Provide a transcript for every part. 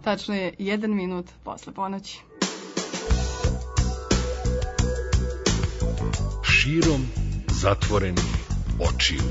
tačno je 1 minut posle ponoći. Širom zatvorenih očiju.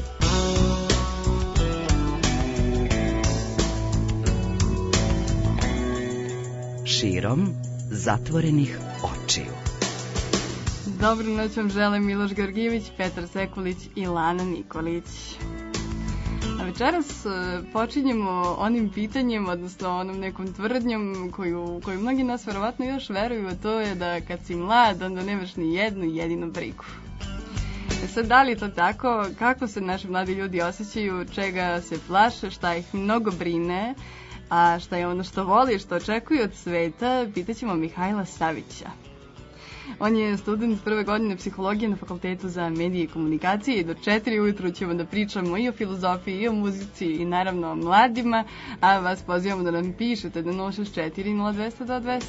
Širom zatvorenih očiju. Dobru noć vam žele Miloš Georgijević, Petar Sekulić i Lana Nikolić. A večeras počinjemo onim pitanjem, odnosno onom nekom tvrdnjom koju mnogi nas verovatno još veruju, a to je da kad si mlad, onda nemaš ni jednu jedinu brigu. Sad, da li je to tako? Kako se naši mladi ljudi osjećaju? Čega se plaše? Šta ih mnogo brine? A šta je ono što voli, što očekuju od sveta? Pitaćemo Mihajla Savića. On je student prve godine psihologije na Fakultetu za medije i komunikacije i do 4 ujutru ćemo da pričamo i o filozofiji, i o muzici i naravno o mladima, a vas pozivamo da nam pišete na 064 0200 2200.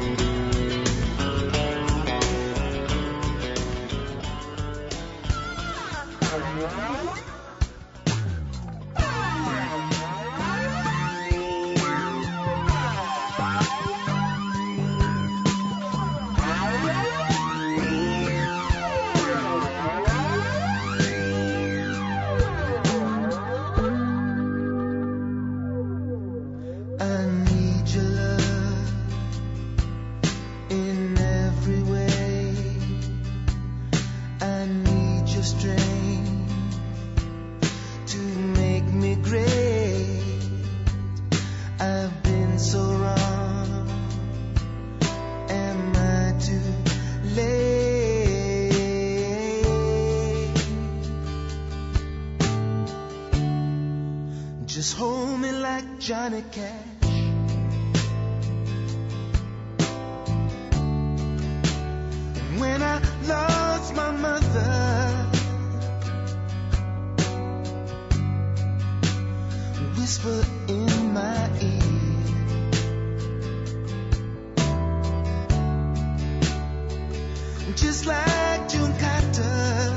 Just hold me like Johnny Cash. When I lost my mother, whisper in my ear, just like June Carter.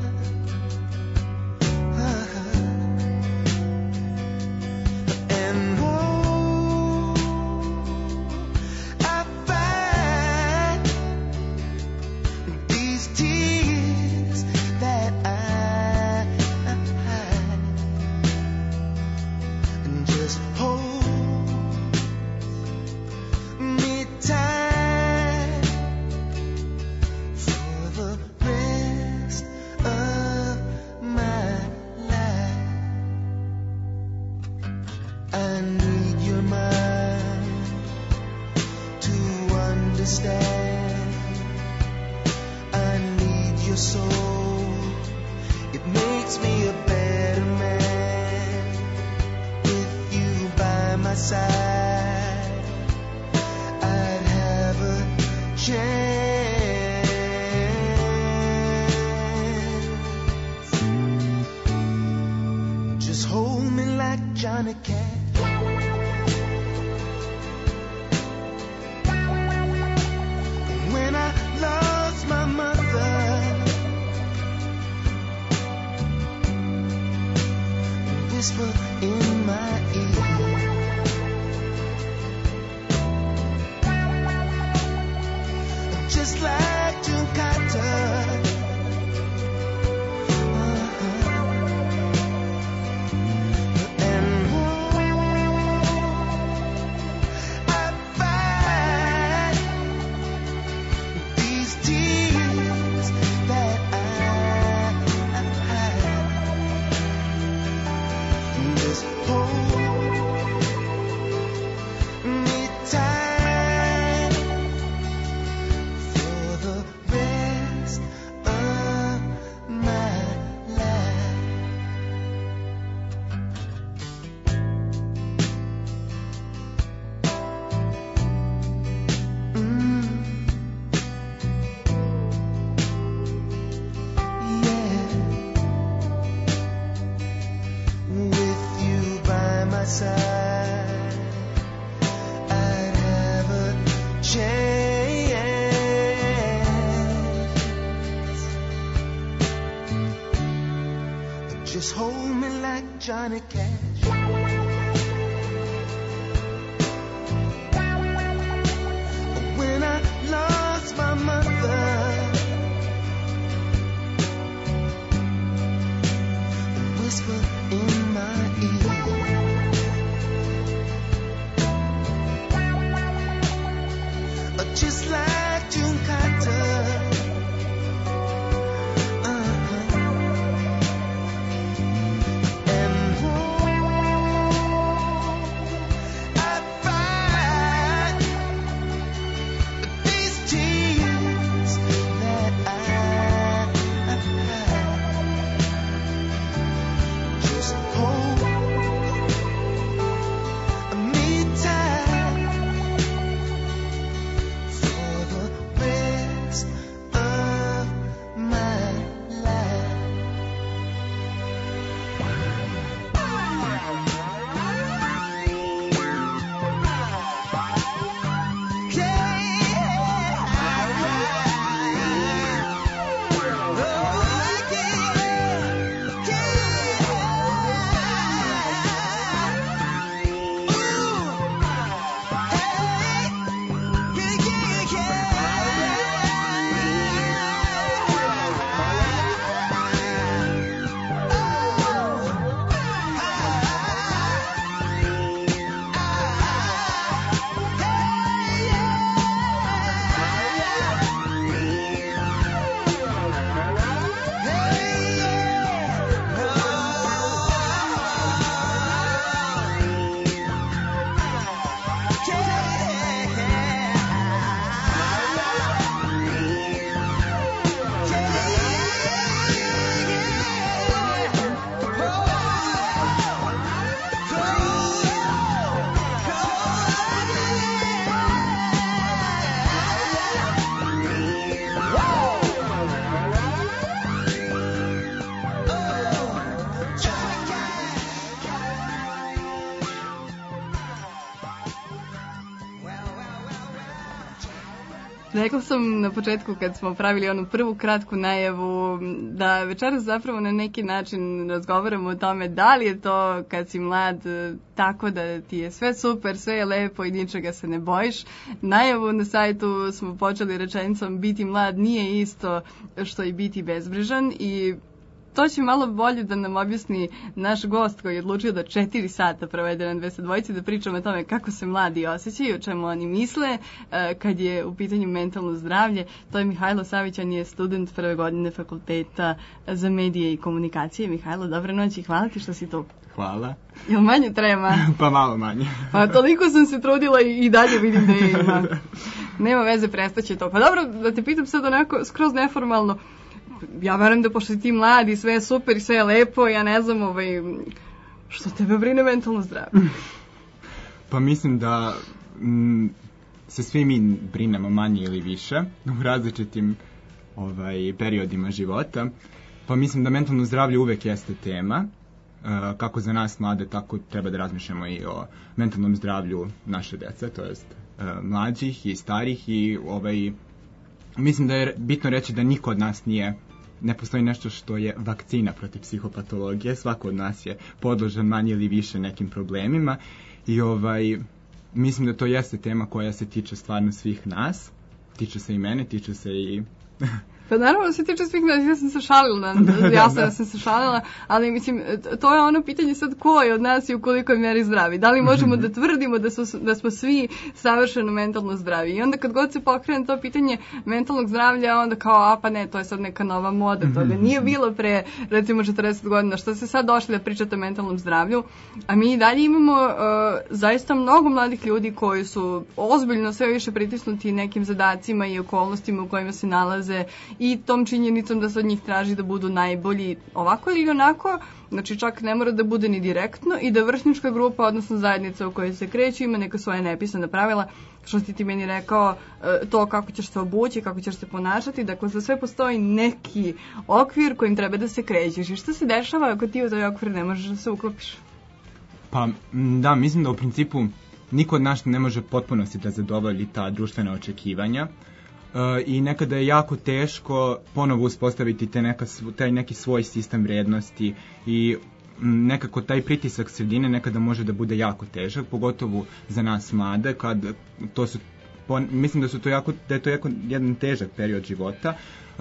Just hold me like Johnny Cash. Rekla sam na početku kad smo pravili onu prvu kratku najavu da večeras zapravo na neki način razgovaramo o tome da li je to kad si mlad tako da ti je sve super, sve je lepo i ničega se ne bojiš. Najavu na sajtu smo počeli rečenicom biti mlad nije isto što i biti bezbrižan i to će malo bolje da nam objasni naš gost koji je odlučio da 4 sata provede na 202 da pričamo o tome kako se mladi osjećaju, o čemu oni misle kad je u pitanju mentalno zdravlje. To je Mihajlo Savić, on je student prve godine Fakulteta za medije i komunikacije. Mihajlo, dobre noći i hvala ti što si tu. Hvala. Jel manje trema? Pa malo manje. Pa toliko sam se trudila i dalje vidim da je ima. Nema veze, prestaće to. Pa dobro, da te pitam sad onako skroz neformalno. Ja verujem da pošto si ti mladi, sve je super i sve je lepo, ja ne znam što tebe brine mentalno zdravlje. Pa mislim da se svi mi brinemo manje ili više u različitim periodima života. Pa mislim da mentalno zdravlje uvek jeste tema, kako za nas mlade, tako treba da razmišljamo i o mentalnom zdravlju naše dece, to jest mlađih i starih i mislim da je bitno reći da niko od nas ne postoji nešto što je vakcina protiv psihopatologije, svako od nas je podložan manje ili više nekim problemima i mislim da to jeste tema koja se tiče stvarno svih nas, tiče se i mene, tiče se i... Pa naravno se tiče svih nas, ja sam se šalila, jasno sam se šalila, ali mislim, to je ono pitanje sad ko je od nas i u kolikoj mjeri zdravi. Da li možemo da tvrdimo da smo svi savršeno mentalno zdravi? I onda kad god se pokrene to pitanje mentalnog zdravlja, onda kao, pa ne, to je sad neka nova moda, toga nije bilo pre, recimo, 40 godina, što se sad došli da pričate o mentalnom zdravlju, a mi i dalje imamo zaista mnogo mladih ljudi koji su ozbiljno sve više pritisnuti nekim zadacima i okolnostima u kojima se nalaze i tom činjenicom da se od njih traži da budu najbolji ovako ili onako, znači čak ne mora da bude ni direktno i da vršnička grupa, odnosno zajednica u kojoj se kreće, ima neka svoja nepisana pravila, što ti meni rekao, to kako ćeš se obući, kako ćeš se ponašati, dakle za sve postoji neki okvir kojim treba da se krećeš. I šta se dešava ako ti u taj okvir ne možeš da se uklopiš? Pa da, mislim da u principu niko od nas ne može potpunosti da zadovolji ta društvena očekivanja. I nekada je jako teško ponovo uspostaviti taj neki svoj sistem vrijednosti i nekako taj pritisak sredine nekada može da bude jako težak, pogotovo za nas mlade, kad to su, mislim da je to jako jedan težak period života.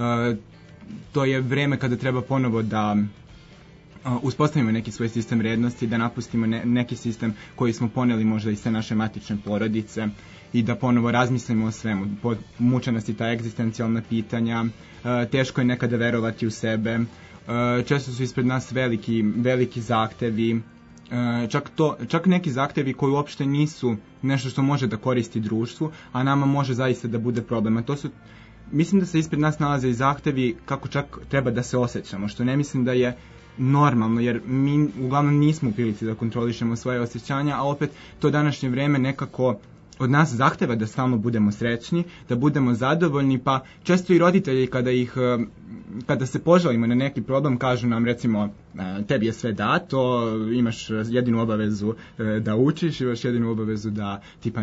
To je vreme kada treba ponovo da uspostavimo neki svoj sistem vrijednosti, da napustimo neki sistem koji smo poneli možda iz sve naše matične porodice i da ponovo razmislimo o svemu. Muče nas i ta egzistencijalna pitanja, teško je nekada verovati u sebe, često su ispred nas veliki zahtevi, čak neki zahtevi koji uopšte nisu nešto što može da koristi društvu, a nama može zaista da bude problem. Mislim da se ispred nas nalaze i zahtevi kako čak treba da se osjećamo, što ne mislim da je normalno, jer mi uglavnom nismo u prilici da kontrolišemo svoje osjećanja, a opet to današnje vreme nekako od nas zahteva da stalno budemo srećni, da budemo zadovoljni, pa često i roditelji kada se požalimo na neki problem kažu nam, recimo, tebi je sve dato, imaš jedinu obavezu da učiš, imaš jedinu obavezu da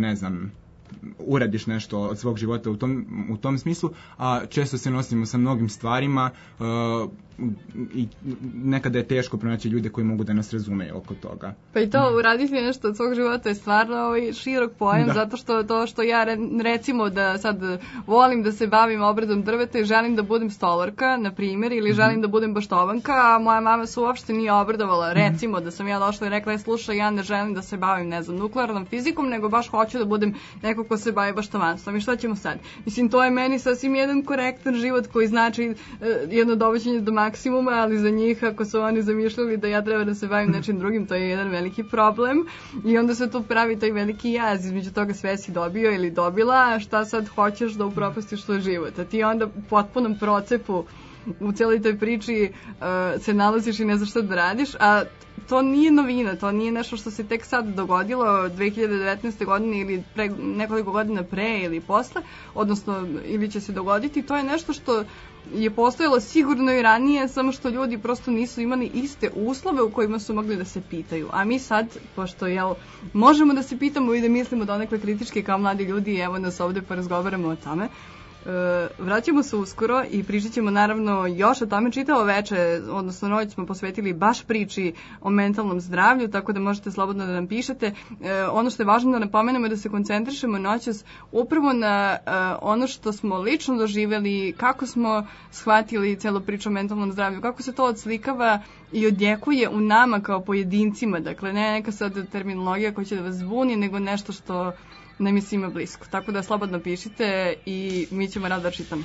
uradiš nešto od svog života u tom smislu, a često se nosimo sa mnogim stvarima i nekada je teško pronaći ljude koji mogu da nas razumeju oko toga. Pa i to uraditi nešto od svog života je stvarno širok pojam, zato što to što ja recimo da sad volim da se bavim obradom drveta i želim da budem stolarka, na primjer, ili želim da budem baštovanka, a moja mama se uopšte nije obradovala, recimo da sam ja došla i rekla, slušaj, ja ne želim da se bavim, nuklearnom fizikom, nego baš hoću da budem neko ko se bavi baštovanstvom. I šta ćemo sad? Mislim, to je meni sasvim jedan korektan život koji znači jedno dovođenje do maksimuma, ali za njih, ako su oni zamišljali da ja treba da se bavim nečim drugim, to je jedan veliki problem i onda se tu pravi taj veliki jaz između toga sve si dobio ili dobila, a šta sad hoćeš da upropastiš tvoj život. A ti onda u potpunom procepu u cijeloj toj priči se nalaziš i ne znaš šta da radiš, a to nije novina, to nije nešto što se tek sad dogodilo 2019. godine ili nekoliko godina pre ili posle, odnosno ili će se dogoditi, to je nešto što je postojalo sigurno i ranije, samo što ljudi prosto nisu imali iste uslove u kojima su mogli da se pitaju. A mi sad, pošto možemo da se pitamo i da mislimo donekle kritički kao mladi ljudi, evo nas ovde pa razgovaramo o tome, Vraćamo se uskoro i pričat ćemo naravno još o tome. Čitavo veče, odnosno noć smo posvetili baš priči o mentalnom zdravlju, tako da možete slobodno da nam pišete. Ono što je važno da napomenemo je da se koncentrišemo noćas upravo na ono što smo lično doživjeli, kako smo shvatili celu priču o mentalnom zdravlju, kako se to odslikava i odjekuje u nama kao pojedincima. Dakle, ne neka sad terminologija koja će da vas zbuni, nego nešto što nam je svima blisko. Tako da slobodno pišite i mi ćemo rado da čitamo.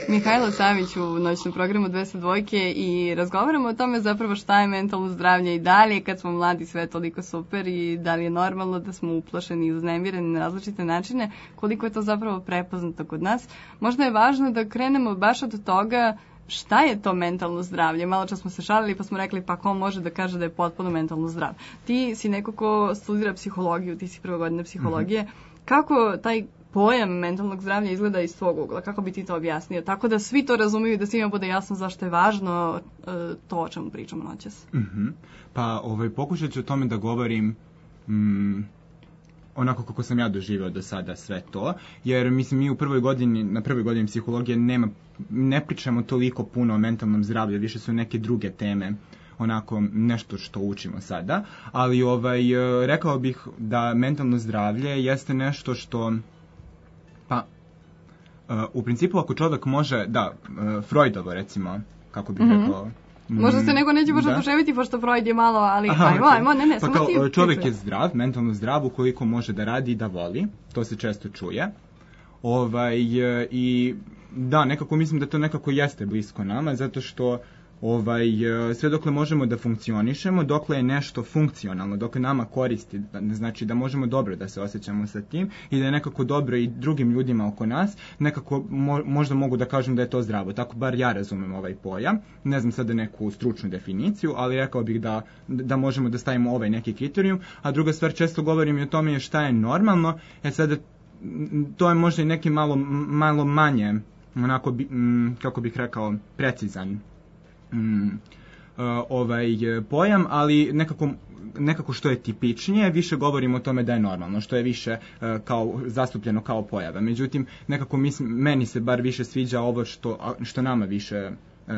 Mihajlo Savić u noćnom programu 202 i razgovaramo o tome zapravo šta je mentalno zdravlje i da li je kad smo mladi sve toliko super i da li je normalno da smo uplašeni i uznemireni na različite načine, koliko je to zapravo prepoznato kod nas. Možda je važno da krenemo baš od toga šta je to mentalno zdravlje. Malo čas smo se šalili pa smo rekli pa ko može da kaže da je potpuno mentalno zdrav. Ti si neko ko studira psihologiju, ti si prva godina psihologije. Kako taj pojam mentalnog zdravlja izgleda iz svog ugla? Kako bi ti to objasnio? Tako da svi to razumiju i da svima bude jasno zašto je važno to o čemu pričamo noćas. Pa pokušat ću o tome da govorim onako kako sam ja doživeo do sada sve to, jer mislim mi na prvoj godini psihologije ne pričamo toliko puno o mentalnom zdravlju, više su neke druge teme, onako nešto što učimo sada, ali rekao bih da mentalno zdravlje jeste nešto što u principu ako čovjek može, Freudovo recimo, kako bih rekao, možda se neko neće možda doživjeti, pošto Freud je malo, ali ajmo, ne, samo ti. Pa čovjek je zdrav, mentalno zdrav, ukoliko može da radi i da voli, to se često čuje. I da, nekako mislim da to nekako jeste blisko nama, zato što sve dokle možemo da funkcionišemo, dokle je nešto funkcionalno, dokle nama koristi, znači da možemo dobro da se osjećamo sa tim i da je nekako dobro i drugim ljudima oko nas, nekako možda mogu da kažem da je to zdravo, tako bar ja razumem ovaj pojam, ne znam sada neku stručnu definiciju, ali rekao bih da možemo da stavimo ovaj neki kriterijum, a druga stvar često govorim i o tome šta je normalno, sada to je možda i neki malo manje, onako, kako bih rekao, precizan pojam, ali nekako što je tipičnije, više govorimo o tome da je normalno, što je više zastupljeno kao pojava. Međutim, nekako meni se bar više sviđa ovo što nama više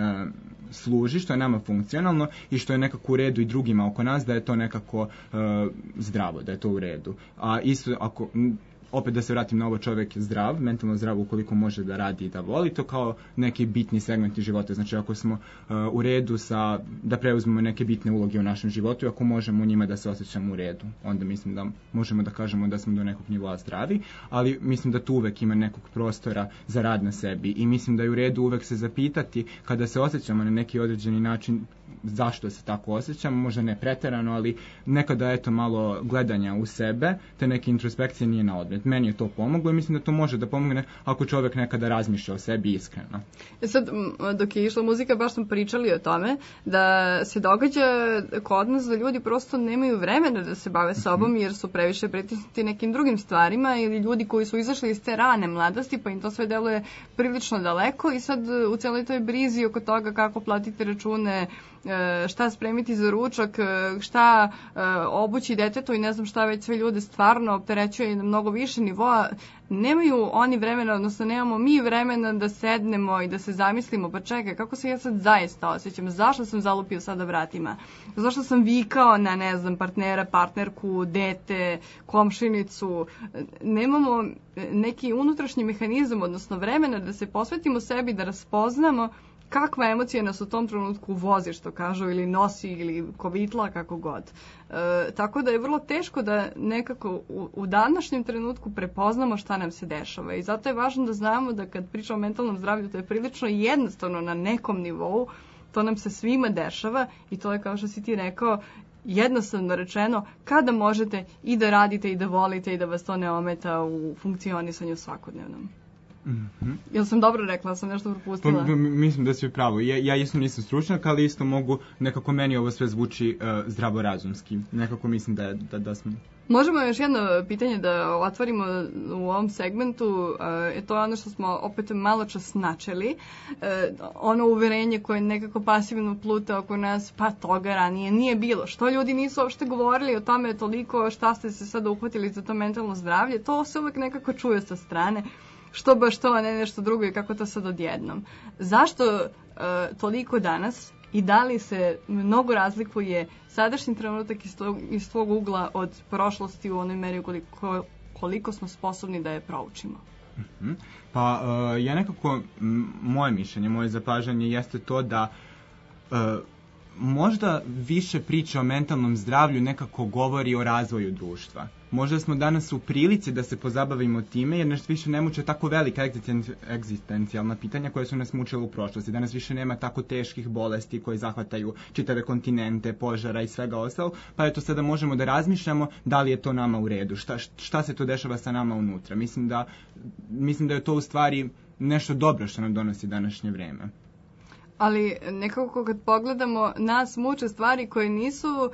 služi, što je nama funkcionalno i što je nekako u redu i drugima oko nas, da je to nekako zdravo, da je to u redu. A isto ako opet da se vratim na ovo, čovjek je zdrav, mentalno zdrav ukoliko može da radi i da voli, to kao neki bitni segmenti života. Znači ako smo u redu da preuzmemo neke bitne uloge u našem životu i ako možemo u njima da se osjećamo u redu, onda mislim da možemo da kažemo da smo do nekog nivoa zdravi, ali mislim da tu uvek ima nekog prostora za rad na sebi i mislim da je u redu uvek se zapitati kada se osjećamo na neki određeni način zašto se tako osjećamo, možda ne preterano, ali nekada malo gledanja u sebe, te neke introspekcije nije na odmet. Meni je to pomoglo i mislim da to može da pomogne ako čovjek nekada razmišlja o sebi iskreno. Sad, dok je išla muzika, baš smo pričali o tome da se događa kod nas da ljudi prosto nemaju vremena da se bave sobom jer su previše pritisnuti nekim drugim stvarima ili ljudi koji su izašli iz te rane mladosti pa im to sve deluje prilično daleko i sad u celoj toj brizi oko toga kako platiti račune, šta spremiti za ručak, šta obući detetu i ne znam šta već sve ljude stvarno opterećuje na mnogo više nivoa. Nemaju oni vremena, odnosno nemamo mi vremena da sednemo i da se zamislimo, pa čekaj, kako se ja sad zaista osjećam, zašto sam zalupio sada vratima, zašto sam vikao na, ne znam, partnera, partnerku, dete, komšinicu. Nemamo neki unutrašnji mehanizam, odnosno vremena da se posvetimo sebi, da raspoznamo kakva emocija nas u tom trenutku vozi, što kažu, ili nosi, ili kovitla, kako god. Tako da je vrlo teško da nekako u današnjem trenutku prepoznamo šta nam se dešava. I zato je važno da znamo da kad pričamo o mentalnom zdravlju, to je prilično jednostavno na nekom nivou, to nam se svima dešava i to je, kao što si ti rekao, jednostavno rečeno, kada možete i da radite i da volite i da vas to ne ometa u funkcionisanju svakodnevnom. Jel sam dobro rekla, sam nešto propustila? Mislim da si pravo. Ja isto nisam stručnjak, ali isto mogu, nekako meni ovo sve zvuči zdravorazumski. Nekako mislim da smo... Možemo još jedno pitanje da otvorimo u ovom segmentu, to je ono što smo opet malo čas načeli, ono uverenje koje nekako pasivno pluta oko nas, pa toga ranije nije bilo. Što ljudi nisu uopšte govorili o tome toliko, šta ste se sada uhvatili za to mentalno zdravlje, to se uvek nekako čuje sa strane. Što baš to, a ne nešto drugo i kako to sad odjednom. Zašto toliko danas i da li se mnogo razlikuje sadašnji trenutak iz tvog ugla od prošlosti u onoj meri koliko smo sposobni da je proučimo? Pa ja nekako, moje mišljenje, moje zapažanje jeste to da možda više priča o mentalnom zdravlju nekako govori o razvoju društva. Možda smo danas u prilici da se pozabavimo time, jer nas više ne muče tako velika egzistencijalna pitanja koja su nas mučila u prošlosti. Danas više nema tako teških bolesti koje zahvataju čitave kontinente, požara i svega ostalog, pa eto sada možemo da razmišljamo da li je to nama u redu, šta se to dešava sa nama unutra. Mislim da je to u stvari nešto dobro što nam donosi današnje vreme. Ali nekako kad pogledamo, nas muče stvari koje nisu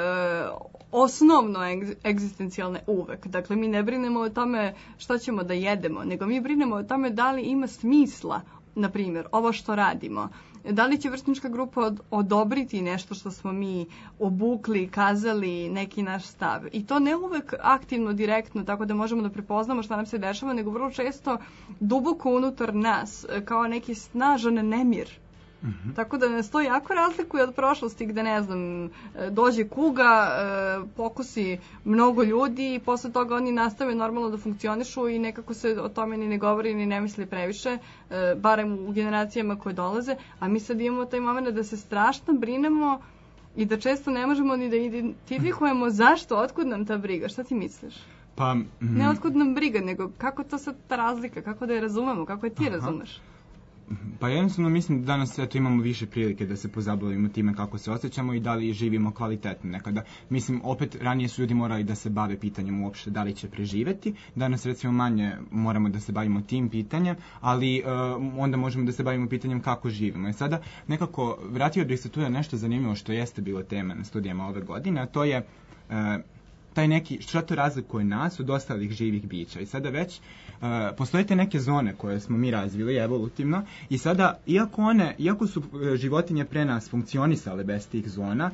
osnovno egzistencijalne uvek. Dakle, mi ne brinemo o tome šta ćemo da jedemo, nego mi brinemo o tome da li ima smisla, na primjer, ovo što radimo. Da li će vršnjačka grupa odobriti nešto što smo mi obukli, kazali, neki naš stav. I to ne uvek aktivno, direktno, tako da možemo da prepoznamo šta nam se dešava, nego vrlo često duboko unutar nas, kao neki snažan nemir. Mm-hmm. Tako da nas to jako razlikuje od prošlosti gde, ne znam, dođe kuga, pokusi mnogo ljudi i posle toga oni nastave normalno da funkcionišu i nekako se o tome ni ne govori ni ne misli previše, barem u generacijama koje dolaze, a mi sad imamo taj moment da se strašno brinemo i da često ne možemo ni da identifikujemo zašto, otkud nam ta briga, šta ti misliš? Ne otkud nam briga, nego kako to sad ta razlika, kako da je razumemo, kako je ti razumeš? Pa jednostavno mislim da danas imamo više prilike da se pozabavimo time kako se osjećamo i da li živimo kvalitetno nekada. Mislim, opet ranije su ljudi morali da se bave pitanjem uopšte da li će preživeti. Danas recimo manje moramo da se bavimo tim pitanjem, ali onda možemo da se bavimo pitanjem kako živimo. I sada nekako vratio bih se tu na nešto zanimljivo što jeste bilo tema na studijama ove godine, a to je taj neki, šta to razlikuje nas od ostalih živih bića. I sada već postoje te neke zone koje smo mi razvili evolutivno i sada, iako su životinje pre nas funkcionisale bez tih zona,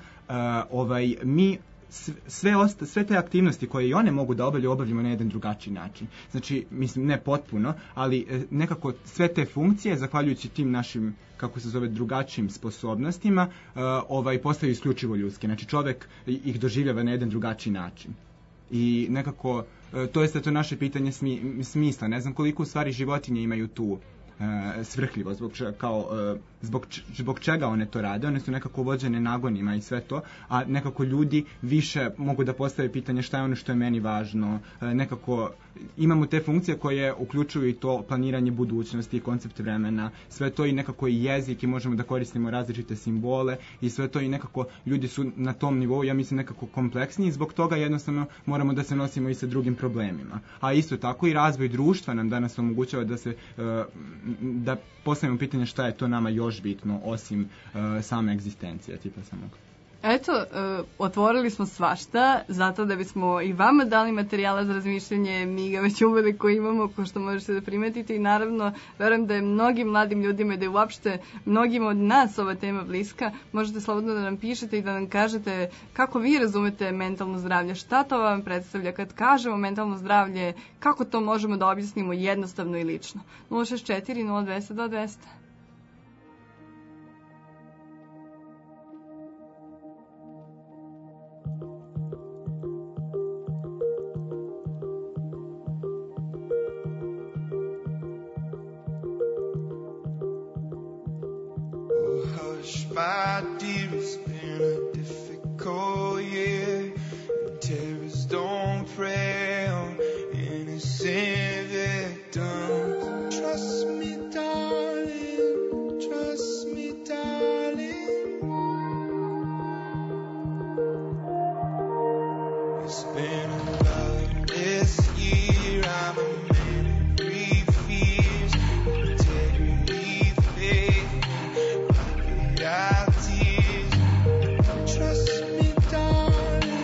mi sve te aktivnosti koje i one mogu da obavljamo na jedan drugačiji način. Znači, mislim, ne potpuno, ali nekako sve te funkcije, zahvaljujući tim našim, kako se zove, drugačijim sposobnostima, postaju isključivo ljudske. Znači, čovek ih doživljava na jedan drugačiji način. I nekako, to je to naše pitanje smisla. Ne znam koliko u stvari životinje imaju tu svrhljivo, zbog čega one to rade. One su nekako vođene nagonima i sve to, a nekako ljudi više mogu da postave pitanje šta je ono što je meni važno. Nekako imamo te funkcije koje uključuju i to planiranje budućnosti, koncept vremena, sve to i nekako i jezik i možemo da koristimo različite simbole i sve to i nekako ljudi su na tom nivou, ja mislim, nekako kompleksniji i zbog toga jednostavno moramo da se nosimo i sa drugim problemima. A isto tako i razvoj društva nam danas omogućava da postavimo pitanje šta je to nama još bitno osim same egzistencije, tipa samog. Eto, otvorili smo svašta, zato da bismo i vama dali materijala za razmišljanje, mi ga već uveliko imamo, ko što možete da primetite i naravno, verujem da je mnogim mladim ljudima i da je uopšte mnogim od nas ova tema bliska, možete slobodno da nam pišete i da nam kažete kako vi razumete mentalno zdravlje, šta to vam predstavlja kad kažemo mentalno zdravlje, kako to možemo da objasnimo jednostavno i lično. 064 0200 2200. My dear, it's been a difficult year. Terrorists don't prey on innocent victims. Trust me, darling. Trust me, darling. It's been a loveless year. I'm a man of grief, fears, integrity, faith. Trust me, darling.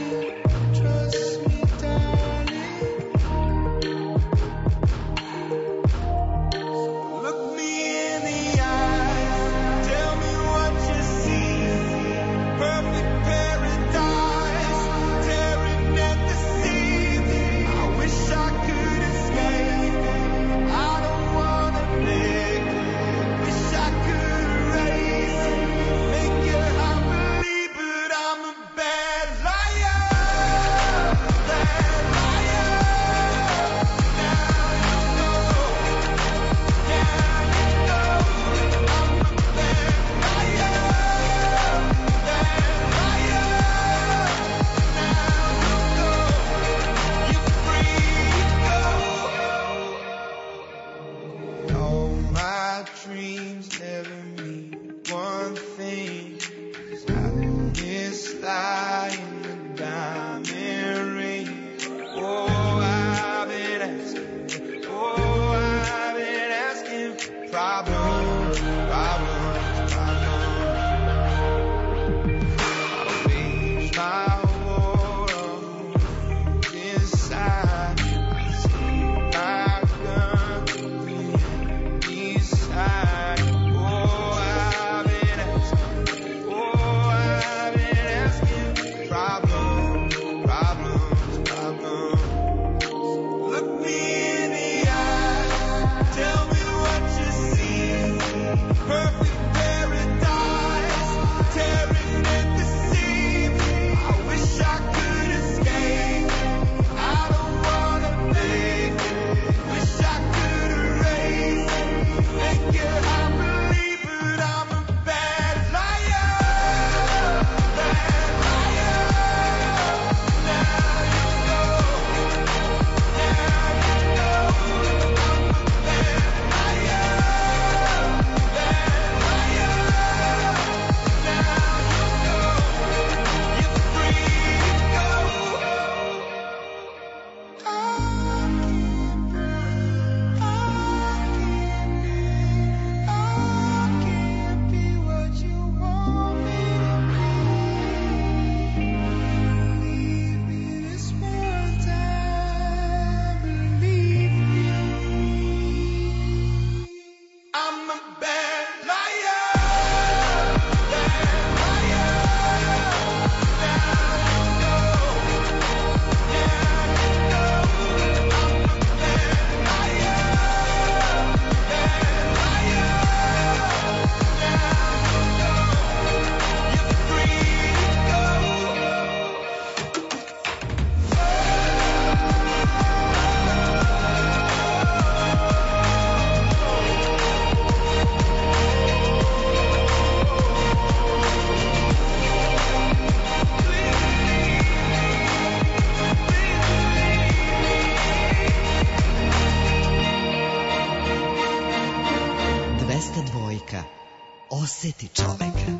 my dreams never mean one thing. 'Cause happiness lie in the diamond ring. Oh, I've been asking. Oh, I've been asking. Problems, problems, problems. I wage my war on inside. I see my gun beside. Oh, I've been asking. Oh, I've been asking. Problems, problems, problems. Look me in the eye. Tell me what you see. Perfect paradise, tearing at the seams. I wish I could escape. I don't wanna think. Wish I could erase. Make it hard to believe, but I'm a bad liar. Bad liar. Now you know. Now you know. I'm a bad liar. Bad liar. Now you know. You're free to go. I can't be what you want me to be. Believe me this one time, believe me. I'm a bad liar. Bad liar. Now you know. Now you know. I'm a bad liar. Bad liar. Now you know. You're free to go. Dvesta oseti čoveka.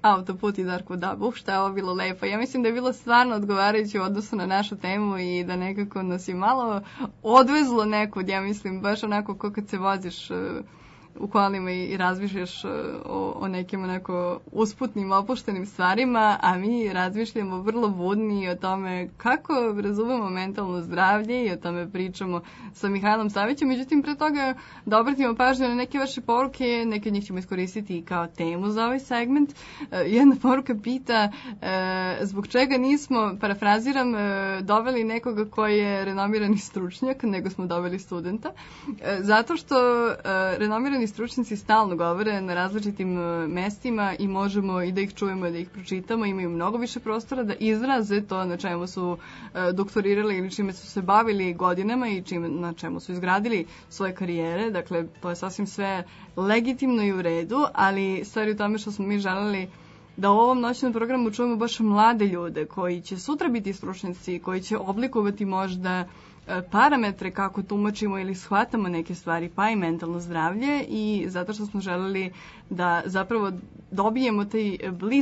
Autoput i Darku Dabu, šta je ovo bilo lepo. Ja mislim da je bilo stvarno odgovarajuće u odnosu na našu temu i da nekako nas je malo odvezlo nekud, ja mislim, baš onako kao kad se voziš u kolima i razmišljaš o nekim onako usputnim, opuštenim stvarima, a mi razmišljamo vrlo budni o tome kako razumemo mentalno zdravlje i o tome pričamo sa Mihajlom Savićem. Međutim, pre toga da obratimo pažnju na neke vaše poruke, neke od njih ćemo iskoristiti i kao temu za ovaj segment. Jedna poruka pita zbog čega nismo, parafraziram, doveli nekoga koji je renomirani stručnjak, nego smo doveli studenta. Zato što renomirani stručnjaci stalno govore na različitim mestima i možemo i da ih čujemo i da ih pročitamo, imaju mnogo više prostora da izraze to na čemu su doktorirali ili čime su se bavili godinama i na čemu su izgradili svoje karijere. Dakle, to je sasvim sve legitimno i u redu, ali stvari u tome što smo mi želeli da u ovom noćnom programu čujemo baš mlade ljude koji će sutra biti stručnjaci, koji će oblikovati možda parametre kako tumačimo ili shvatamo neke stvari, pa i mentalno zdravlje, i zato što smo želeli da zapravo dobijemo taj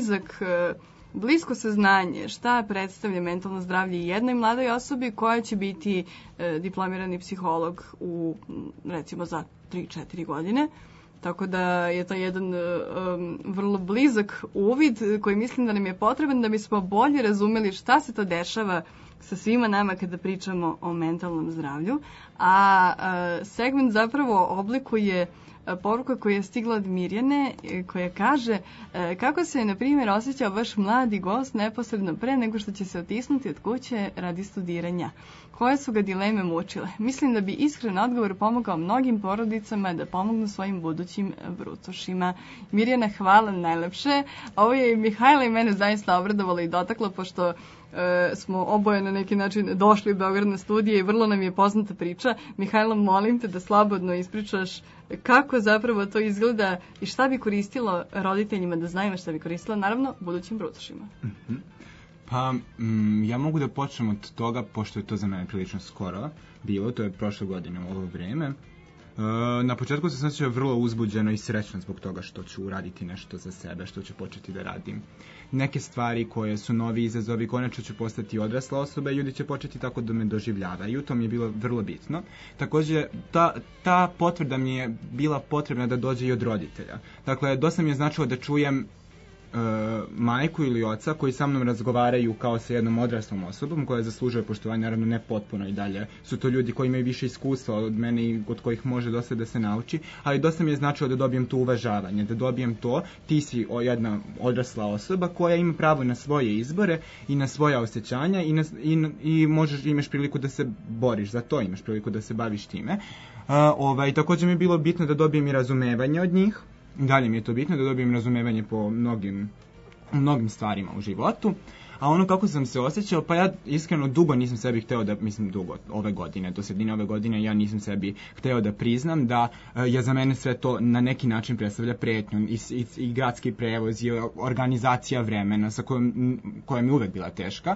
blisko saznanje šta predstavlja mentalno zdravlje jednoj mladoj osobi koja će biti diplomirani psiholog u, recimo, za 3-4 godine. Tako da je to jedan vrlo blizak uvid koji mislim da nam je potreban da bismo bolje razumeli šta se to dešava sa svima nama kada pričamo o mentalnom zdravlju. A segment zapravo oblikuje poruka koja je stigla od Mirjane, koja kaže kako se, na primjer, osjećao vaš mladi gost neposredno pre nego što će se otisnuti od kuće radi studiranja. Koje su ga dileme mučile? Mislim da bi iskren odgovor pomogao mnogim porodicama da pomognu svojim budućim brucošima. Mirjana, hvala najlepše. Ovo je Mihajla i mene zaista obradovalo i dotaklo, pošto smo oboje na neki način došli u Beograd na studije i vrlo nam je poznata priča. Mihajlo, molim te da slobodno ispričaš kako zapravo to izgleda i šta bi koristilo roditeljima da znaju, šta bi koristilo, naravno, budućim brucošima. Pa, ja mogu da počnem od toga, pošto je to za mene prilično skoro bilo, to je prošle godine u ovo vreme. Na početku sam se osjećao vrlo uzbuđeno i srećno zbog toga što ću uraditi nešto za sebe, što ću početi da radim neke stvari koje su novi izazovi, konačno ću postati odrasla osoba i ljudi će početi tako da me doživljavaju. To mi je bilo vrlo bitno. Takođe, ta potvrda mi je bila potrebna da dođe i od roditelja. Dakle, dosta mi je značilo da čujem majku ili oca koji sa mnom razgovaraju kao sa jednom odraslom osobom koja zaslužuje poštovanje, naravno ne potpuno, i dalje su to ljudi koji imaju više iskustva od mene i od kojih može dosta da se nauči, ali dosta mi je značilo da dobijem to uvažavanje, da dobijem to, ti si jedna odrasla osoba koja ima pravo na svoje izbore i na svoja osjećanja i imaš priliku da se boriš za to, imaš priliku da se baviš time. Također mi je bilo bitno da dobijem i razumevanje od njih. Dalje mi je to bitno da dobijem razumevanje po mnogim stvarima u životu. A ono kako sam se osjećao, pa ja iskreno dugo nisam sebi hteo da, ove godine, do sredine ove godine, ja nisam sebi hteo da priznam da je za mene sve to na neki način predstavlja pretnju i gradski prevoz i organizacija vremena koja mi uvek bila teška.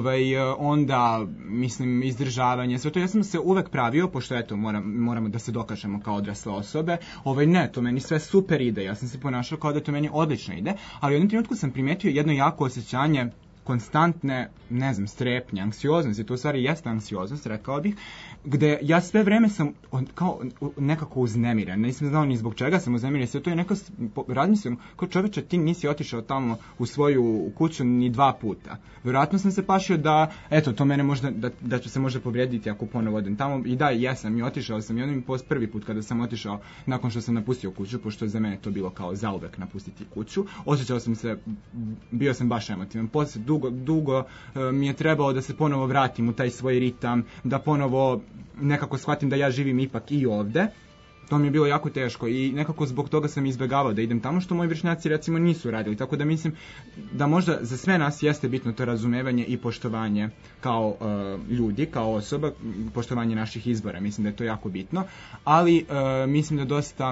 Onda, mislim, izdržavanje, sve to. Ja sam se uvek pravio, pošto eto, moramo da se dokažemo kao odrasle osobe. Ne, to meni sve super ide, ja sam se ponašao kao da to meni odlično ide, ali u jednom trenutku sam primetio jedno jako osjećanje konstantne, strepnje, anksioznost, i to u stvari jeste anksioznost, rekao bih, gde ja sve vreme sam kao nekako uznemiren, nisam znao ni zbog čega sam uznemiren, sve to je neko, razmislim, kao čoveče, ti nisi otišao tamo u svoju kuću ni 2 puta. Vjerojatno sam se plašio da, eto, to mene možda, da ću se možda povrijediti ako ponovo odem tamo, i da, jesam, i otišao sam, i onda mi prvi put kada sam otišao, nakon što sam napustio kuću, pošto je za mene to bilo kao zauvek napustiti kuću, osjećao sam se, bio sam baš emotivan, posle dugo mi je trebalo da se ponovo vratim u taj svoj ritam, da ponovo nekako shvatim da ja živim ipak i ovde. To mi je bilo jako teško i nekako zbog toga sam izbegavao da idem tamo, što moji vršnjaci recimo nisu radili. Tako da mislim da možda za sve nas jeste bitno to razumevanje i poštovanje kao ljudi, kao osoba, poštovanje naših izbora. Mislim da je to jako bitno, ali mislim da dosta...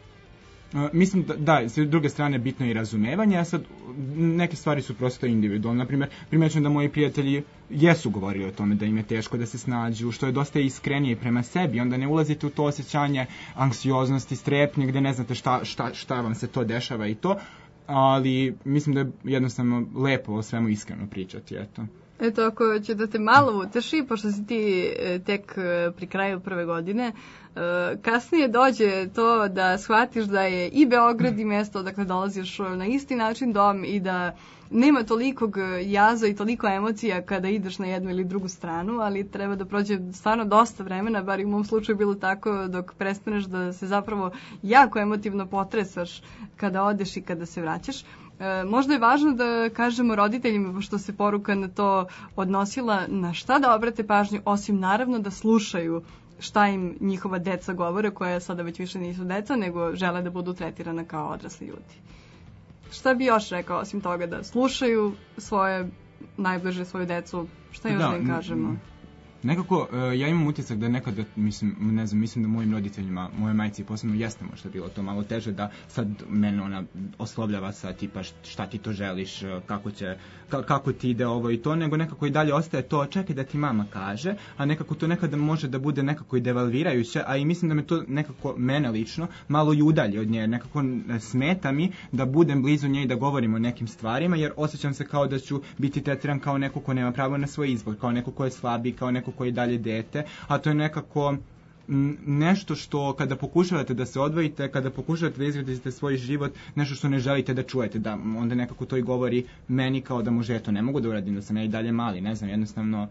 Mislim da, s druge strane bitno je i razumevanje, a sad neke stvari su prosto individualne. Naprimjer, primećujem da moji prijatelji jesu govorili o tome da im je teško da se snađu, što je dosta iskrenije prema sebi, onda ne ulazite u to osjećanje anksioznosti, strepnje, gde ne znate šta vam se to dešava i to. ali mislim da je jednostavno lepo o svemu iskreno pričati, eto. Eto, ako će da te malo uteši, pošto si ti tek pri kraju prve godine, kasnije dođe to da shvatiš da je i Beograd i mesto odakle dolaziš na isti način dom i da nema tolikog jaza i toliko emocija kada ideš na jednu ili drugu stranu, ali treba da prođe stvarno dosta vremena, bar i u mom slučaju bilo tako, dok prestaneš da se zapravo jako emotivno potresaš kada odeš i kada se vraćaš. Možda je važno da kažemo roditeljima, pošto se poruka na to odnosila, na šta da obrate pažnju, osim naravno da slušaju šta im njihova deca govore, koja sada već više nisu deca, nego žele da budu tretirana kao odrasli ljudi. Šta bi još rekao, osim toga da slušaju svoje najbliže, svoju decu, šta još da im kažemo? Nekako, ja imam utisak da nekada, mislim da mojim roditeljima, moje majci posebno jeste možda bilo to malo teže, da sad mene ona oslovljava sa tipa šta ti to želiš, kako ti ide ovo i to, nego nekako i dalje ostaje to, čekaj da ti mama kaže, a nekako to nekada može da bude nekako i devalvirajuće, a i mislim da me to nekako, mene lično, malo i udalje od nje, nekako smeta mi da budem blizu nje i da govorim o nekim stvarima, jer osjećam se kao da ću biti tretiran kao neko ko nema pravo na svoj izbor, kao neko ko je slabiji, kao neko koji je dalje dete, a to je nekako nešto što kada pokušavate da se odvojite, kada pokušavate da izgradite svoj život, nešto što ne želite da čujete, da onda nekako to i govori meni kao da može, eto, ne mogu da uradim, da sam ja i dalje mali, ne znam, jednostavno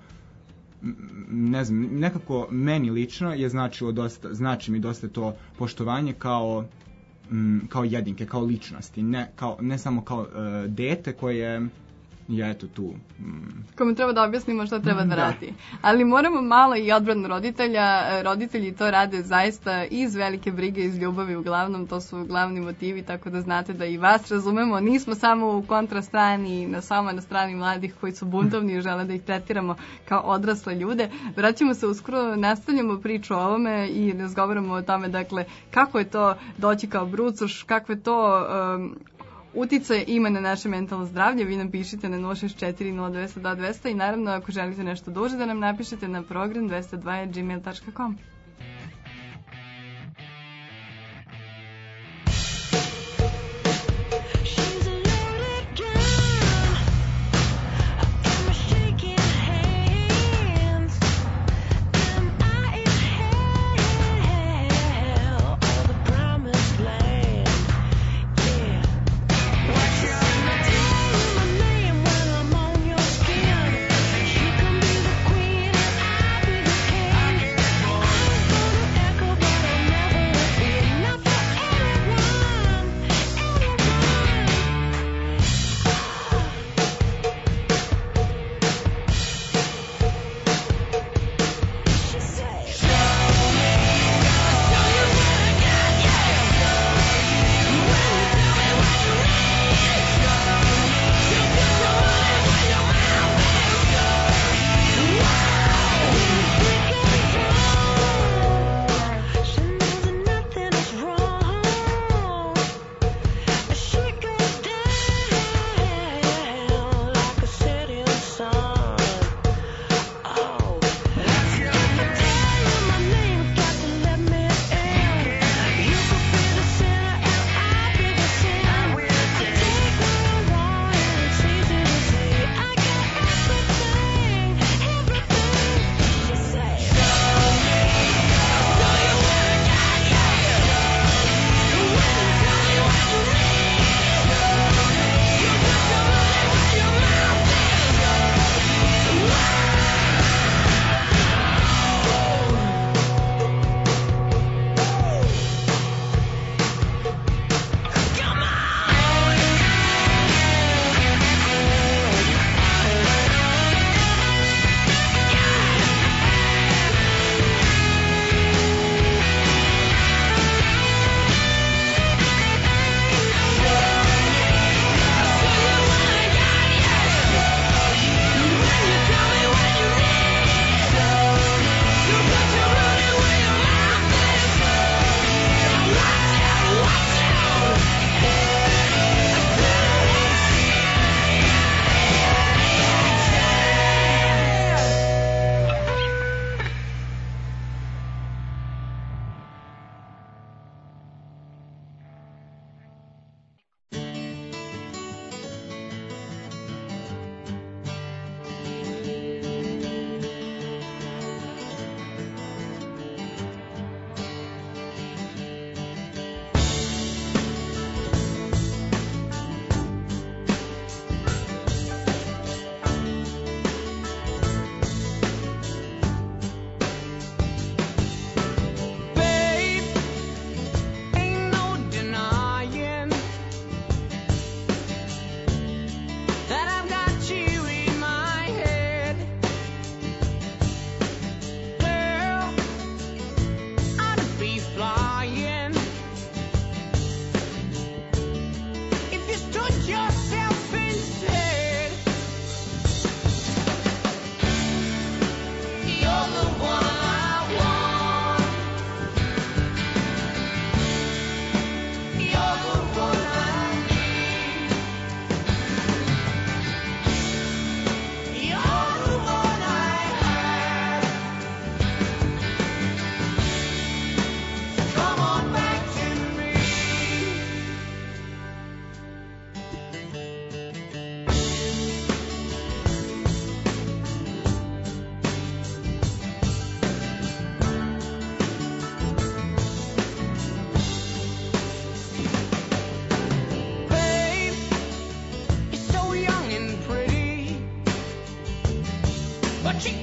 ne znam, nekako meni lično je znači mi dosta to poštovanje kao jedinke, kao ličnosti, ne samo kao dete koje ja eto tu. Kome treba da objasnimo šta treba da radi. Ali moramo malo i odbranu roditelja. Roditelji to rade zaista iz velike brige, iz ljubavi uglavnom. To su glavni motivi, tako da znate da i vas razumemo. Nismo samo u kontrastrani, samo na strani mladih koji su buntovni i žele da ih tretiramo kao odrasle ljude. Vraćamo se uskoro, nastavljamo priču o ovome i razgovaramo o tome, dakle, kako je to doći kao brucoš, kakve to uticaje ima na naše mentalno zdravlje. Vi nam pišite na 064 0 200 200 i naravno ako želite nešto duže da nam napišete na program 202@gmail.com. She can be the queen and I'll be the king.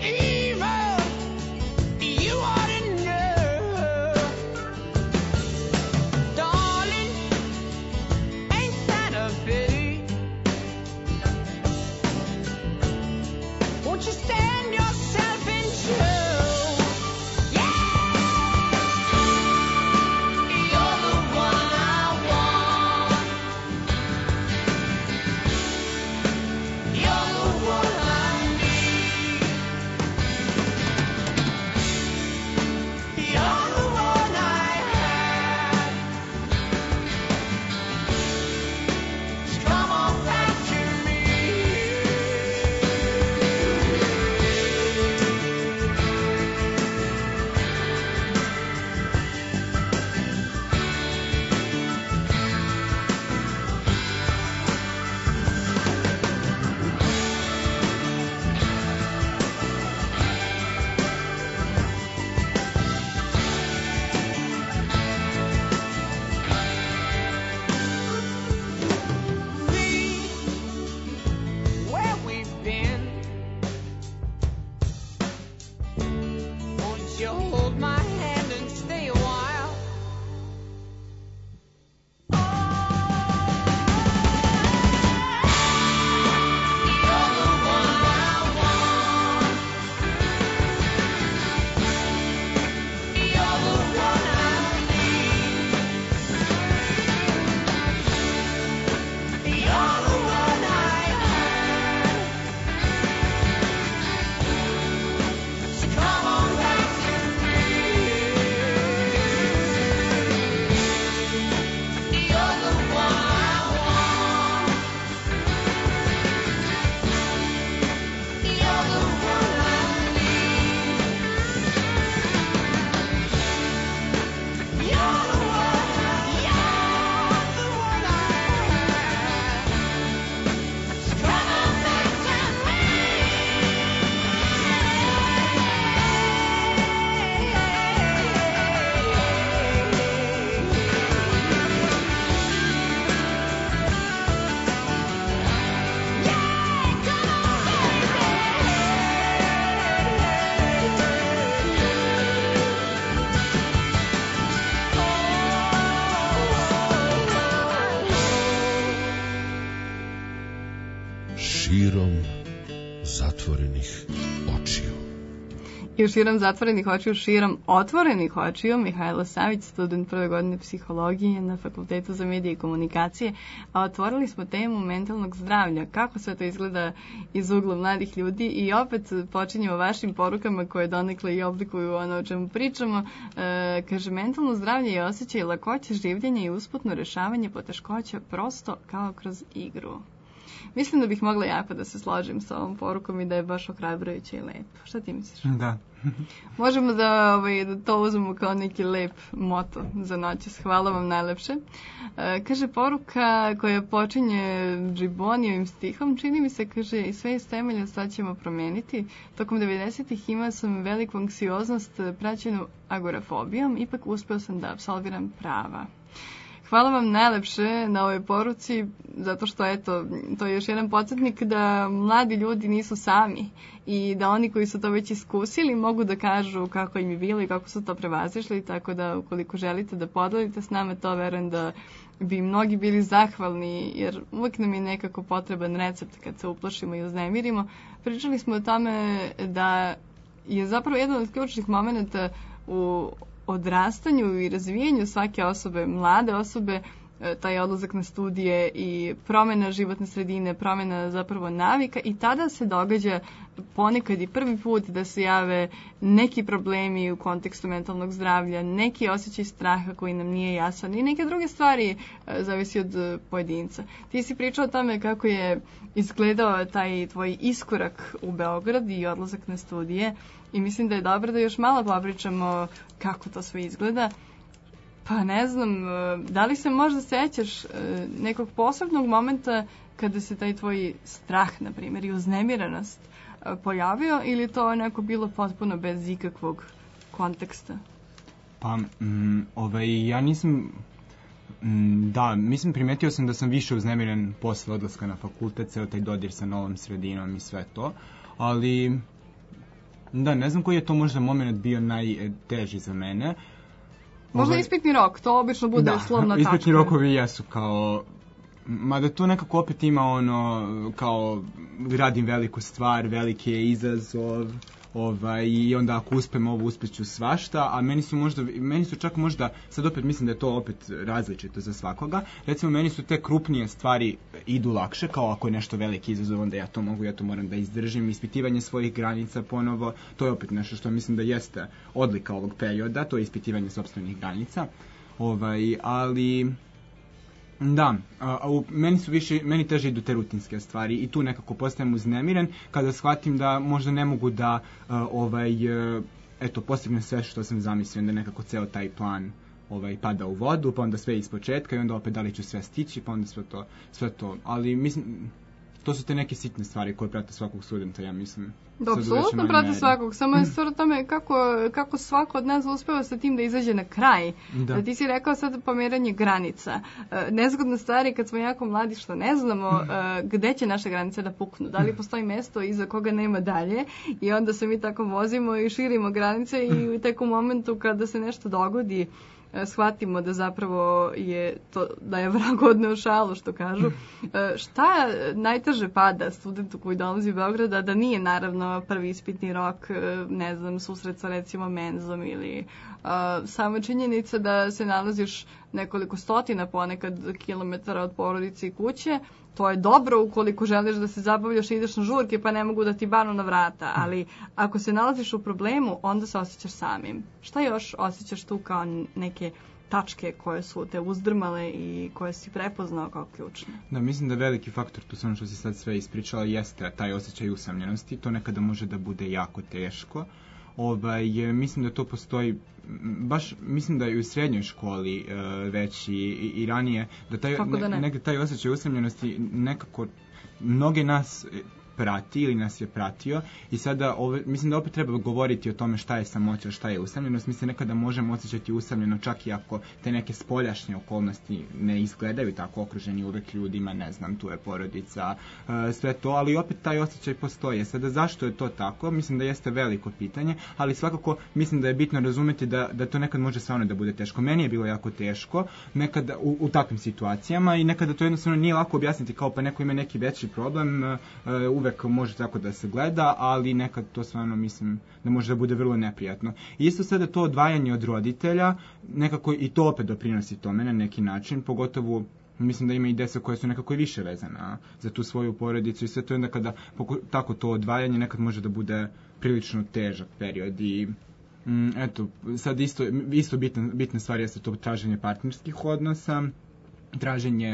evil. You ought to know, darling, ain't that a pity? Won't you stand yourself in show? Yeah, you're the one I want. You're the one I need. You're the one I have. So come on back to me. See where we've been. Won't you hold my hand and stay a while? You're the one I want. You're the one I need. You're the one I have. So come on back to me. You're the one I want. You're the one I need. You're the one I have. So come on back to me. Širom zatvorenih očiju. I u širom zatvorenih očiju, širom otvorenih očiju, Mihajlo Savić, student prve godine psihologije na Fakultetu za medije i komunikacije, a otvorili smo temu mentalnog zdravlja, kako sve to izgleda iz ugla mladih ljudi i opet počinjemo vašim porukama koje donekle i oblikuju ono o čemu pričamo. Kaže, mentalno zdravlje je osjećaj lakoće življenja i usputno rešavanje poteškoća prosto kao kroz igru. Mislim da bih mogla jako da se složim sa ovom porukom i da je baš ohrabrujuće i lepo. Šta ti misliš? Da. Možemo da to uzmemo kao neki lep moto za noćas. Hvala vam najlepše. Kaže, poruka koja počinje Džibonijevim stihom, čini mi se, kaže, i sve iz temelja sad ćemo promeniti. Tokom 90-ih imao sam veliku anksioznost praćenu agorafobijom, ipak uspeo sam da apsolviram prava. Hvala vam najlepše na ovoj poruci, zato što, eto, to je još jedan podsjetnik da mladi ljudi nisu sami i da oni koji su to već iskusili mogu da kažu kako im je bilo i kako su to prevazišli, tako da ukoliko želite da podelite s nama to, verujem da bi mnogi bili zahvalni, jer uvijek nam je nekako potreban recept kad se uplašimo i uznemirimo. Pričali smo o tome da je zapravo jedan od ključnih momenta u odrastanju i razvijanju svake osobe, mlade osobe, taj odlazak na studije i promjena životne sredine, promjena zapravo navika i tada se događa ponekad i prvi put da se jave neki problemi u kontekstu mentalnog zdravlja, neki osjećaj straha koji nam nije jasan i neke druge stvari, zavisi od pojedinca. Ti si pričao o tome kako je izgledao taj tvoj iskorak u Beograd i odlazak na studije i mislim da je dobro da još malo popričamo kako to sve izgleda. Pa ne znam, da li se možda sećaš nekog posebnog momenta kada se taj tvoj strah, na primjer, i uznemiranost pojavio ili to onako bilo potpuno bez ikakvog konteksta? Pa, ja nisam... Da, mislim, primetio sam da sam više uznemiren posle odlaska na fakultet, ceo taj dodir sa novom sredinom i sve to, ali Da, ne znam koji je to možda moment bio najteži za mene. Možda ispitni rok, to obično bude slovna tačka. Da, ispitni rokovi jesu kao... Mada tu nekako opet ima ono, kao radim veliku stvar, veliki je izazov, i onda ako uspem ovo, uspjeću svašta, a meni su čak možda, sad opet mislim da je to opet različito za svakoga, recimo meni su te krupnije stvari idu lakše, kao ako je nešto veliki izazov, onda ja to moram da izdržim, ispitivanje svojih granica ponovo, to je opet nešto što mislim da jeste odlika ovog perioda, to je ispitivanje sopstvenih granica, ali... Da, meni teže idu te rutinske stvari i tu nekako postajem uznemiren kada shvatim da možda ne mogu da postignem sve što sam zamislio, da nekako ceo taj plan pada u vodu, pa onda sve ispočetka i onda opet da li ću sve stići, pa onda sve to, ali mislim, to su te neke sitne stvari koje prate svakog studenta, ja mislim. Da, apsolutno prate svakog, samo je stvar o tome kako svako od nas uspeva sa tim da izađe na kraj. Da. Ti si rekao sad pomeranje granica. Nezgodna stvar je kad smo jako mladi što ne znamo gde će naše granice da puknu. Da li postoji mesto iza koga nema dalje i onda se mi tako vozimo i širimo granice i tek u momentu kada se nešto dogodi shvatimo da zapravo je to, da je vrag odneo šalu, što kažu. Šta najteže pada studentu koji dolazi u Beograda, da nije naravno prvi ispitni rok, ne znam, susret sa recimo menzom ili sama činjenica da se nalaziš nekoliko stotina ponekad kilometara od porodice i kuće. To je dobro ukoliko želiš da se zabavljaš i ideš na žurke pa ne mogu da ti banu na vrata, ali ako se nalaziš u problemu, onda se osjećaš samim. Šta još osjećaš tu kao neke tačke koje su te uzdrmale i koje si prepoznao kao ključne? Da, mislim da veliki faktor, tu ono što si sad sve ispričala, jeste taj osjećaj usamljenosti. To nekada može da bude jako teško. Mislim da to postoji, baš mislim da i u srednjoj školi već i ranije, da negdje taj osjećaj usamljenosti nekako mnoge nas prati ili nas je pratio i sada mislim da opet treba govoriti o tome šta je samoća, šta je usamljenost. Mislim nekada možemo osjećati usamljeno čak i ako te neke spoljašnje okolnosti ne izgledaju tako, okruženi uvek ljudima, ne znam, tu je porodica, sve to, ali opet taj osjećaj postoji. Sada zašto je to tako? Mislim da jeste veliko pitanje, ali svakako mislim da je bitno razumeti da to nekad može stvarno da bude teško. Meni je bilo jako teško nekada u takvim situacijama i nekada to jednostavno nije lako objasniti, kao pa neko ima neki veći problem, uvek može tako da se gleda, ali nekad to stvarno mislim da može da bude vrlo neprijatno. I isto sada to odvajanje od roditelja, nekako i to opet doprinosi tome na neki način, pogotovo mislim da ima i deca koje su nekako i više vezana za tu svoju porodicu i sve to, onda kada tako to odvajanje nekad može da bude prilično težak period i eto, sad isto bitna stvar jeste to traženje partnerskih odnosa, traženje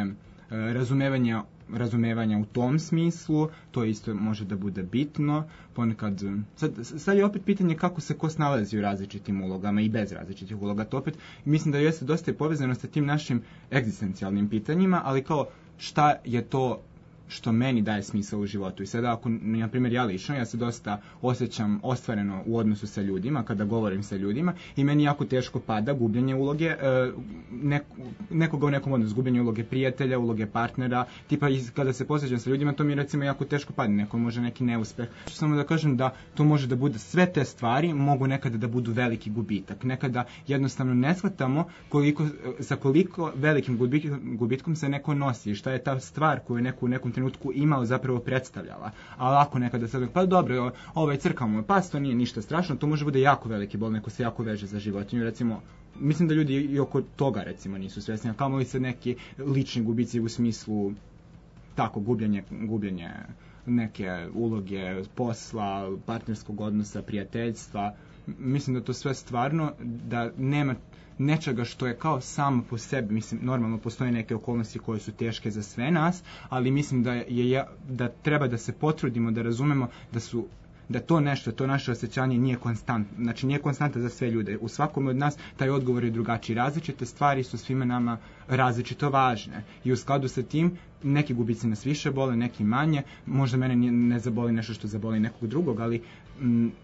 razumevanja u tom smislu, to isto može da bude bitno. Ponekad, sad je opet pitanje kako se ko snalazi u različitim ulogama i bez različitih uloga. To opet mislim da jeste dosta povezano sa tim našim egzistencijalnim pitanjima, ali kao šta je to što meni daje smisao u životu. I sada ako, na primjer, ja lično, ja se dosta osjećam ostvareno u odnosu sa ljudima, kada govorim sa ljudima, i meni jako teško pada gubljenje uloge, nekoga u nekom odnosu, gubljenje uloge prijatelja, uloge partnera, tipa kada se posjećam sa ljudima, to mi recimo jako teško pada, neko može neki neuspeh. Samo da kažem da to može da bude, sve te stvari mogu nekada da budu veliki gubitak. Nekada jednostavno ne shvatamo sa koliko velikim gubitkom se neko nosi, šta je ta stvar koju neko u nekom trenutku imao zapravo predstavljala. A lako nekada sad, pa dobro, crkamo, pa to nije ništa strašno, to može bude jako veliki bol, neko se jako veže za životinju, recimo, mislim da ljudi i oko toga recimo nisu svjesni, a kamoli se neki lični gubici u smislu tako, gubljenje neke uloge, posla, partnerskog odnosa, prijateljstva. Mislim da to sve stvarno, da nema nečega što je kao samo po sebi, mislim, normalno postoje neke okolnosti koje su teške za sve nas, ali mislim da treba da se potrudimo, da razumemo da to nešto, to naše osjećanje nije konstantno, znači nije konstanta za sve ljude. U svakom od nas taj odgovor je drugačiji. Različite stvari su svima nama različito važne i u skladu sa tim neki gubici nas više bole, neki manje, možda mene ne zaboli nešto što zaboli nekog drugog, ali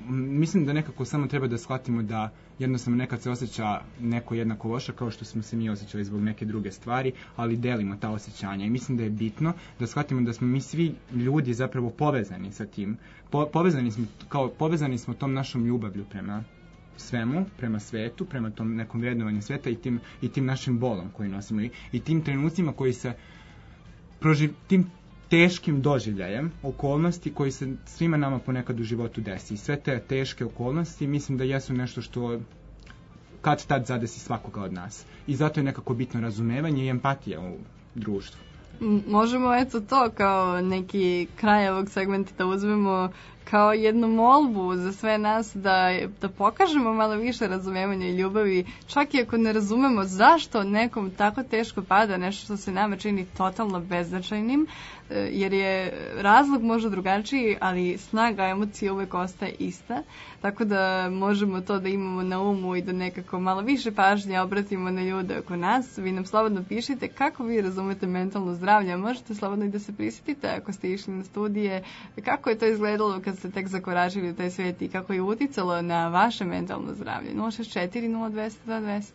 mislim da nekako samo treba da shvatimo da jednostavno nekad se osjeća neko jednako loše kao što smo se mi osjećali zbog neke druge stvari, ali delimo ta osjećanja i mislim da je bitno da shvatimo da smo mi svi ljudi zapravo povezani sa tim. Povezani smo tom našom ljubavlju prema svemu, prema svetu, prema tom nekom vrednovanju sveta i tim našim bolom koji nosimo i tim trenucima koji se tim teškim doživljajem okolnosti koji se svima nama ponekad u životu desi. I sve te teške okolnosti mislim da jesu nešto što kad tad zadesi svakoga od nas. I zato je nekako bitno razumevanje i empatija u društvu. Možemo to kao neki kraj ovog segmenta da uzmemo kao jednu molbu za sve nas da pokažemo malo više razumevanja i ljubavi, čak i ako ne razumemo zašto nekom tako teško pada nešto što se nama čini totalno beznačajnim, jer je razlog možda drugačiji, ali snaga emocije uvek ostaje ista, tako da možemo to da imamo na umu i da nekako malo više pažnje obratimo na ljude oko nas. Vi nam slobodno pišite kako vi razumete mentalno zdravlje, možete slobodno i da se prisjetite ako ste išli na studije, kako je to izgledalo kad ste tek zakoračili u taj svijet i kako je uticalo na vaše mentalno zdravlje. 064 0200 2200.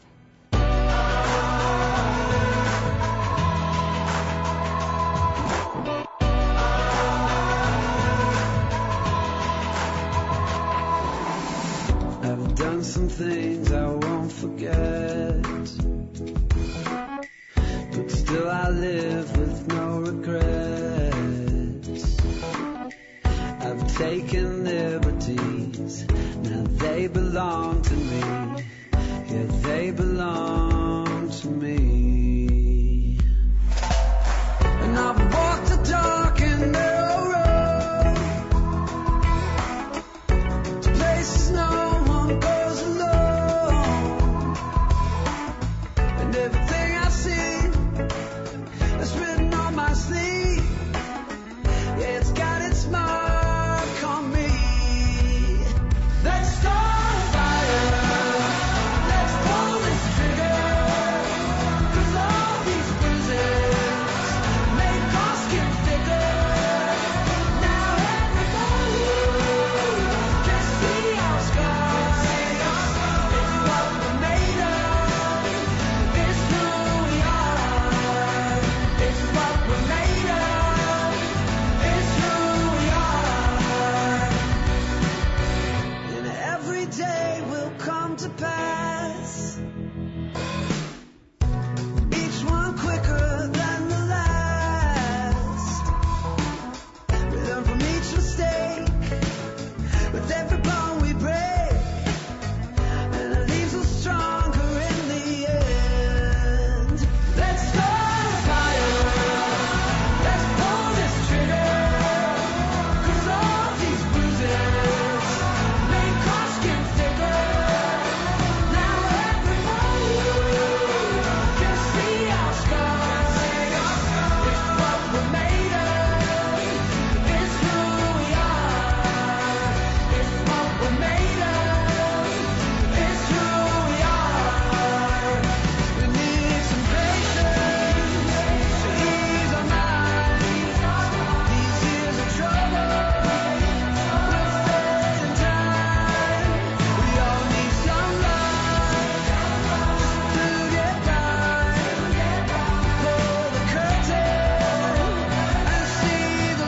I've done some things I won't forget, but still I live with no regrets. I've taken liberties, now they belong to me, yeah, they belong to me. And I've walked the dark and narrow road to places no one goes alone, and everything I see is written on my sleeve, yeah, it's got its mark on me. Let's start a fire, let's pull this trigger, 'cause all these bruises make our skin thicker. Now everybody can see our scars. It's what we're made of, it's who we are. It's what we're made of, it's who we are. And every day will come to pass, each one quicker than the last. We learn from each mistake, with every bone we break, and it leaves us stronger in the end. Let's start a fire, let's pull this trigger, 'cause all these bruises make our skin thicker. Now everybody can see our scars. It's what we're made of, it's who we are. It's what we're made of, it's who we are. We need some patience to ease our minds. These years of trouble will fade in time. We all need some love to get by. Pull the curtain and see the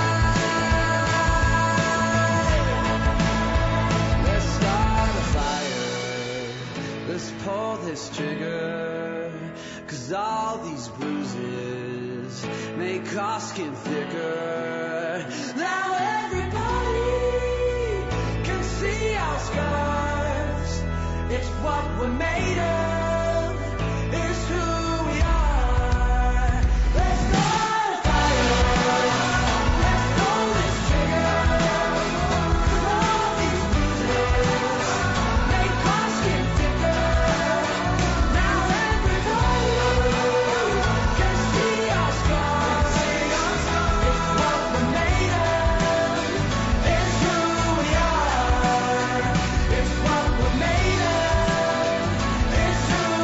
light. Let's start a fire, let's pull this trigger, 'cause all these bruises make our skin thicker. Now everybody can see our scars. It's what we're made of, it's who we are. Let's start a fire, let's pull this trigger, 'cause all these bruises make our skin thicker. Now everybody can see our scars. It's what we're made of, it's who we are. It's what we're made of, it's who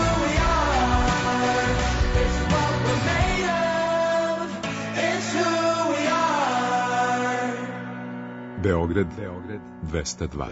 Beograd 202.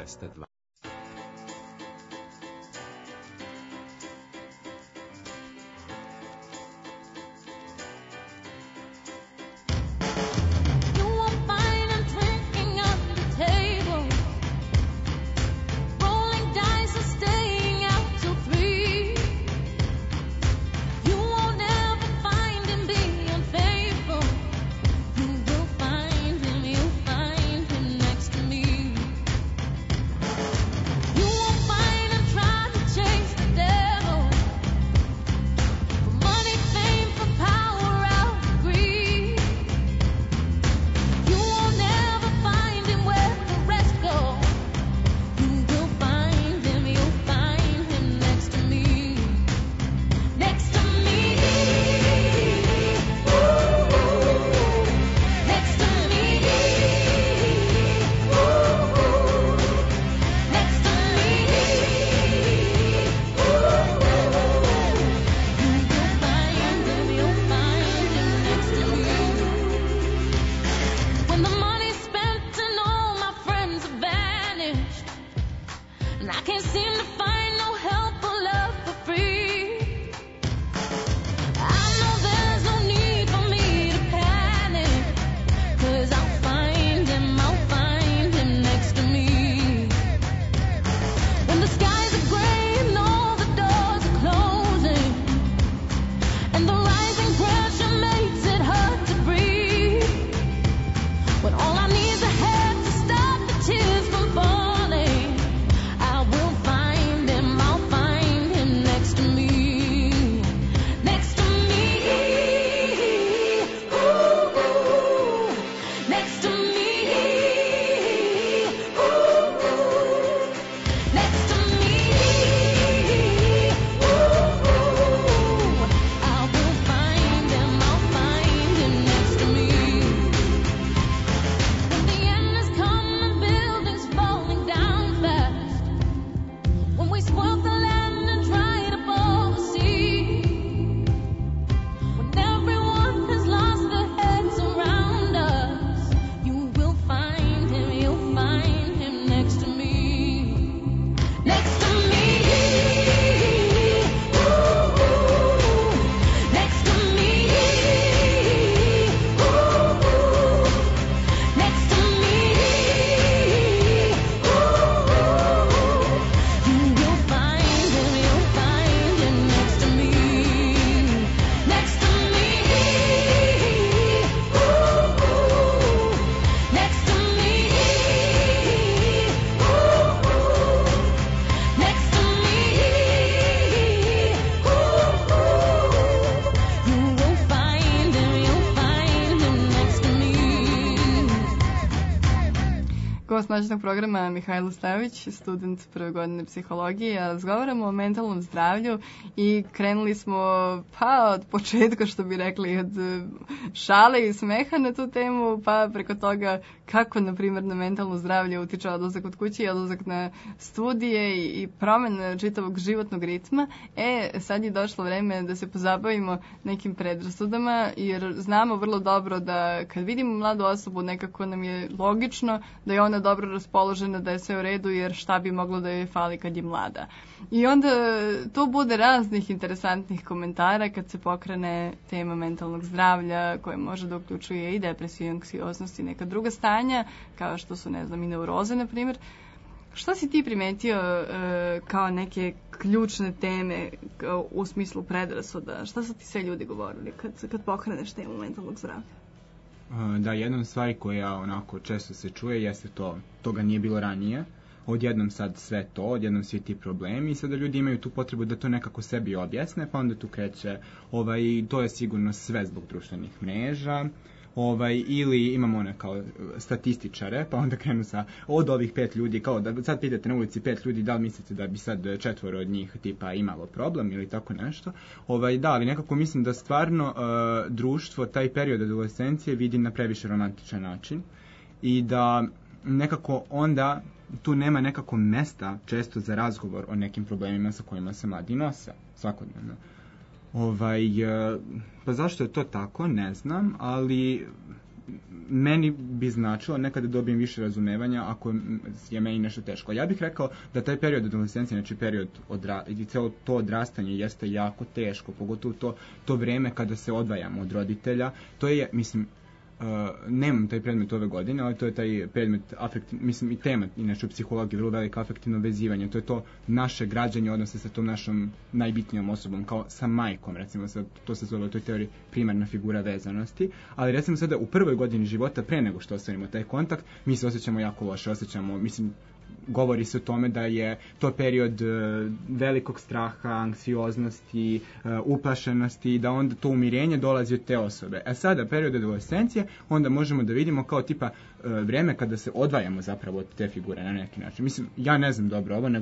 Gost noćnog programa Mihajlo Stavić, student prve godine psihologije, a razgovaramo o mentalnom zdravlju i krenuli smo od početka, što bi rekli, od šale i smeha na tu temu, pa preko toga kako, na primjer, na mentalno zdravlje utiče odlazak od kuće i odlazak na studije i promjena čitavog životnog ritma. Sad je došlo vreme da se pozabavimo nekim predrasudama, jer znamo vrlo dobro da kad vidimo mladu osobu, nekako nam je logično da je ona dobro raspoložena, da je sve u redu, jer šta bi moglo da joj fali kad je mlada. I onda tu bude raznih interesantnih komentara kad se pokrene tema mentalnog zdravlja, koja može da uključuje i depresiju, anksioznost i neka druga stanja, kao što su, ne znam, i neuroze, na primjer. Šta si ti primetio kao neke ključne teme u smislu predrasuda? Šta su ti sve ljudi govorili kad pokreneš temu mentalnog zdravlja? Da, jedna od stvari koja onako često se čuje jeste toga nije bilo ranije. Odjednom sad sve to, odjednom svi ti problemi i sada ljudi imaju tu potrebu da to nekako sebi objasne, pa onda tu kreće to je sigurno sve zbog društvenih mreža. Ili imamo one kao statističare, pa onda krenu od ovih 5 ljudi, kao da sad pitate na ulici 5 ljudi da li mislite da bi sad 4 od njih tipa imalo problem ili tako nešto. Da, ali nekako mislim da stvarno društvo taj period adolescencije vidi na previše romantičan način i da nekako onda tu nema nekako mesta često za razgovor o nekim problemima sa kojima se mladi nose svakodnevno. Pa zašto je to tako, ne znam, ali meni bi značilo nekada dobijem više razumevanja ako je meni nešto teško. Ja bih rekao da taj period adolescencije, znači period i cijelo to odrastanje jeste jako teško, pogotovo to vreme kada se odvajamo od roditelja. To je, mislim, nemam taj predmet ove godine, ali to je taj predmet mislim i tema, inače u psihologiji vrlo veliko afektivno vezivanje, to je to naše građanje odnose sa tom našom najbitnijom osobom, kao sa majkom, recimo, to se zove u toj teoriji primarna figura vezanosti, ali recimo sada u prvoj godini života, pre nego što ostvarimo taj kontakt, mi se osjećamo jako loše, mislim, govori se o tome da je to period velikog straha, anksioznosti, uplašenosti, da onda to umirenje dolazi od te osobe. A sada, period adolescencije, onda možemo da vidimo kao tipa vreme kada se odvajamo zapravo od te figure na neki način. Mislim, ja ne znam dobro ovo,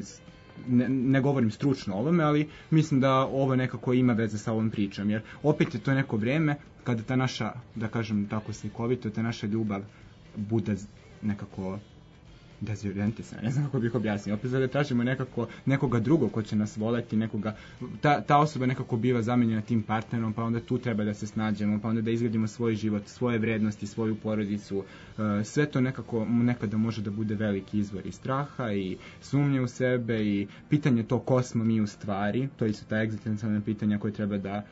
ne govorim stručno o ovome, ali mislim da ovo nekako ima veze sa ovom pričom, jer opet je to neko vreme kada ta naša, da kažem tako slikovito, ta naša ljubav bude nekako dezorijentisana, ne znam kako bih objasnio. Opet da tražimo nekoga drugog ko će nas voleti, ta osoba nekako biva zamenjena tim partnerom, pa onda tu treba da se snađemo, pa onda da izgradimo svoj život, svoje vrednosti, svoju porodicu. Sve to nekako nekada može da bude veliki izvor i straha i sumnje u sebe i pitanje to ko smo mi u stvari, to su ta egzistencijalna pitanja koje treba da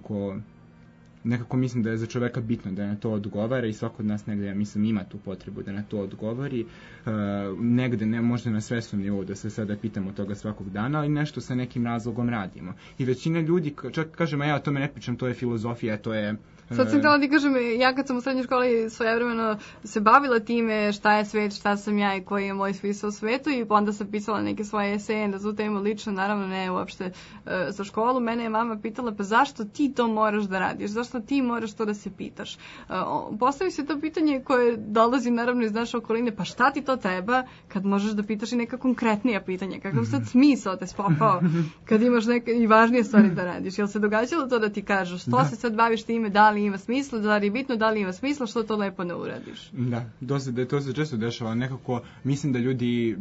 nekako mislim da je za čoveka bitno da na to odgovara i svako od nas negde, ja mislim, ima tu potrebu da na to odgovori. Negde, možda na svesnom nivou da se sada pitamo toga svakog dana, ali nešto sa nekim razlogom radimo. I većina ljudi, čak kažem, a ja o tome ne pričam, to je filozofija, to je... Sad sam htjela ti kažem, ja kad sam u srednjoj školi svojevremeno se bavila time šta je svet, šta sam ja i koji je moj smisao u svetu i onda sam pisala neke svoje eseje na tu temu lično, naravno ne uopšte za školu. Mene je mama pitala, pa zašto ti to moraš da radiš, zašto ti moraš to da se pitaš. Postavi se to pitanje koje dolazi naravno iz naše okoline, pa šta ti to treba kad možeš da pitaš i neka konkretnija pitanja, kakav sad smisao te spopao kad imaš neke i važnije stvari da radiš. Jel se događalo to da ti kažu što se sad baviš time, da li ima smisla, da li je bitno, da li ima smisla, što to lepo ne uradiš? Da, to se često dešava, nekako mislim da ljudi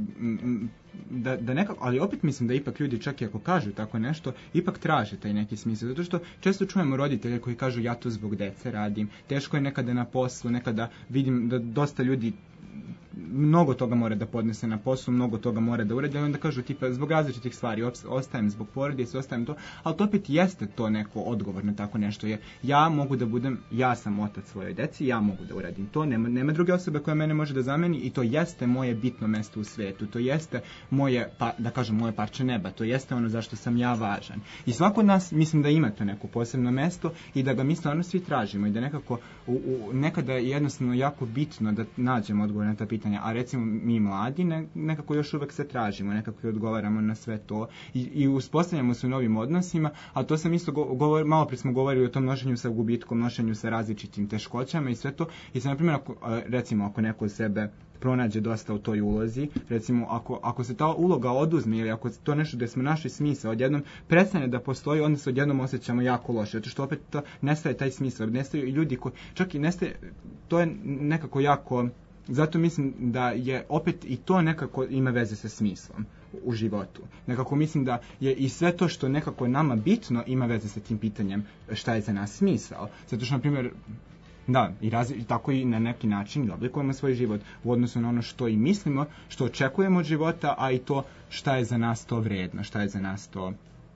da nekako, ali opet mislim da ipak ljudi čak i ako kažu tako nešto, ipak traže taj neki smisao, zato što često čujemo roditelje koji kažu ja to zbog dece radim, teško je nekada na poslu, nekada vidim da dosta ljudi mnogo toga mora da podnese na poslu, mnogo toga mora da uradi, onda kažu tipa zbog različitih stvari, ostajem zbog porodice, ostajem to, ali to opet jeste to neko odgovor na tako nešto, jer ja mogu da budem, ja sam otac svojoj deci, ja mogu da uradim to, nema druge osobe koja mene može da zameni i to jeste moje bitno mesto u svetu, to jeste moje, da kažem, moje parče neba, to jeste ono zašto sam ja važan. I svako od nas mislim da ima to neko posebno mesto i da ga mi stvarno svi tražimo i da nekako nekada je jednostavno jako bitno da nađemo odgovor na ta pitanja, a recimo mi mladi nekako još uvek se tražimo, nekako odgovaramo na sve to i uspostavljamo se u novim odnosima, a to sam isto malo prije smo govorili o tom nošenju sa gubitkom, nošenju sa različitim teškoćama i sve to. I sad, na primjer, ako neko od sebe pronađe dosta u toj ulozi, recimo ako se ta uloga oduzme ili ako to nešto da smo našli smisao, odjednom prestane da postoji, onda se odjednom osjećamo jako loše, zato što opet to nestaje taj smisao, nestaju i ljudi koji, čak i nestaje, to je nekako jako, zato mislim da je opet i to nekako ima veze sa smislom u životu. Nekako mislim da je i sve to što nekako nama bitno ima veze sa tim pitanjem šta je za nas smisao. Zato što, na primjer, da, i tako i na neki način oblikujemo svoj život u odnosu na ono što i mislimo, što očekujemo od života, a i to šta je za nas to vredno, šta je za nas to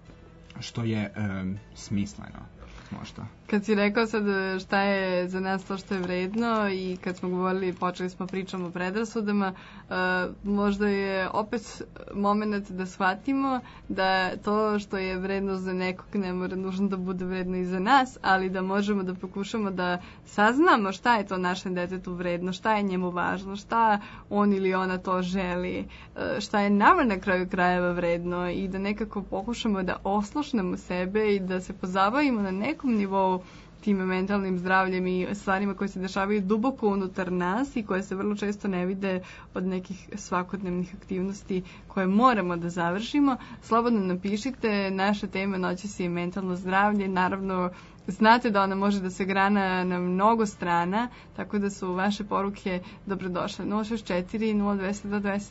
što je smisleno. Možda. Kad si rekao sad šta je za nas to što je vredno i kad smo govorili, počeli smo pričamo o predrasudama, možda je opet moment da shvatimo da to što je vredno za nekog ne mora nužno da bude vredno i za nas, ali da možemo da pokušamo da saznamo šta je to našem detetu vredno, šta je njemu važno, šta on ili ona to želi, šta je nama na kraju krajeva vredno i da nekako pokušamo da oslušnemo sebe i da se pozabavimo na nekom nivou tim mentalnim zdravljem i stvarima koje se dešavaju duboko unutar nas i koje se vrlo često ne vide od nekih svakodnevnih aktivnosti koje moramo da završimo. Slobodno napišite, naša tema noćas je mentalno zdravlje. Naravno, znate da ona može da se grana na mnogo strana, tako da su vaše poruke dobrodošle. 064 0200 200.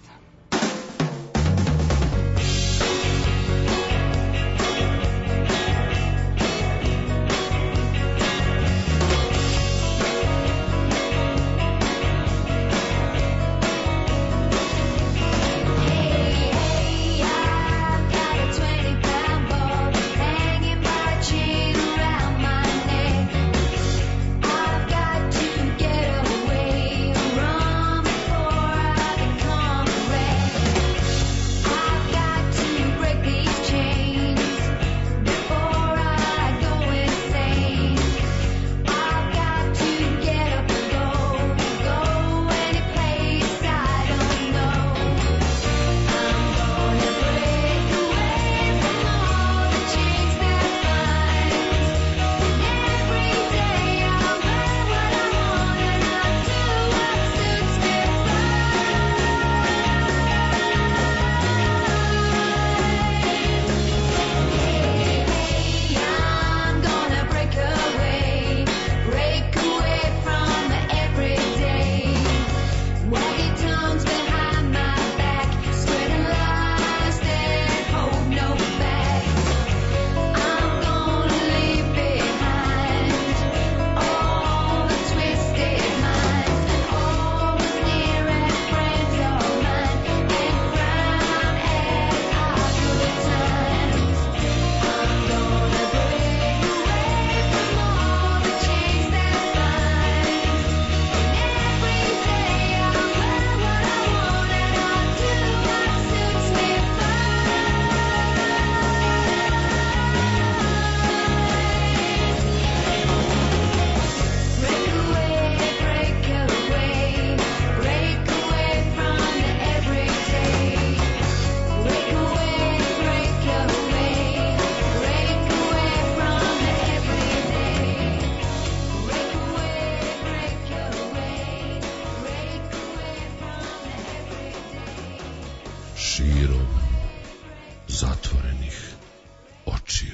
širom zatvorenih očiju.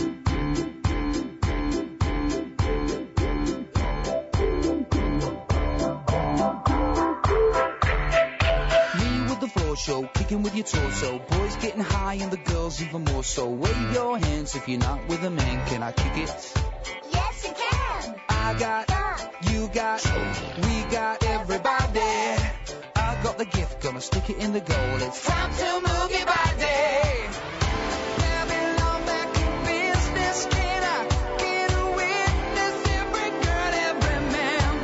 Show, kicking with your torso. Boys getting high and the girls even more so. Wave your hands if you're not with a man. Can I kick it? Yes, you can. I got, you got, we got everybody. I got the gift, gonna stick it in the goal. It's time to move your body. Babylon back in business. Can I get a witness? Every girl, every man.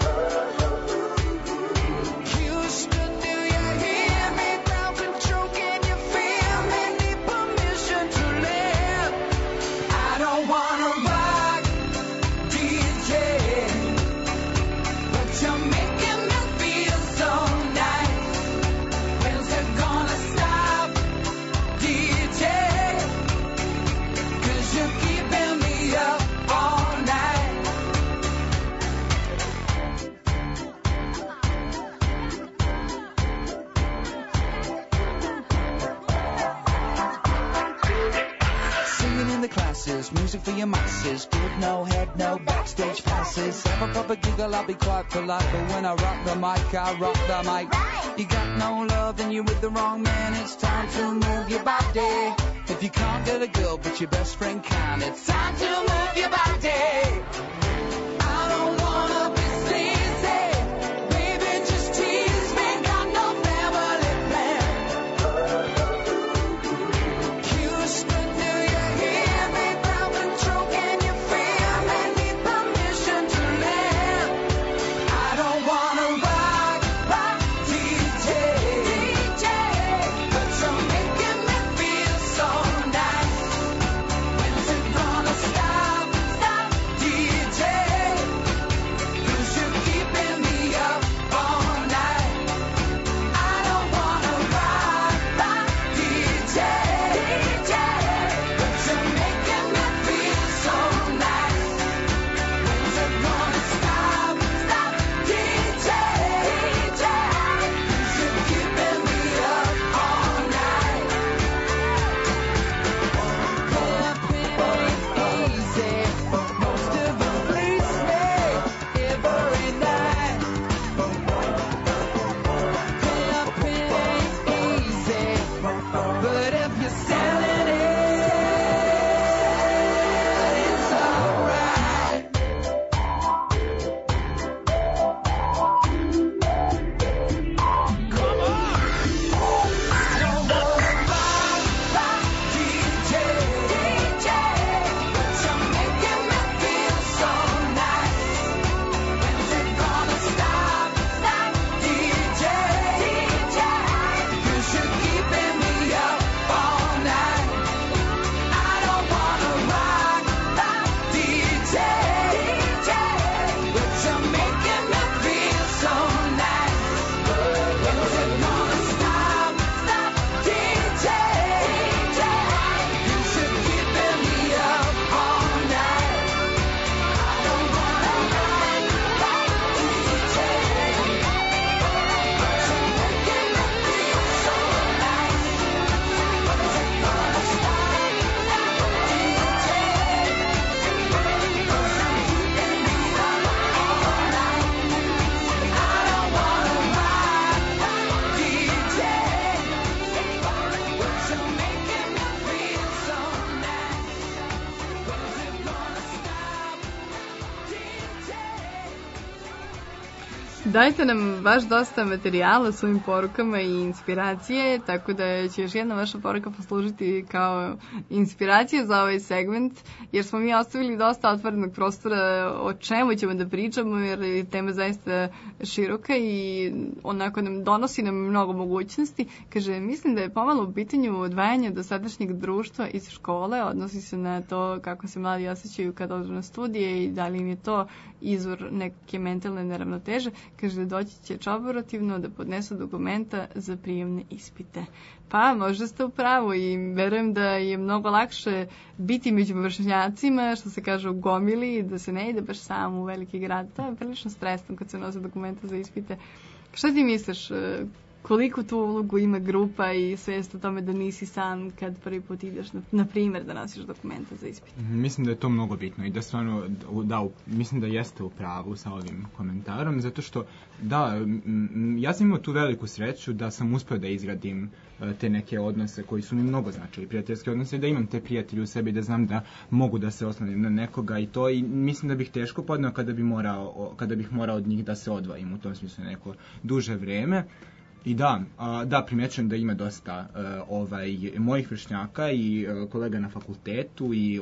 Houston, do you hear me? Ground control, can you feel me? Need permission to live. I don't wanna rock, DJ, but you're making me feel so nice. When's it gonna stop, DJ? 'Cause you're keeping me up all night. Singing in the classes, music for your masses. Give no head, no backstage passes. Have a proper giggle, I'll be quite polite. But when I rock the mic, I rock the mic. You got no love, then you're with the wrong man. It's time to move your body. If you can't get a girl, but your best friend can, it's time to move your body. I don't wanna be sleazy. Baby, just tease me. Got no family plan. Houston, do you hear me? Ground control, can you feel me? Need permission to live. I don't wanna rock, DJ, but you're making me feel so nice. When's it gonna stop, DJ? 'Cause you're keeping me up all night. I don't wanna rock, DJ, but you're making me feel so nice. When's it gonna stop, DJ? 'Cause you're keeping me up all night. Pull up and ain't easy. Most of them please me every night. Pull up and ain't easy. But if you're selling it, it's alright. Come on! I don't wanna rock, DJ, but you're making me feel so nice. When's it gonna stop, DJ? 'Cause you're keeping me up all night. I don't wanna rock, DJ, but you're making me feel so nice. When's it gonna stop, DJ? 'Cause you're keeping me up all night. I don't wanna rock, DJ, but you're making me feel so nice. When's it gonna stop, DJ? 'Cause you're keeping me up all night. I don't wanna rock, DJ, but you're making me feel so nice. When's it gonna stop, DJ? Dajte nam baš dosta materijala svojim porukama i inspiracije, tako da će još jedna vaša poruka poslužiti kao inspiracija za ovaj segment, jer smo mi ostavili dosta otvorenog prostora o čemu ćemo da pričamo, jer je tema zaista široka i onako donosi nam mnogo mogućnosti. Kaže, mislim da je pomalo u pitanju odvajanja dosadašnjeg društva iz škole, odnosi se na to kako se mladi osjećaju kad odu na studije i da li im je to izvor neke mentalne neravnoteže. Kaže, doći će čoborativno da podnesu dokumenta za prijemne ispite. Pa, možda ste u pravu i verujem da je mnogo lakše biti među vršnjacima, što se kaže u gomili, da se ne ide baš sam u veliki grad. To je prilično stresno kad se nose dokumenta za ispite. Šta ti misliš? koliko tu ulogu ima grupa i svijest o tome da nisi sam kad prvi put ideš, na primjer, da nosiš dokumenta za ispit. Mislim da je to mnogo bitno i da stvarno, mislim da jeste u pravu sa ovim komentarom, zato što, ja sam imao tu veliku sreću da sam uspio da izgradim te neke odnose koji su mi mnogo značili, prijateljske odnose, da imam te prijatelje u sebi, da znam da mogu da se oslanjam na nekoga i to, i mislim da bih teško podneo kada bih morao od njih da se odvojim u tom smislu neko duže vreme. I da, primjećujem da ima dosta mojih vršnjaka i kolega na fakultetu i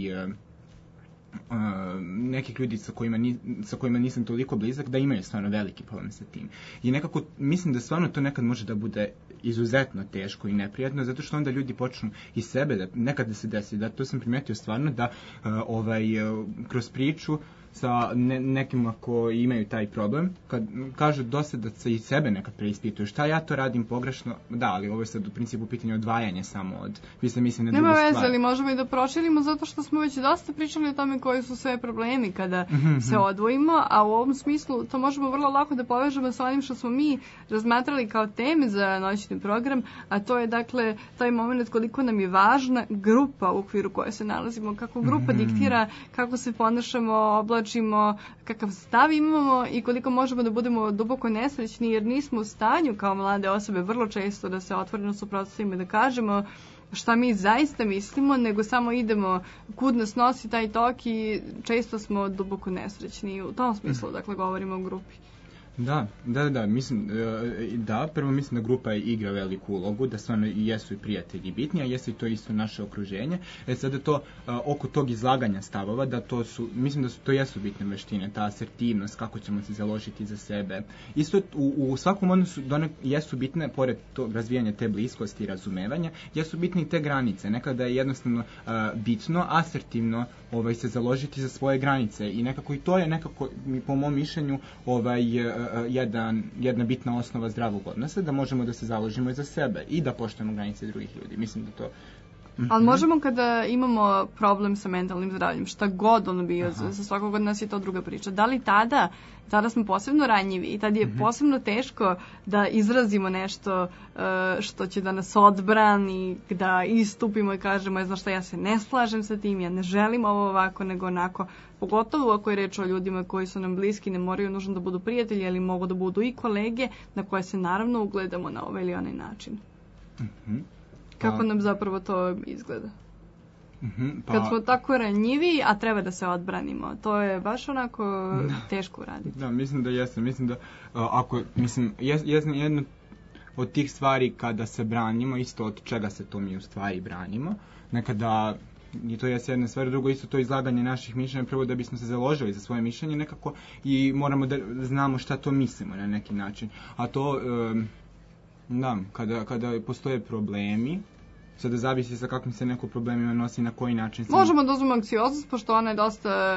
nekih ljudi sa kojima nisam toliko blizak, da imaju stvarno veliki problem sa tim. I nekako mislim da stvarno to nekad može da bude izuzetno teško i neprijatno, zato što onda ljudi počnu i sebe, nekad da se desi, da to sam primetio stvarno, da kroz priču sa nekima koji imaju taj problem, kad kažu dosta da se i sebe nekad preispituju, šta ja to radim pogrešno, ali ovo je sad u principu pitanje odvajanja samo od, vi ste mislili na drugu stvar. Nema veze, ali možemo i da proširimo, zato što smo već dosta pričali o tome koji su sve problemi kada se odvojimo, a u ovom smislu to možemo vrlo lako da povežemo sa onim što smo mi razmatrali kao teme za noćni program, a to je dakle taj moment koliko nam je važna grupa u okviru koje se nalazimo, kako grupa diktira kako se ponašamo, oblačimo, kakav stav imamo i koliko možemo da budemo duboko nesrećni jer nismo u stanju kao mlade osobe vrlo često da se otvoreno suprotstavimo i da kažemo šta mi zaista mislimo, nego samo idemo kud nas nosi taj tok i često smo duboko nesrećni. U tom smislu, dakle, govorimo o grupi. Da, mislim, prvo mislim da grupa igra veliku ulogu, da stvarno jesu i prijatelji bitni, a jesu i to isto naše okruženje. Sada to, oko tog izlaganja stavova, da to su, mislim da to jesu bitne veštine, ta asertivnost, kako ćemo se založiti za sebe. Isto u svakom odnosu jesu bitne, pored tog razvijanja te bliskosti i razumevanja, jesu bitne i te granice. Nekada je jednostavno bitno, asertivno se založiti za svoje granice i nekako i to je nekako, po mom mišljenju, jedna bitna osnova zdravog odnosa, da možemo da se založimo i za sebe i da poštujemo granice drugih ljudi. Mislim da to... Ali možemo kada imamo problem sa mentalnim zdravljem, šta god on bio, za svakog od nas je to druga priča. Da li tada smo posebno ranjivi i tad je posebno teško da izrazimo nešto što će da nas odbrani, da istupimo i kažemo, znaš šta, ja se ne slažem sa tim, ja ne želim ovo ovako nego onako, pogotovo ako je reč o ljudima koji su nam bliski, ne moraju nužno da budu prijatelji, ali mogu da budu i kolege na koje se naravno ugledamo na ovaj ili onaj način. Kako nam zapravo to izgleda? Kad smo tako ranjivi, a treba da se odbranimo, to je baš onako teško uraditi. Da, mislim da jeste. Mislim da jedna od tih stvari kada se branimo, isto od čega se to mi u stvari branimo, nekada i to je jedna stvar, drugo isto to izlaganje naših mišljenja, prvo da bismo se založili za svoje mišljenje nekako i moramo da znamo šta to mislimo na neki način. A to, kada postoje problemi, sada zavisi sa kakvim se neko problemima nosi, na koji način se... Možemo da uzmemo anksioznost, pošto ona je dosta,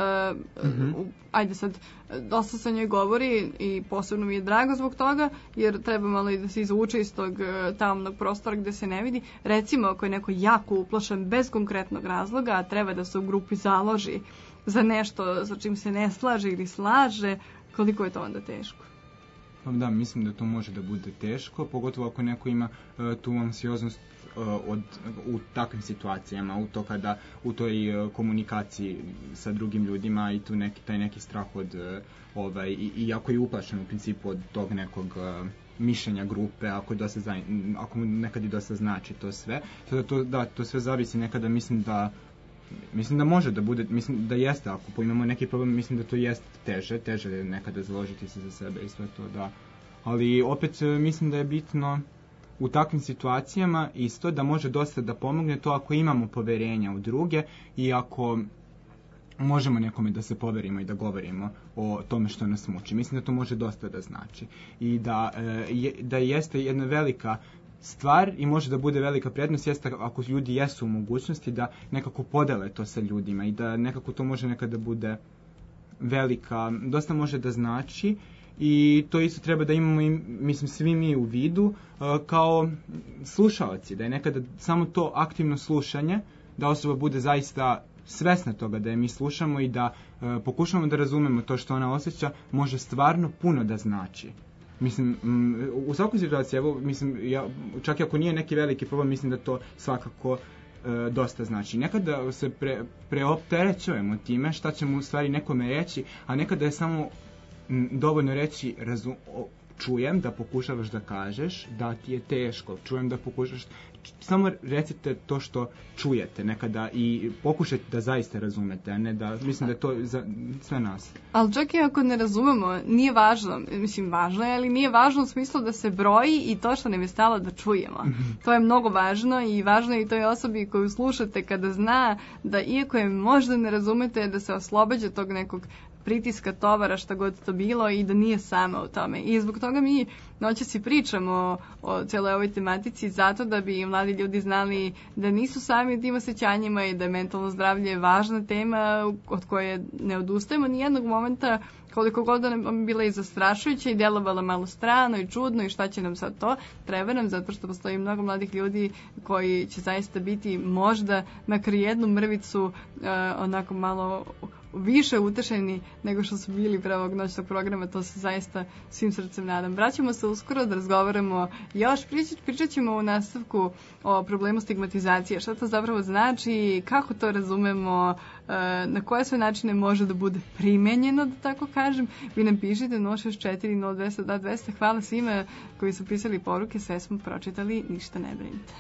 dosta sa njoj govori i posebno mi je drago zbog toga, jer treba malo i da se izvuče iz tog tamnog prostora gde se ne vidi. Recimo, ako je neko jako uplašen bez konkretnog razloga, a treba da se u grupi založi za nešto sa čim se ne slaže ili slaže, koliko je to onda teško? Da, mislim da to može da bude teško, pogotovo ako neko ima tu anksioznost u takvim situacijama, u toj komunikaciji sa drugim ljudima i tu taj neki strah od i ako je uplašen u principu od tog nekog mišljenja grupe, ako mu nekad i dosta znači to sve. To sve zavisi nekada, mislim da može da bude, mislim da jeste, ako imamo neki problem, mislim da to jeste teže je nekada založiti se za sebe i sve to, da. Ali opet mislim da je bitno u takvim situacijama isto da može dosta da pomogne to ako imamo poverenja u druge i ako možemo nekome da se poverimo i da govorimo o tome što nas muči. Mislim da to može dosta da znači. I da jeste jedna velika stvar i može da bude velika prednost jeste ako ljudi jesu u mogućnosti da nekako podele to sa ljudima i da nekako to može nekada bude velika, dosta može da znači i to isto treba da imamo i, mislim, svi mi u vidu kao slušalci, da je nekada samo to aktivno slušanje, da osoba bude zaista svesna toga da je mi slušamo i da pokušamo da razumemo to što ona osjeća, može stvarno puno da znači. Mislim, u svakoj situaciji, evo, mislim, čak i ako nije neki veliki problem, mislim da to svakako dosta znači. Nekada se preopterećujemo time šta će mu u stvari nekome reći, a nekada je samo dovoljno reći čujem da pokušavaš da kažeš da ti je teško, čujem da pokušaš, samo recite to što čujete nekada i pokušajte da zaista razumete, a ne da, mislim da je to za sve nas. Ali čak i ako ne razumemo, nije važno, mislim važno je, ali nije važno u smislu da se broji i to što nam je stalo da čujemo. To je mnogo važno i važno je i toj osobi koju slušate kada zna da iako je možda ne razumete, da se oslobađa tog nekog pritiska, tovara, šta god to bilo i da nije sama u tome. I zbog toga mi noćas i pričamo o cijeloj ovoj tematici zato da bi mladi ljudi znali da nisu sami u tim osjećanjima i da je mentalno zdravlje važna tema od koje ne odustajemo ni jednog momenta, koliko god da nam bila i zastrašujuća i djelovala malo strano i čudno i šta će nam sad to, treba nam zato što postoji mnogo mladih ljudi koji će zaista biti možda makar jednu mrvicu onako malo više utešeni nego što su bili pre ovog noćnog programa, to se zaista svim srcem nadam. Vraćamo se uskoro da razgovaramo još, pričat ćemo u nastavku o problemu stigmatizacije, šta to zapravo znači, kako to razumemo, na koje sve načine može da bude primenjeno, da tako kažem. Vi nam pišite 064 0200 200. Hvala svima koji su pisali poruke, sve smo pročitali, ništa ne brinite.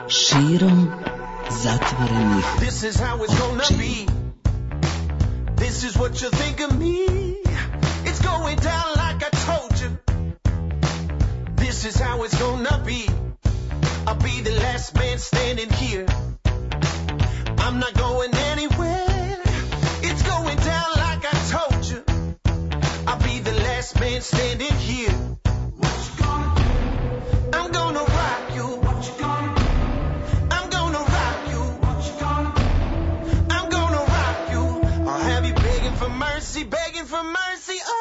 Širom zatvorenih This is how it's gonna be. This is what you think of me. It's going down like I told you. This is how it's gonna be. I'll be the last man standing here. I'm not going anywhere. It's going down like I told you. I'll be the last man standing here. What you gonna do? I'm gonna rock you. What you gonna do? I'm gonna rock you. What you gonna do? I'm gonna rock you. I'll have you begging for mercy, begging for mercy. Oh.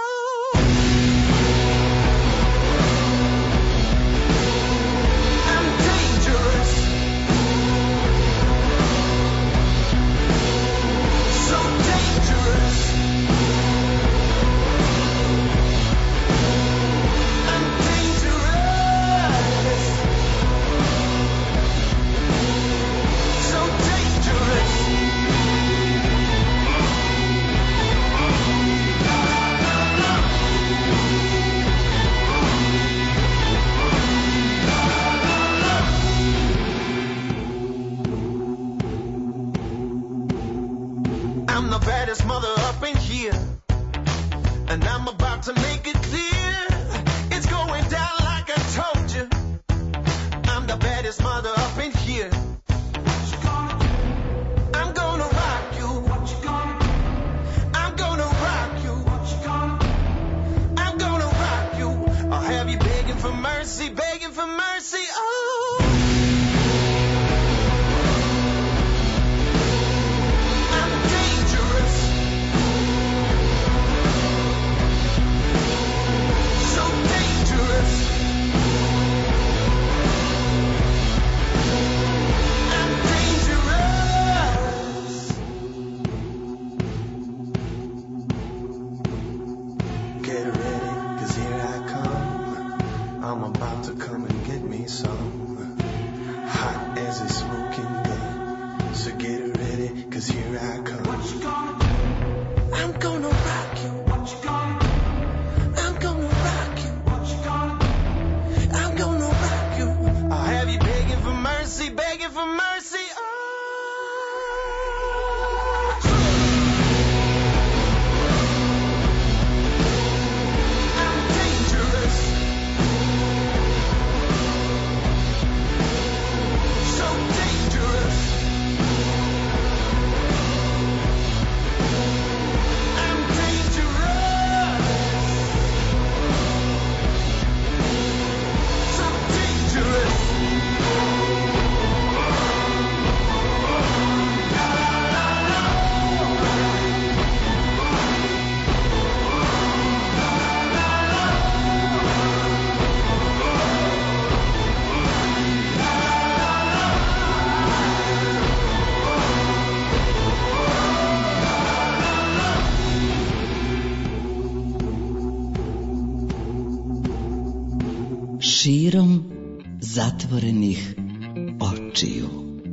I'm the baddest mother up in here, and I'm about to make it clear. It's going down like I told you. I'm the baddest mother up in here. What you gonna do? I'm gonna rock you. What you gonna do? I'm gonna rock you. What you gonna do? I'm gonna rock you. I'll have you begging for mercy, begging for mercy. Oh. I'm about to come and get me some, hot as a smoking gun. So get ready, 'cause here I come. What you gonna do? I'm gonna rock you. What you gonna do? I'm gonna rock you. What you gonna do? I'm gonna rock you. I'll have you begging for mercy, begging for mercy. Oh. Širom zatvorenih očiju.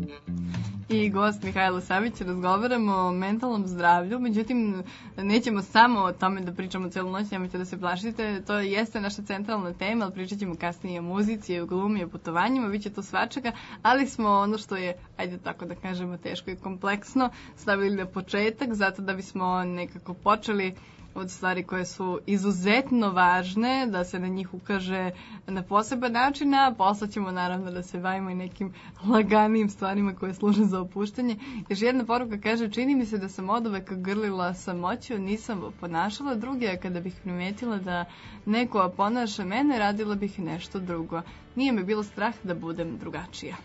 I gost Mihajlo Savić, razgovaramo o mentalnom zdravlju, međutim nećemo samo o tome da pričamo celu noć, nemojte da se plašite, to jeste naša centralna tema, ali pričat ćemo kasnije o muzici, o glumi, o putovanjima, bit će to svačega, ali smo ono što je, ajde tako da kažemo, teško i kompleksno, stavili na početak, zato da bismo nekako počeli od stvari koje su izuzetno važne, da se na njih ukaže na poseban način, a posle ćemo naravno da se bavimo i nekim laganijim stvarima koje služe za opuštanje. Još jedna poruka kaže, čini mi se da sam oduvek grlila samoću, nisam ponašala druge, a kada bih primetila da neko ponaša mene, radila bih nešto drugo. Nije me bilo strah da budem drugačija.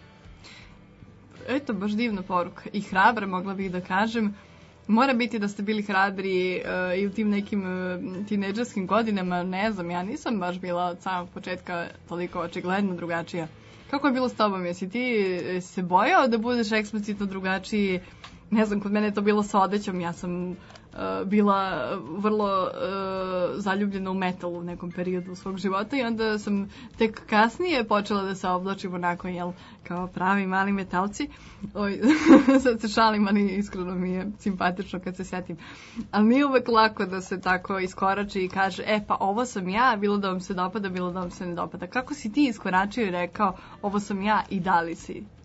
Eto, baš divna poruka. I hrabra, mogla bih da kažem. Mora biti da ste bili hrabri i u tim nekim tinejdžerskim godinama, ne znam, ja nisam baš bila od samog početka toliko očigledno drugačija. Kako je bilo s tobom? Jesi ti se bojao da budeš eksplicitno drugačiji? Ne znam, kod mene je to bilo sa odećom, ja sam bila vrlo zaljubljena u metalu u nekom periodu svog života i onda sam tek kasnije počela da se oblačim onako, jel, kao pravi mali metalci. Oj, sad se šalim, ali iskreno mi je simpatično kad se setim. Ali nije uvek lako da se tako iskorači i kaže, pa ovo sam ja, bilo da vam se dopada, bilo da vam se ne dopada. Kako si ti iskoračio i rekao, ovo sam ja i da li si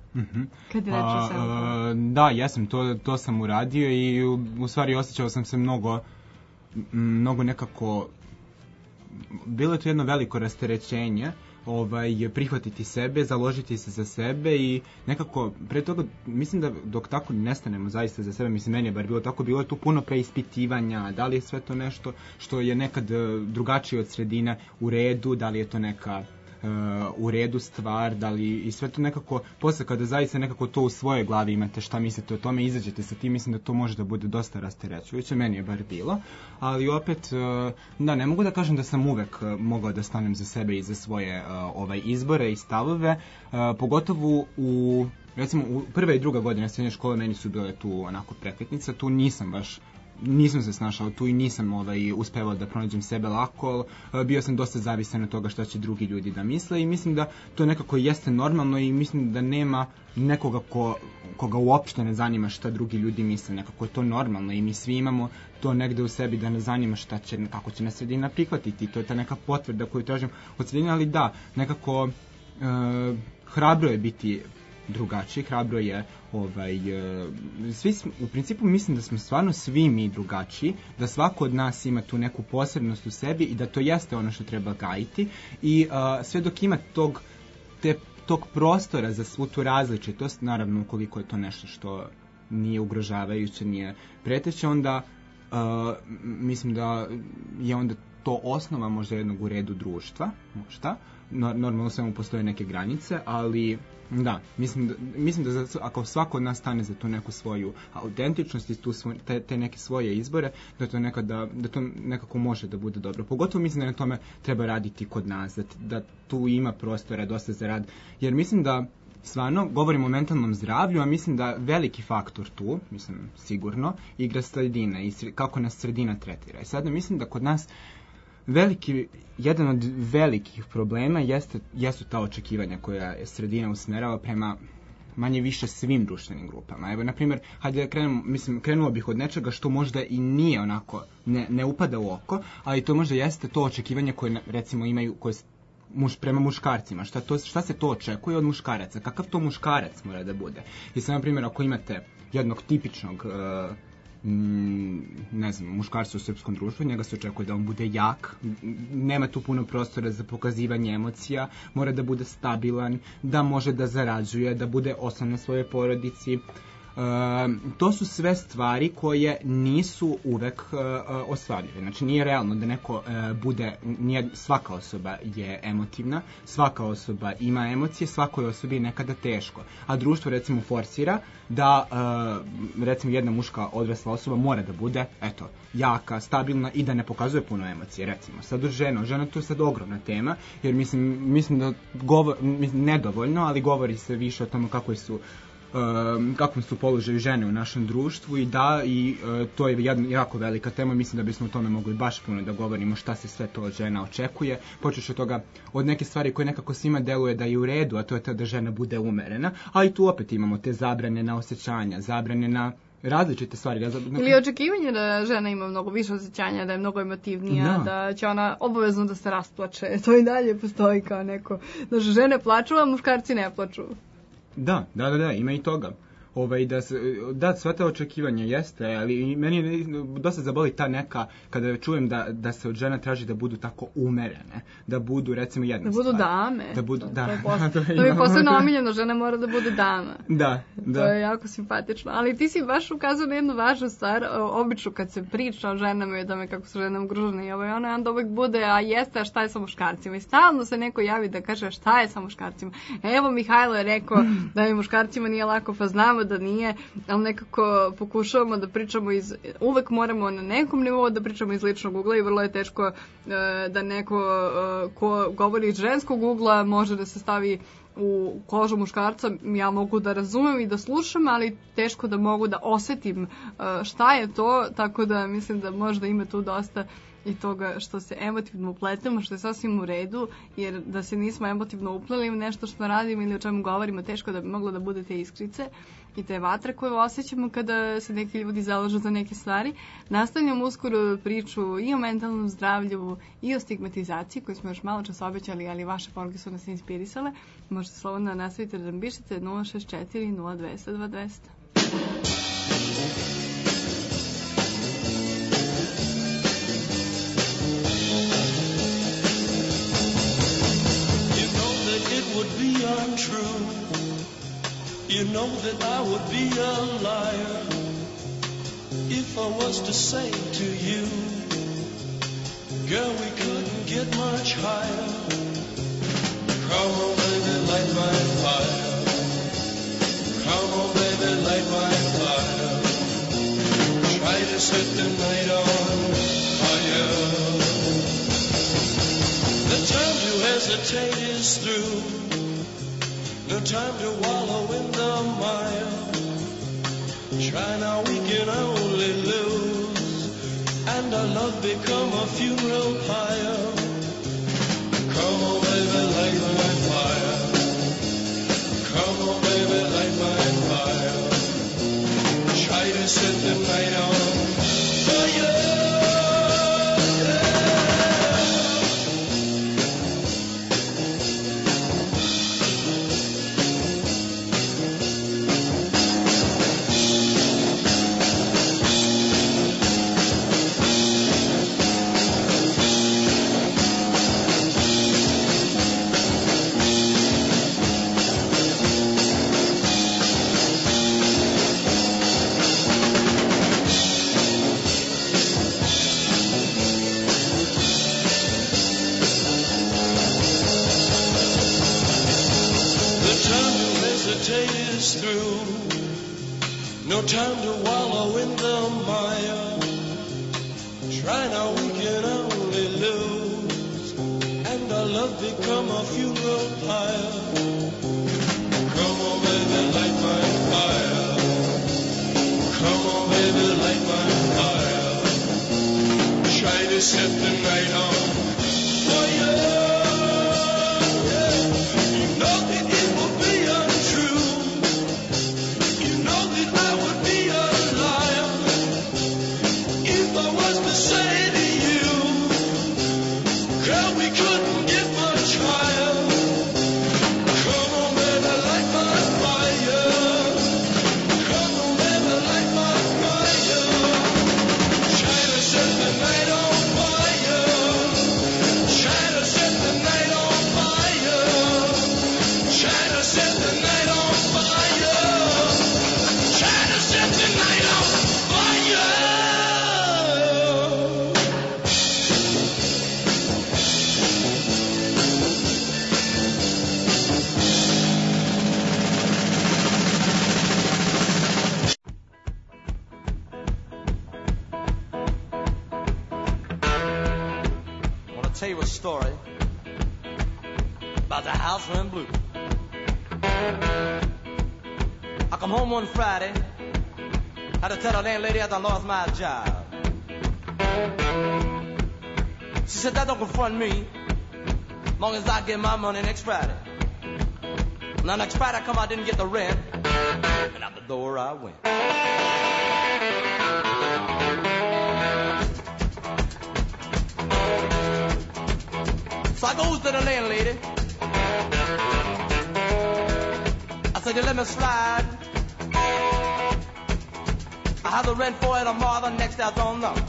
Kad je reč o svemu? Da, jesam, to sam uradio i u stvari osjećao sam se mnogo nekako, bilo je to jedno veliko rasterećenje, prihvatiti sebe, založiti se za sebe i nekako, pre toga, mislim da dok tako nestanemo zaista za sebe, mislim, meni je bar bilo tako, bilo je tu puno preispitivanja, da li je sve to nešto što je nekad drugačije od sredine u redu, da li je to neka u redu stvar, da li i sve to nekako, posle kada zaista nekako to u svojoj glavi imate šta mislite o tome, izađete sa tim, mislim da to može da bude dosta rasterećujuće, meni je bar bilo, ali opet, da, ne mogu da kažem da sam uvek mogao da stanem za sebe i za svoje izbore i stavove, pogotovo recimo u prva i druga godina srednje škole meni su bile tu onako prekretnica, tu nisam se snašao tu i nisam uspevao da pronađem sebe lako, bio sam dosta zavisan od toga šta će drugi ljudi da misle i mislim da to nekako jeste normalno i mislim da nema nekoga koga uopšte ne zanima šta drugi ljudi misle, nekako je to normalno i mi svi imamo to negde u sebi da nas zanima kako će nas sredina prihvatiti, to je ta neka potvrda koju tražim od sredine, ali da, nekako hrabro je biti drugačiji, hrabro je u principu mislim da smo stvarno svi mi drugačiji, da svako od nas ima tu neku posebnost u sebi i da to jeste ono što treba gajiti i sve dok ima tog prostora za svu tu različitost, naravno ukoliko je to nešto što nije ugrožavajuće, nije preteće, onda mislim da je onda to osnova možda jednog u redu društva, možda. Normalno svemu postoje neke granice, ali da, mislim da ako svako od nas stane za tu neku svoju autentičnost i te neke svoje izbore, da to nekako može da bude dobro. Pogotovo mislim da na tome treba raditi kod nas, da tu ima prostora dosta za rad, jer mislim da stvarno, govorimo o mentalnom zdravlju, a mislim da veliki faktor tu, mislim sigurno, igra sredina i kako nas sredina tretira. I sada mislim da kod nas jedan od velikih problema jesu ta očekivanja koja sredina usmerava prema manje više svim društvenim grupama. Evo, na primjer, hajde da krenuo bih od nečega što možda i nije onako, ne upada u oko, ali to možda jeste to očekivanje koje recimo imaju, prema muškarcima. Šta se to očekuje od muškaraca? Kakav to muškarac mora da bude? I sad, na primjer, ako imate jednog tipičnog muškarca u srpskom društvu, njega se očekuje da on bude jak, nema tu puno prostora za pokazivanje emocija, mora da bude stabilan, da može da zarađuje, da bude osnovne svoje porodici. To su sve stvari koje nisu uvek ostvarljive. Znači nije realno da neko bude, svaka osoba je emotivna, svaka osoba ima emocije, svakoj osobi je nekada teško. A društvo recimo forsira da recimo jedna muška odrasla osoba mora da bude jaka, stabilna i da ne pokazuje puno emocije. Recimo sad žena to je sad ogromna tema, jer mislim da nedovoljno, ali govori se više o tome kakvom su položaju žene u našem društvu i to je jako velika tema, mislim da bismo o tome mogli baš puno da govorimo šta se sve to od žena očekuje, počeš od toga od neke stvari koje nekako svima deluje da je u redu, a to je to da žena bude umerena, a i tu opet imamo te zabrane na osjećanja, zabrane na različite stvari. Ili očekivanje da žena ima mnogo više osjećanja, da je mnogo emotivnija, da će ona obavezno da se rasplače, to i dalje postoji kao neko, da žene plaču, a muškarci ne plaču. Da, ima i toga. Da, sva ta očekivanja jeste, ali meni je dosta zaboli ta neka, kada čujem da se od žena traži da budu tako umerene, da budu recimo jedna stvar. Da budu dame. Da budu, da. To je posebno omiljeno, žena mora da bude dama. Da. To je jako simpatično. Ali ti si baš ukazao na jednu važnu stvar, obično kad se priča o ženama i o tome kako su žene ugrožene i onda uvek bude, a šta je sa muškarcima? I stalno se neko javi da kaže šta je sa muškarcima. Evo Mihajlo je rekao da i muškarcima nije lako, pa znamo da nije, ali nekako pokušavamo da pričamo uvek moramo na nekom nivou da pričamo iz ličnog ugla i vrlo je teško da neko ko govori iz ženskog ugla može da se stavi u kožu muškarca. Ja mogu da razumem i da slušam, ali teško da mogu da osetim šta je to, tako da mislim da možda ima tu dosta i toga što se emotivno upletemo, što je sasvim u redu, jer da se nismo emotivno upleli u nešto što radimo ili o čemu govorimo, teško da bi moglo da bude te iskrice i te vatre koje osjećamo kada se neki ljudi zalažu za neke stvari. Nastavljamo uskoro priču i o mentalnom zdravlju i o stigmatizaciji koju smo još malo čas obećali, ali vaše poruke su nas inspirisale. Možete slobodno nastaviti da nam pišete 064 0200 2200. Would be untrue. You know that I would be a liar if I was to say to you, girl, we couldn't get much higher. Come on, baby, light my fire. Come on, baby, light my fire. Try to set the night on fire. The time to hesitate is through. No time to wallow in the mire. Try now, we can only lose, and our love become a funeral pyre. Come on, baby, light my fire. Come on, baby, light my fire. Try to set the night on fire. No time to wallow in the mire. Try now, we can only lose, and our love become a funeral pyre. Come on, baby, light my fire. Come on, baby, light my fire. Try to set the night on fire. Tell you a story about the house went blue. I come home one Friday, had to tell the landlady that I lost my job. She said that don't confront me, as long as I get my money next Friday. Now next Friday I come, I didn't get the rent, and out the door I went. So I goes to the landlady. I said, you let me slide. I have the rent for it tomorrow, the next day I don't know.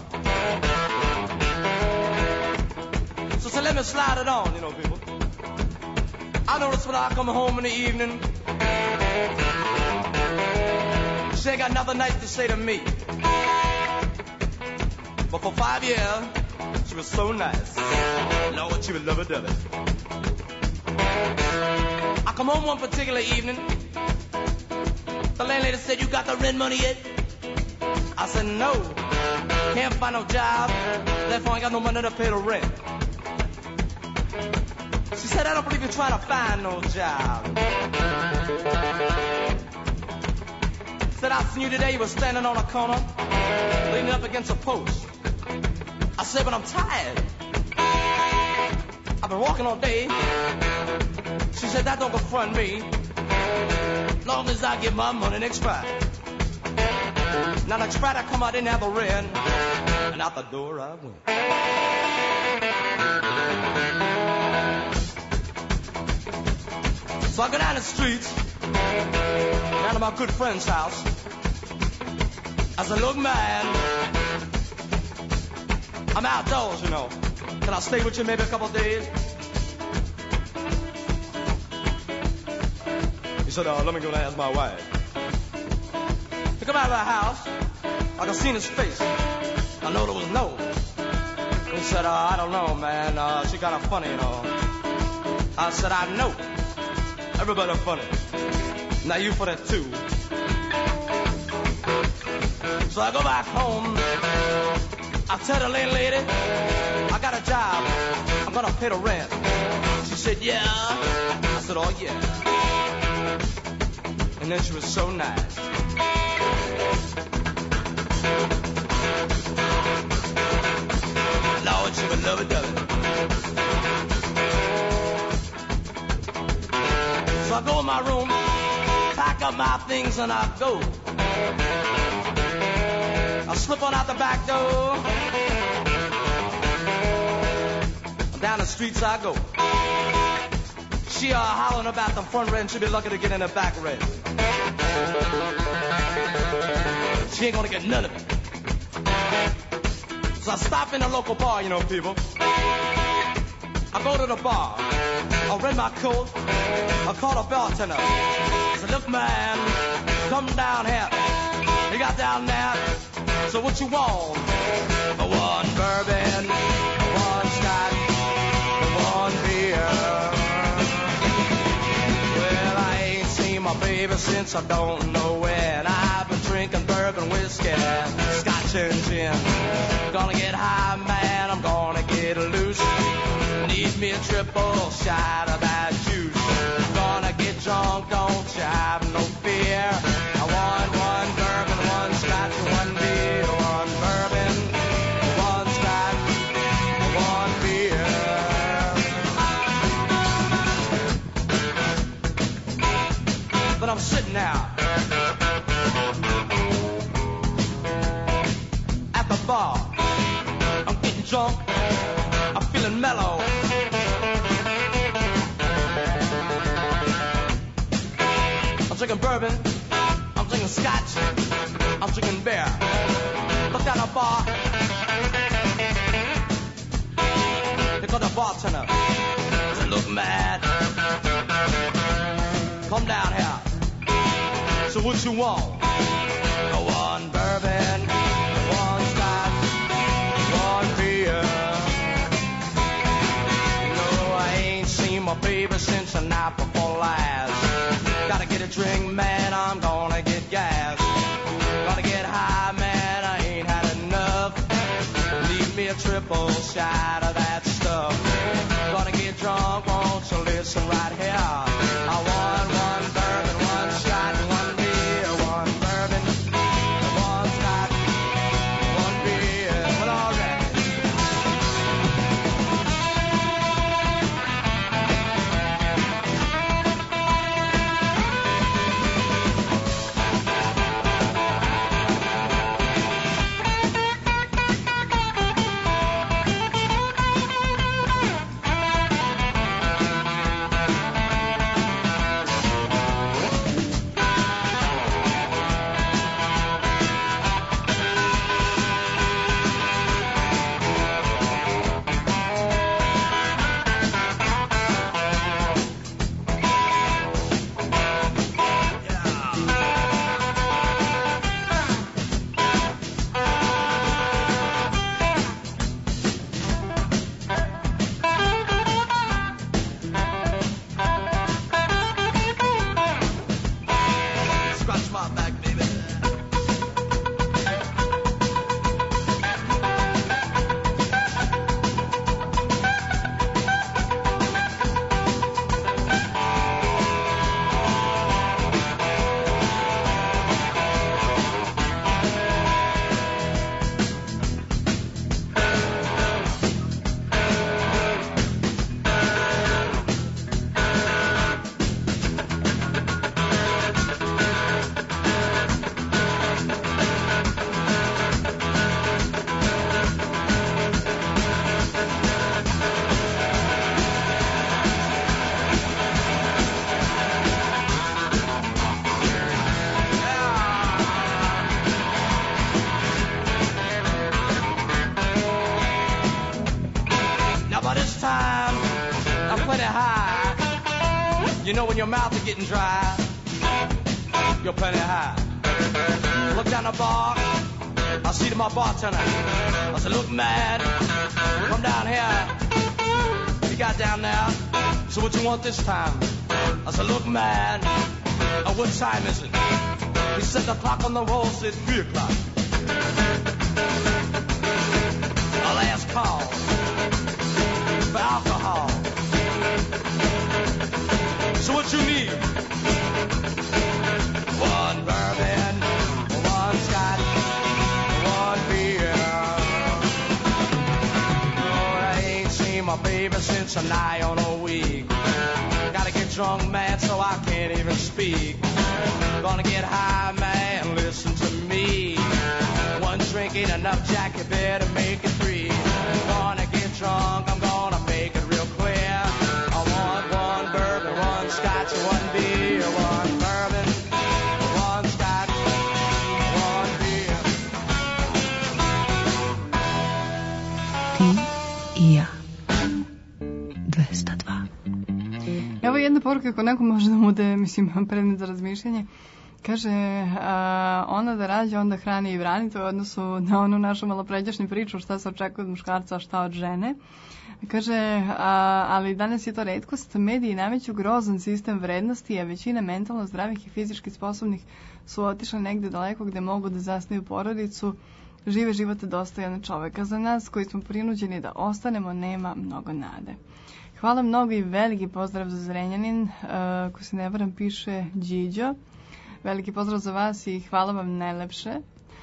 So I said, let me slide it on, you know, people. I notice when I come home in the evening, she ain't got nothing nice to say to me. But for 5 years, she was so nice. Lord, she was lovey-dovey. I come home one particular evening. The landlady said, you got the rent money yet? I said, no. Can't find no job. Therefore, I ain't got no money to pay the rent. She said, I don't believe you're trying to find no job. Said, I seen you today. You were standing on a corner, leaning up against a post. I said, but I'm tired. I've been walking all day. She said, that don't confront me. Long as I get my money next Friday. Now next Friday I come out in have a rent, and out the door I went. So I go down the streets, down to my good friend's house. I said, look, man, I'm outdoors, you know. Can I stay with you maybe a couple of days? He said, let me go and ask my wife. He come out of the house, I could see his face. I know there was no. He said, I don't know, man, she kind of funny, you know. I said, I know. Everybody funny. Now you for that too. So I go back home. I tell the lady, I got a job. I'm gonna pay the rent. She said, yeah. I said, oh yeah. And then she was so nice. Lord, she would love it, done. So I go in my room, pack up my things, and I go. I slip on out the back door. Down the streets I go. She hollering about the front rent. She'll be lucky to get in the back rent. She ain't gonna get none of it. So I stop in a local bar, you know, people. I go to the bar. I rent my coat. I call the bartender. I said, look, man, come down here. You got down there. So what you want? One bourbon, one scotch, one beer. Well, I ain't seen my baby since I don't know when. I've been drinking bourbon, whiskey, scotch and gin. Gonna get high, man, I'm gonna get loose. Need me a triple shot of that juice. Gonna get drunk, don't you have no fear. I want one bourbon, one scotch, one beer. One bourbon, one scotch, one beer. But I'm sitting now at the bar. I'm getting drunk. I'm feeling mellow. I'm drinking bourbon. I'm drinking scotch. I'm drinking beer. Look down the bar. They call the bartender. I said, look, man, come down here. So what you want? One bourbon, one scotch, one beer. No, I ain't seen my baby since the night before last. Gotta get a drink, man, I'm gonna get gas. Gotta get high, man, I ain't had enough. Leave me a triple shot of that stuff. Gonna get drunk, won't you listen right here? I want one bourbon, one shot, one beer. One bourbon, one scotch, one beer. Well, all right. plenty high. You know when your mouth is getting dry, you're plenty high. Look down the bar, I see to my bartender. I said, look mad, come down here. He got down there, so what you want this time? I said, look mad, what time is it? He said the clock on the wall said 3 o'clock. A last call for alcohol. So what you need? One bourbon, one scotch, one beer. Oh, I ain't seen my baby since a nigh on a week. Gotta get drunk, man, so I can't even speak. Gonna get high, man, listen to me. One drink ain't enough, Jack, you better make it 3. Gonna get drunk, I'm gonna make it real clear. I want one bourbon, one scotch, one beer. One bourbon, one scotch, one beer. Ti i ja. 202. Evo jedna poruka ako neko može da bude, mislim, predmet za razmišljanje. Kaže, ona da rađe, onda hrani i brani, to je u odnosu na onu našu malopređašnju priču šta se očekuje od muškarca, a šta od žene. Kaže, ali danas je to retkost, mediji nameću grozan sistem vrednosti, a većina mentalno zdravih i fizički sposobnih su otišle negde daleko gde mogu da zasnuju porodicu, žive živote dostojan čoveka. Za nas koji smo prinuđeni da ostanemo, nema mnogo nade. Hvala mnogo i veliki pozdrav za Zrenjanin, ko se ne varam piše Điđo. Veliki pozdrav za vas i hvala vam najlepše.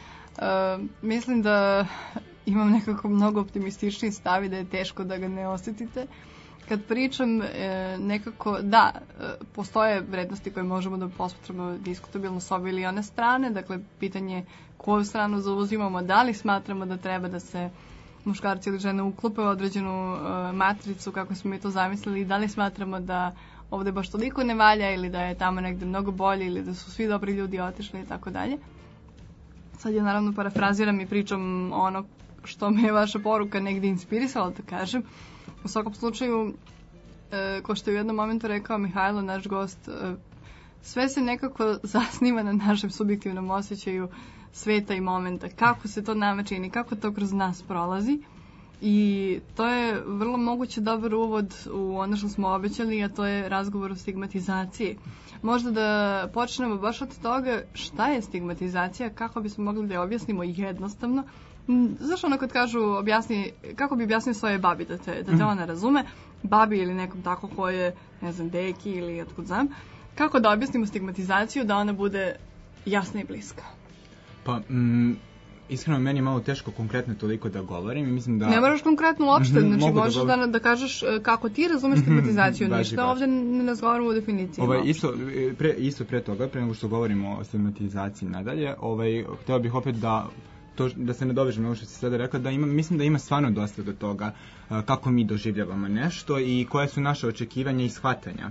Mislim da imam nekako mnogo optimističniji stav i da je teško da ga ne osjetite. Kad pričam nekako, da, postoje vrednosti koje možemo da posmatramo diskutabilno s ove ili one strane, dakle pitanje koju stranu zauzimamo, da li smatramo da treba da se muškarci ili žene uklope u određenu matricu kako smo mi to zamislili i da li smatramo da ovde baš toliko ne valja ili da je tamo negde mnogo bolje ili da su svi dobri ljudi otišli i tako dalje. Sad ja naravno parafraziram i pričam ono što me je vaša poruka negde inspirisala, da kažem. U svakom slučaju, ko što je u jednom momentu rekao Mihajlo, naš gost, sve se nekako zasniva na našem subjektivnom osjećaju sveta i momenta. Kako se to nama čini, kako to kroz nas prolazi. I to je vrlo moguće dobar uvod u ono što smo obećali, a to je razgovor o stigmatizaciji. Možda da počnemo baš od toga šta je stigmatizacija, kako bismo mogli da je objasnimo jednostavno. Zašto ono kad kažu objasni, kako bi objasnio svoje babi da te ona razume, babi ili nekom tako ko je, ne znam, deki ili otkud znam, kako da objasnimo stigmatizaciju da ona bude jasna i bliska? Pa, iskreno, meni je malo teško konkretno toliko da govorim i mislim da... Ne moraš konkretno uopšte, znači možeš da kažeš kako ti razumeš stigmatizaciju, ništa ovdje ne razgovaramo o definiciji. Isto pre toga, pre nego što govorimo o stigmatizaciji nadalje, hteo bih opet da se nadovežem na ovo što si sada rekla, da mislim da ima stvarno dosta do toga kako mi doživljavamo nešto i koje su naše očekivanja i shvatanja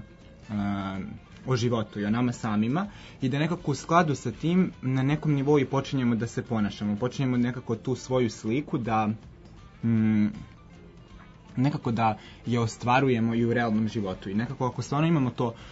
o životu i o nama samima i da nekako u skladu sa tim na nekom nivou i počinjemo da se ponašamo, počinjemo nekako tu svoju sliku da nekako da je ostvarujemo i u realnom životu i nekako ako stvarno imamo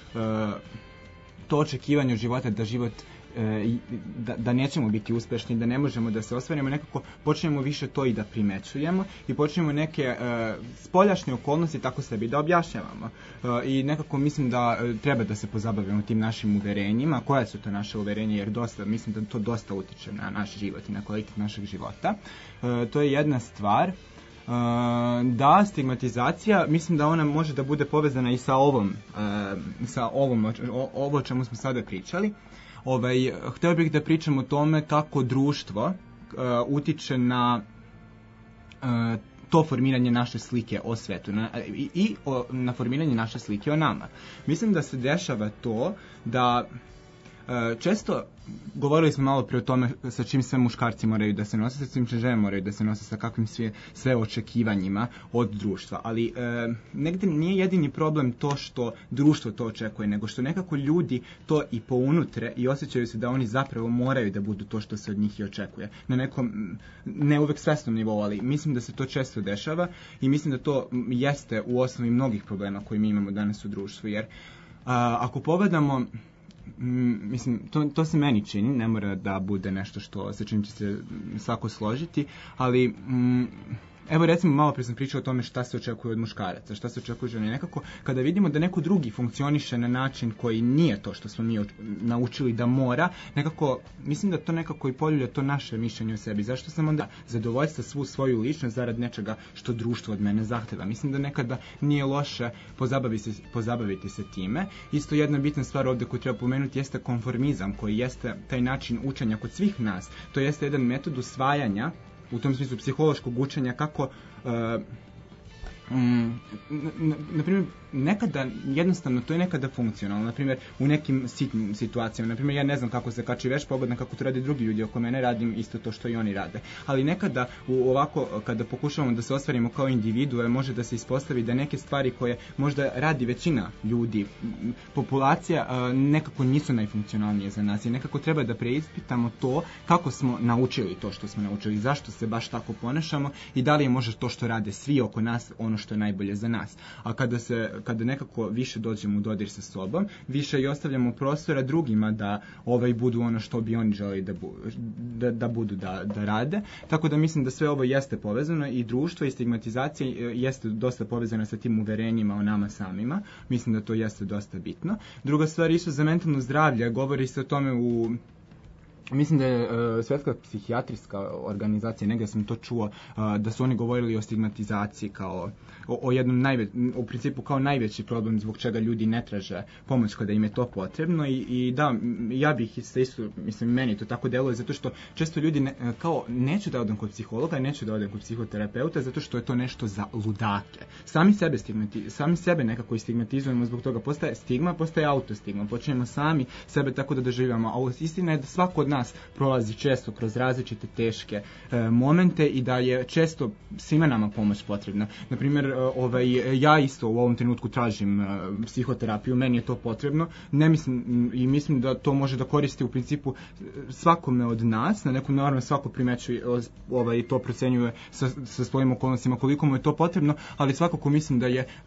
to očekivanje od života da život da nećemo biti uspešni, da ne možemo da se ostvarimo, nekako počnemo više to i da primećujemo i počnemo neke spoljašnje okolnosti tako sebi da objašnjavamo. I nekako mislim da treba da se pozabavimo tim našim uverenjima, koja su to naše uverenja, jer mislim da to dosta utiče na naš život i na kvalitet našeg života. To je jedna stvar. Da, stigmatizacija, mislim da ona može da bude povezana i sa ovom ovo o čemu smo sada pričali. Htio bih da pričam o tome kako društvo utiče na to formiranje naše slike o svetu i na formiranje naše slike o nama. Mislim da se dešava to da često govorili smo malo prije o tome sa čim sve muškarci moraju da se nose, sa čim žene moraju da se nose, sa kakvim sve očekivanjima od društva, ali negdje nije jedini problem to što društvo to očekuje, nego što nekako ljudi to i pounutre i osjećaju se da oni zapravo moraju da budu to što se od njih i očekuje. Na nekom, ne uvek svesnom nivou, ali mislim da se to često dešava i mislim da to jeste u osnovi mnogih problema koji mi imamo danas u društvu, jer ako pogledamo, mislim, to se meni čini, ne mora da bude nešto što sa čim će se svako složiti, ali evo recimo malo prije sam pričao o tome šta se očekuje od muškaraca, šta se očekuje od žene. Nekako kada vidimo da neko drugi funkcioniše na način koji nije to što smo mi naučili da mora, nekako mislim da to nekako i poljulja to naše mišljenje o sebi. Zašto sam onda zadovoljstva svu svoju ličnost zarad nečega što društvo od mene zahteva? Mislim da nekada nije loše pozabaviti se time. Isto jedna bitna stvar ovdje koju treba pomenuti jeste konformizam, koji jeste taj način učenja kod svih nas. To jeste jedan metod usvajanja, u tom smislu psihološkog učenja, kako na primjer nekada jednostavno to je nekada funkcionalno, na primjer u nekim sitnim situacijama, na primjer ja ne znam kako se kači veš, pogledam kako to rade drugi ljudi oko mene, radim isto to što i oni rade, ali nekada ovako kada pokušavamo da se ostvarimo kao individue, može da se ispostavi da neke stvari koje možda radi većina ljudi, populacija, nekako nisu najfunkcionalnije za nas i nekako treba da preispitamo to kako smo naučili to što smo naučili, zašto se baš tako ponašamo i da li je možda to što rade svi oko nas ono što je najbolje za nas. A kada nekako više dođemo u dodir sa sobom, više i ostavljamo prostora drugima da budu ono što bi oni želeli da budu da rade. Tako da mislim da sve ovo jeste povezano i društvo i stigmatizacija jeste dosta povezana sa tim uverenjima o nama samima. Mislim da to jeste dosta bitno. Druga stvar isto za mentalno zdravlje, govori se o tome mislim da je Svjetska psihijatrijska organizacija, negdje sam to čuo, da su oni govorili o stigmatizaciji kao o jednom u principu kao najveći problem zbog čega ljudi ne traže pomoć kada im je to potrebno i da, ja bih se isto, mislim, meni to tako deluje zato što često ljudi kao neću da odem kod psihologa, neću da odem kod psihoterapeuta zato što je to nešto za ludake. Sami sebe nekako stigmatizujemo, zbog toga postaje stigma, postaje autostigma, počinjemo sami sebe tako da doživljamo, a istina je da svako od nas prolazi često kroz različite teške momente i da je često svima nama pomoć potrebna. Naprimjer, ja isto u ovom trenutku tražim psihoterapiju, meni je to potrebno, mislim da to može da koristi u principu svakome od nas, na neku naravno svako primećuje to procenjuje sa svojim okolnostima koliko mu je to potrebno, ali svakako mislim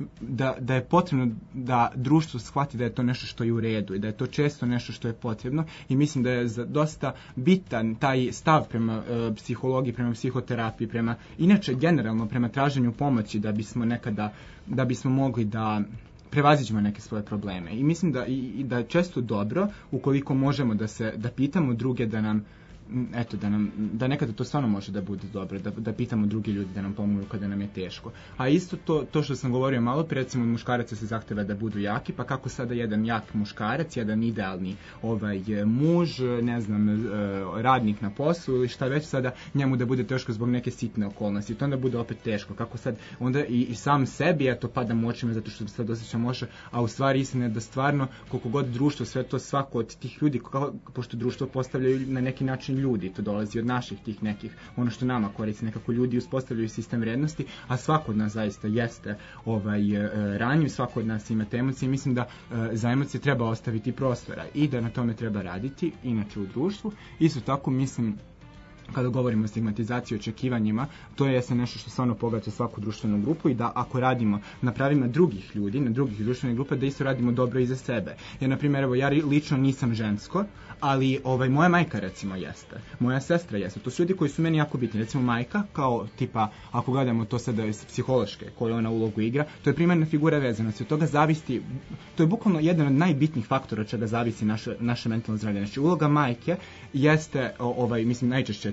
da je potrebno da društvo shvati da je to nešto što je u redu i da je to često nešto što je potrebno i mislim da je dosta bitan taj stav prema psihologiji, prema psihoterapiji, inače generalno prema traženju pomoći da bismo mogli da prevaziđemo neke svoje probleme. I mislim da je često dobro ukoliko možemo da pitamo druge da nekada to stvarno može da bude dobro, da pitamo drugi ljudi da nam pomogu kada nam je teško. A isto to što sam govorio malo prije, recimo od muškaraca se zahteva da budu jaki, pa kako sada jedan jak muškarac, jedan idealni muž, ne znam, radnik na poslu ili šta već, sada njemu da bude teško zbog neke sitne okolnosti, to onda bude opet teško. Kako sad onda i sam sebi padam u očima zato što sad osjećam loše, a u stvari istina je da stvarno koliko god društvo, sve to svako od tih ljudi, pošto društvo postavljaju na neki način ljudi, to dolazi od naših tih nekih, ono što nama koristi, nekako ljudi uspostavljaju sistem vrijednosti, a svako od nas zaista jeste ranjiv, svako od nas ima te emocije i mislim da za emocije treba ostaviti prostora i da na tome treba raditi, inače u društvu. Isto tako mislim, kada govorimo o stigmatizaciji i očekivanjima, to je nešto što stvarno pogađa svaku društvenu grupu i da ako radimo na pravima drugih ljudi, na drugih društvenih grupa, da isto radimo dobro i za sebe. Jer, na primjer, ja lično nisam žensko, ali moja majka recimo jeste, moja sestra jeste, to su ljudi koji su meni jako bitni, recimo majka, kao tipa, ako gledamo to sada iz psihološke, koju ona ulogu igra, to je primarna figura vezanosti, od toga zavisi, to je bukvalno jedan od najbitnijih faktora od čega zavisi naše mentalno zdravlje. Znači, uloga majke jeste, mislim, najčešće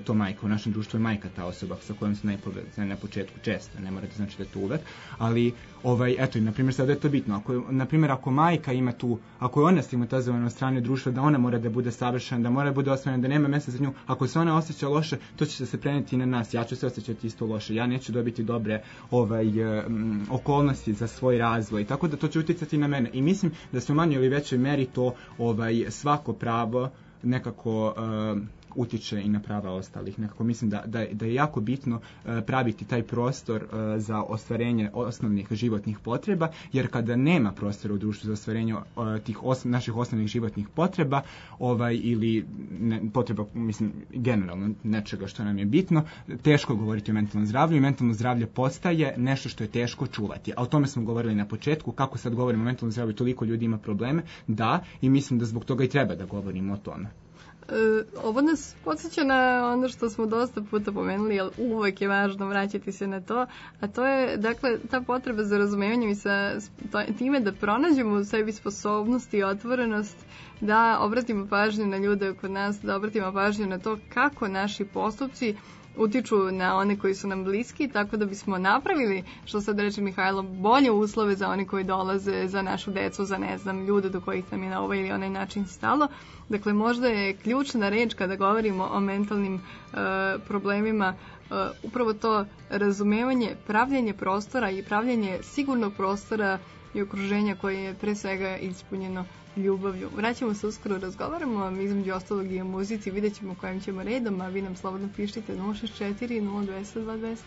to majka. U našem društvu je majka ta osoba sa kojom se najpovezane na početku često, ne mora da znači da je to uvek, ali eto, na primjer, sada je to bitno. Ako majka ima tu, ako je ona stigmatizovana od strane društva, da ona mora da bude savršena, da mora da bude osvojena, da nema mjesta za nju, ako se ona osjeća loše, to će se preneti na nas. Ja ću se osjećati isto loše, ja neću dobiti dobre okolnosti za svoj razvoj, tako da to će uticati na mene. I mislim da se u manjoj ili većoj meri to svako pravo nekako utiče i na prava ostalih. Nekako mislim da je jako bitno praviti taj prostor za ostvarenje osnovnih životnih potreba, jer kada nema prostora u društvu za ostvarenje tih naših osnovnih životnih potreba ili potreba, mislim, generalno nečega što nam je bitno, teško je govoriti o mentalnom zdravlju i mentalno zdravlje postaje nešto što je teško čuvati. A o tome smo govorili na početku, kako sad govorimo o mentalnom zdravlju, toliko ljudi ima probleme, da, i mislim da zbog toga i treba da govorimo o tome. Ovo nas podsjeća na ono što smo dosta puta pomenuli, jer uvek je važno vraćati se na to, a to je, dakle, ta potreba za razumevanjem i sa time da pronađemo u sebi sposobnost i otvorenost, da obratimo pažnju na ljude oko nas, da obratimo pažnju na to kako naši postupci utiču na one koji su nam bliski, tako da bismo napravili, što sad reče Mihajlo, bolje uslove za one koji dolaze, za našu decu, za, ne znam, ljude do kojih nam je na ovaj ili onaj način stalo. Dakle, možda je ključna reč kada govorimo o mentalnim problemima upravo to razumevanje, pravljenje prostora i pravljenje sigurnog prostora i okruženja koje je pre svega ispunjeno ljubavlju. Vraćamo se uskoro, razgovaramo između ostalog i o muzici, vidjet ćemo kojim ćemo redom, a vi nam slobodno pišite 064 0200 2200.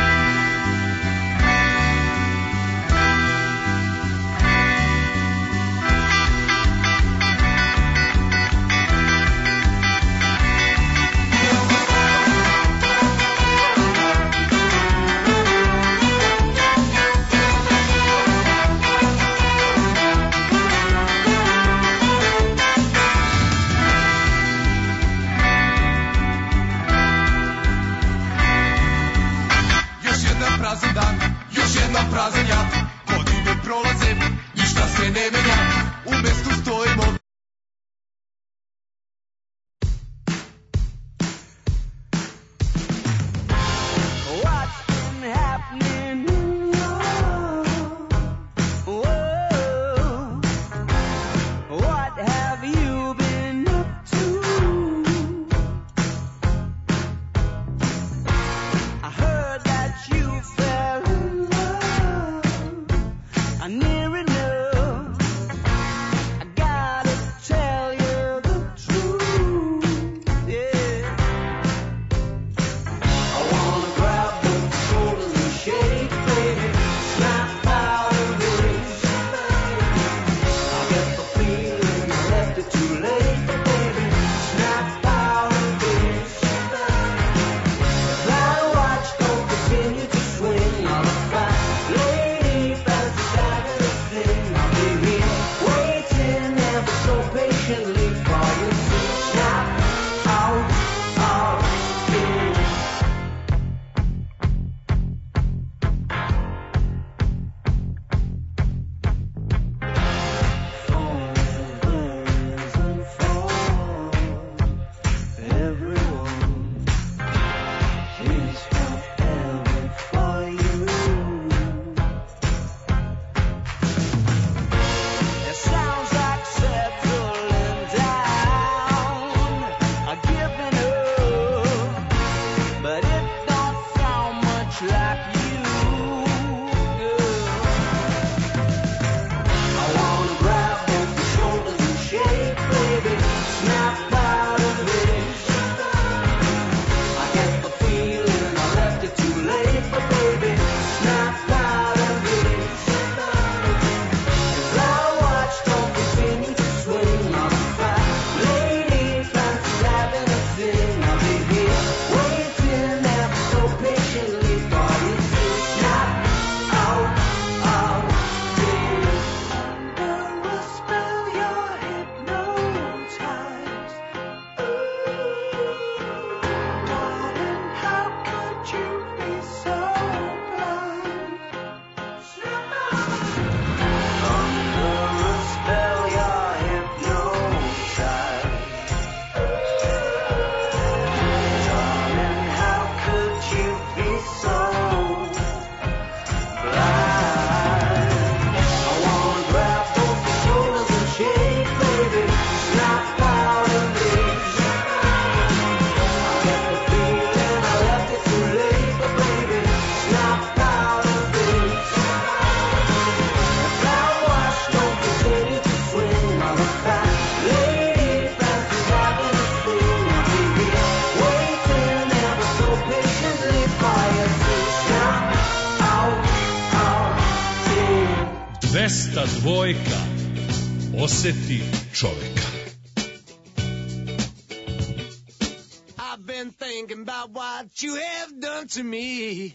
Prazan jat, godine prolaze, ništa se ne menja, u mestu stojimo. What's been happening? Whoa. What have you been up to? I heard that you fell in love. Near enough, I got a 202. Oseti čoveka. I've been thinking about what you have done to me.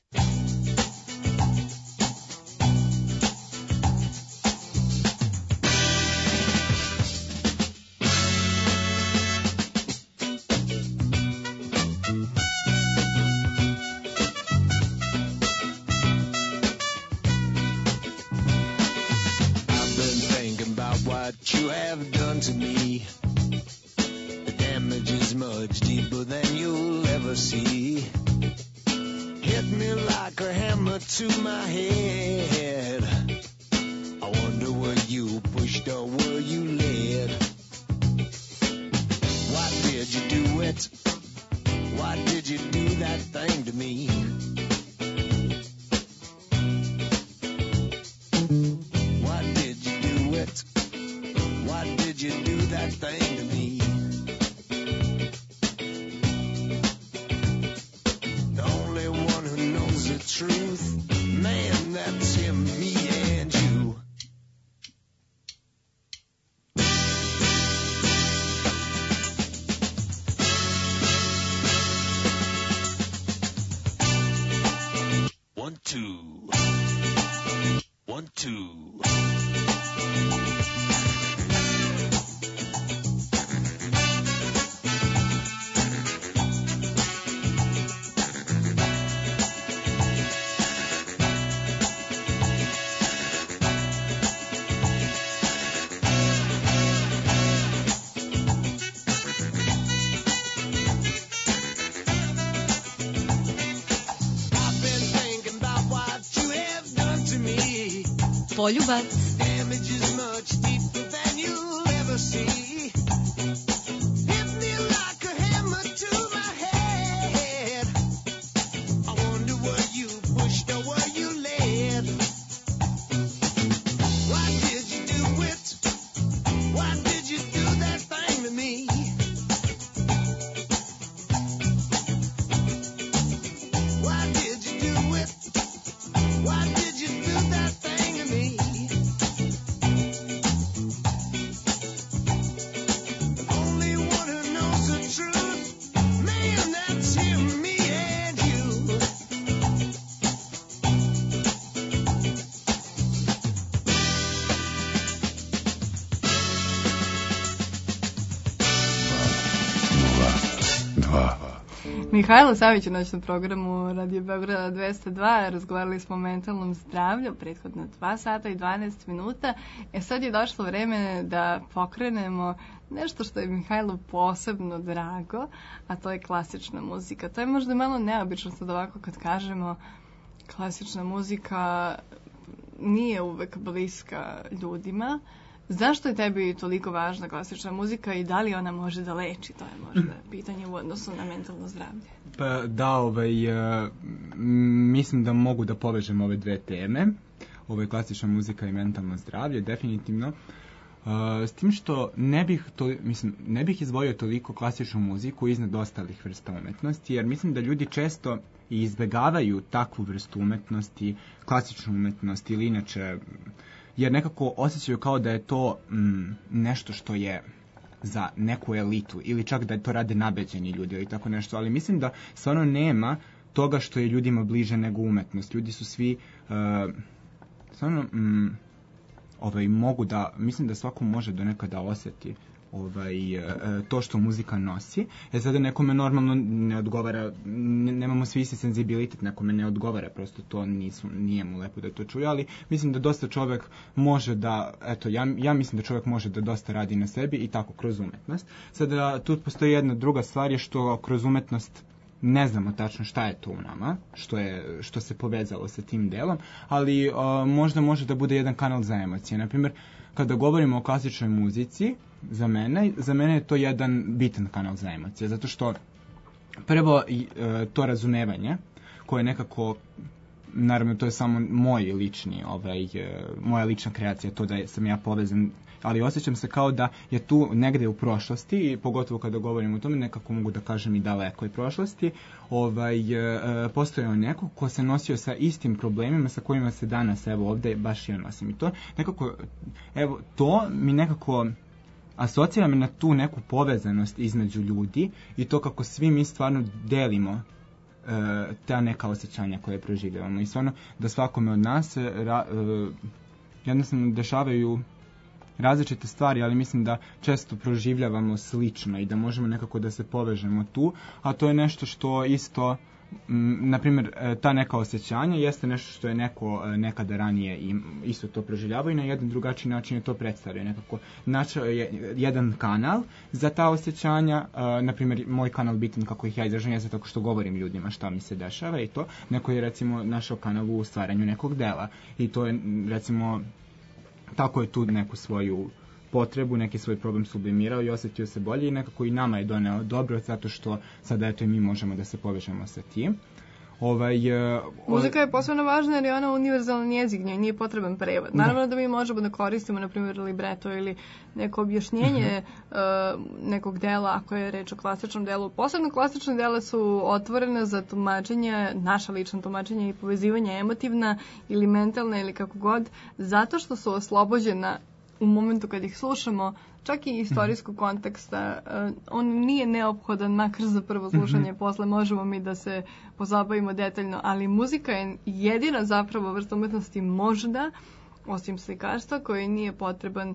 You have done to me. The damage is much deeper than you'll ever see. Hit me like a hammer to my head. I wonder were you pushed or were you led? Why did you do it? Why did you do that thing to me? Why did you do it? Why did you do that thing to me? The only one who knows the truth, man, that's him, me and you. One, two. 1, 2. Poljubac. Damage is much deeper than you'll ever see. Hit me like a hammer to my head. I wonder were you pushed or were you led? Why did you do it? Why did you do that thing to me? Why did you do it? Why did you do that thing to me? Mihajlo Savić u noćnom programu Radio Beograda 202. Razgovarali smo o mentalnom zdravlju prethodno 2 sata i 12 minuta. Sad je došlo vreme da pokrenemo nešto što je Mihajlo posebno drago, a to je klasična muzika. To je možda malo neobično sad ovako kad kažemo klasična muzika nije uvek bliska ljudima. Zašto je tebi toliko važna klasična muzika i da li ona može da leči? To je možda pitanje u odnosu na mentalno zdravlje. Pa da, mislim da mogu da povežem ove dve teme. Ovo je klasična muzika i mentalno zdravlje, definitivno. S tim što ne bih izdvojio toliko klasičnu muziku iznad ostalih vrsta umetnosti, jer mislim da ljudi često izbegavaju takvu vrstu umetnosti, klasičnu umetnost ili inače, jer nekako osjećaju kao da je to nešto što je za neku elitu ili čak da to rade nabeđeni ljudi ili tako nešto, ali mislim da stvarno nema toga što je ljudima bliže nego umetnost. Ljudi su svi stvarno mogu da, mislim da svako može do nekada osjeti to što muzika nosi. Sada nekome normalno ne odgovara, nemamo svi isti senzibilitet, nekome ne odgovara, prosto to nije mu lepo da to čuje, ali mislim da dosta čovjek može da, ja mislim da čovjek može da dosta radi na sebi i tako kroz umetnost. Sada tu postoji jedna druga stvar je što kroz umetnost ne znamo tačno šta je to u nama, što se povezalo sa tim delom, ali možda može da bude jedan kanal za emocije. Naprimjer, kada govorimo o klasičnoj muzici, za mene je to jedan bitan kanal za emocije, zato što prvo to razumevanje koje nekako naravno to je samo moj lični, moja lična kreacija, to da sam ja povezan, ali osjećam se kao da je tu negde u prošlosti, i pogotovo kada govorim o tome, nekako mogu da kažem i dalekoj prošlosti, postojao neko ko se nosio sa istim problemima sa kojima se danas, evo ovde, baš ja nosim. I to nekako, evo, to mi nekako asocira me na tu neku povezanost između ljudi i to kako svi mi stvarno delimo ta neka osjećanja koje proživljavamo. I stvarno da svakome od nas jednostavno dešavaju različite stvari, ali mislim da često proživljavamo slično i da možemo nekako da se povežemo tu, a to je nešto što isto, na primjer, ta neka osjećanja jeste nešto što je neko nekada ranije isto to proživljavao i na jedan drugačiji način je to predstavio. Nekako načeo je jedan kanal za ta osjećanja, na primjer, moj kanal bitan kako ih ja izražam jeste tako što govorim ljudima šta mi se dešava i to. Neko je recimo našao kanal u stvaranju nekog dela i to je recimo tako je tu neku svoju potrebu, neki svoj problem sublimirao i osjetio se bolje i nekako i nama je doneo dobro zato što sada eto i mi možemo da se povežemo sa tim. Muzika je posebno važna jer je ona univerzalan jezik, njoj nije potreban prevod. Naravno da mi možemo da koristimo, na primjer, libreto ili neko objašnjenje nekog dela, ako je reč o klasičnom delu. Posebno klasične dela su otvorene za tumačenje, naša lična tumačenja i povezivanja emotivna ili mentalna ili kako god, zato što su oslobođena u momentu kad ih slušamo, čak i istorijskog konteksta, on nije neophodan, makar za prvo slušanje, posle možemo mi da se pozabavimo detaljno, ali muzika je jedina zapravo vrsta umetnosti možda, osim slikarstva, koji nije potreban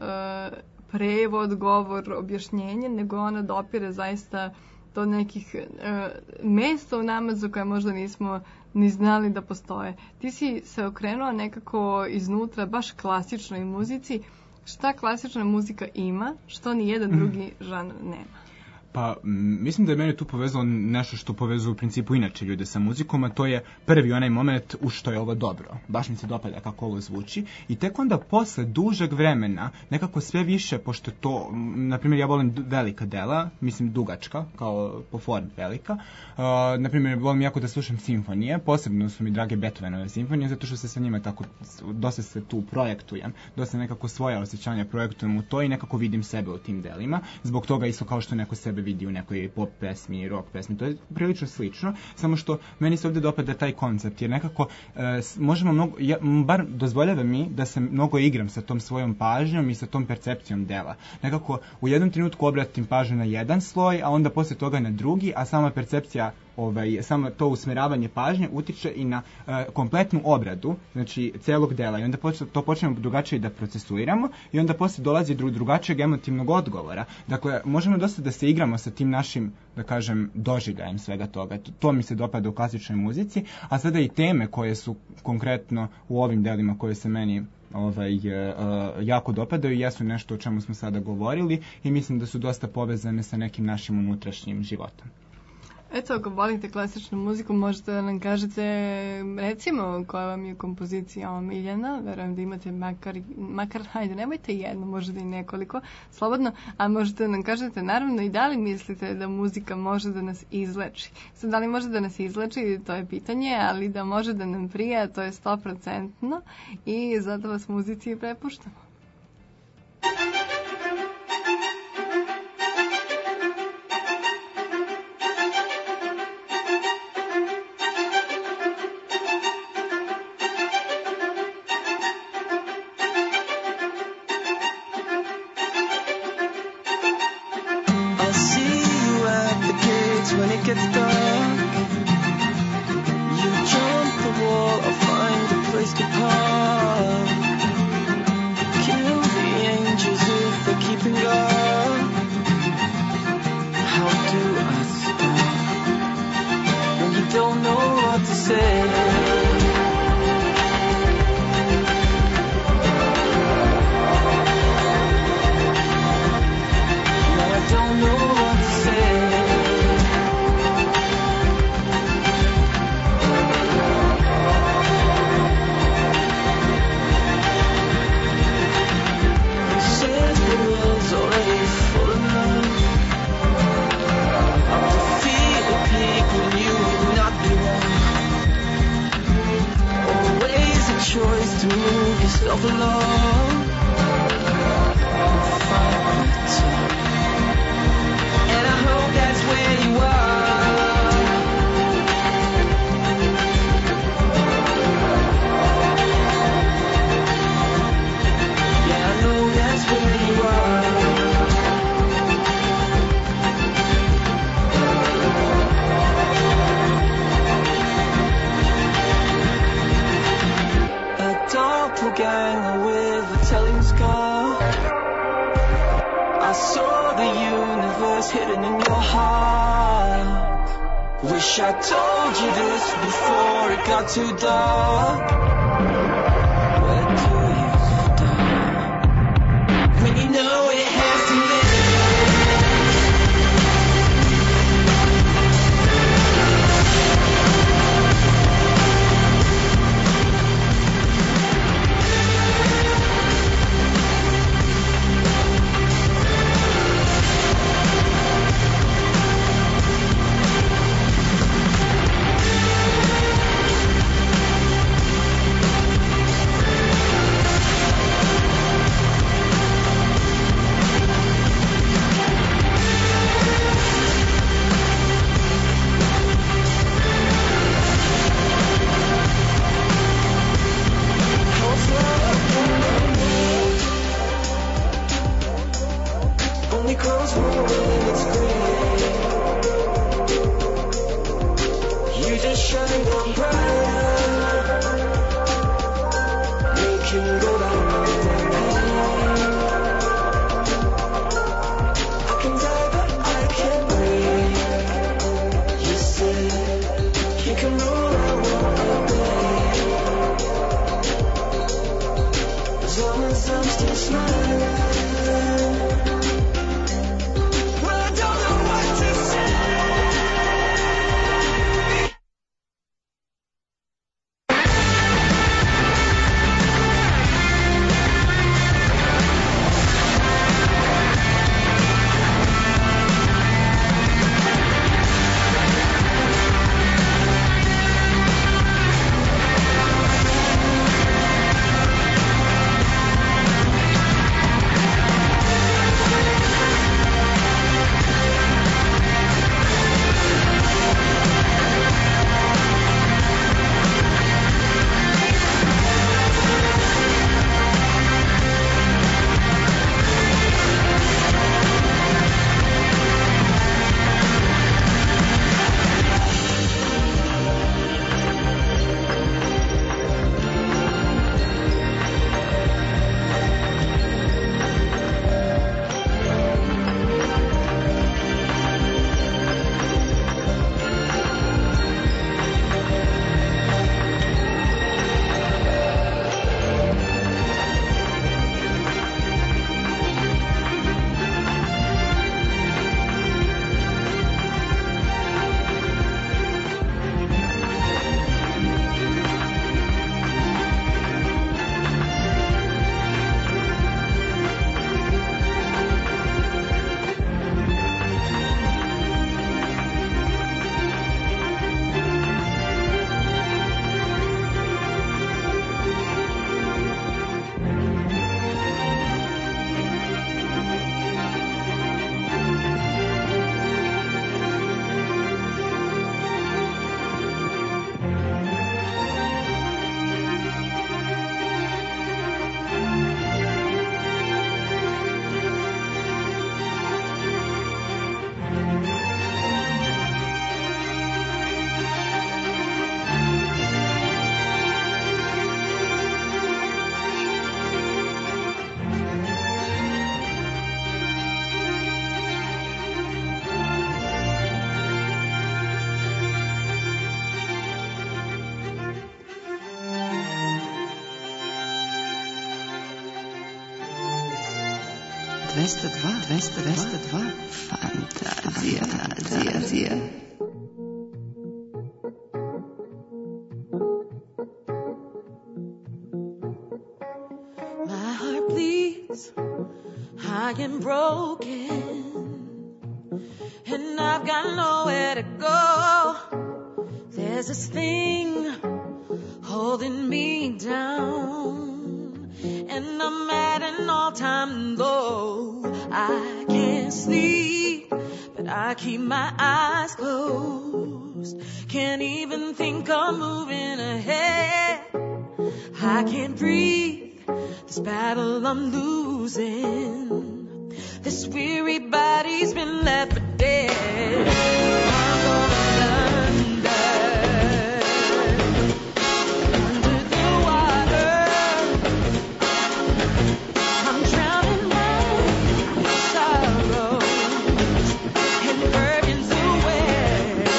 prevod, govor, objašnjenje, nego ona dopire zaista do nekih mesta u nama za koje možda nismo ni znali da postoje. Ti si se okrenuo nekako iznutra baš klasičnoj muzici. Šta klasična muzika ima, što ni jedan drugi žanr nema? Pa, mislim da je mene tu povezalo nešto što povezuje u principu inače ljude sa muzikom, a to je prvi onaj moment u što je ovo dobro. Baš mi se dopada kako ovo zvuči. I tek onda posle dužeg vremena, nekako sve više, pošto to, na primjer, ja volim velika dela, mislim dugačka, kao po formi velika. Na primjer, volim jako da slušam simfonije, posebno su mi drage Beethovenove simfonije, zato što se sa njima tako, dosta se tu projektujem, dosta nekako svoja osjećanja projektujem u to i nekako vidim sebe u tim delima. Zbog toga isto kao što neko sebe vidi u nekoj pop pesmi, rock pesmi, to je prilično slično, samo što meni se ovdje dopada taj koncept, jer nekako možemo mnogo, bar dozvoljava mi da se mnogo igram sa tom svojom pažnjom i sa tom percepcijom dela. Nekako u jednom trenutku obratim pažnju na jedan sloj, a onda poslije toga na drugi, a sama percepcija, samo to usmeravanje pažnje utiče i na kompletnu obradu, znači celog dela, i onda to počnemo drugačije da procesuiramo i onda poslije dolazi drugačijeg emotivnog odgovora. Dakle, možemo dosta da se igramo sa tim našim, da kažem, doživljajem svega toga. To mi se dopada u klasičnoj muzici, a sada i teme koje su konkretno u ovim delima koje se meni jako dopadaju, jesu nešto o čemu smo sada govorili i mislim da su dosta povezane sa nekim našim unutrašnjim životom. Eto, ako volite klasičnu muziku, možete da nam kažete, recimo, koja vam je kompozicija omiljena. Verujem da imate makar, hajde, nemojte jedno, možda i nekoliko, slobodno, a možete da nam kažete, naravno, i da li mislite da muzika može da nas izleči. Sad, da li može da nas izleči, to je pitanje, ali da može da nam prija, to je 100% i zato vas muzici i prepuštamo. When it gets dark, you jump the wall or find a place to park. Kill the angels if they're keeping guard. How do I stop when you don't know what to say? Now I don't know what to say. myself alone. Find the top. And I hope that's where you are. Yeah, I know that's where you are. Doppelganger with a telling scar. I saw the universe hidden in your heart. Wish I told you this before it got too dark. Where do you start when you know it has to live? Fantazija. My heart bleeds high and broken, and I've got nowhere to go. There's this thing holding me down, and I'm at an all-time low. I can't sleep, but I keep my eyes closed. Can't even think of moving ahead. I can't breathe, this battle I'm losing. This weary body's been left for dead. I'm going under the water. I'm drowning my sorrows and burdens away.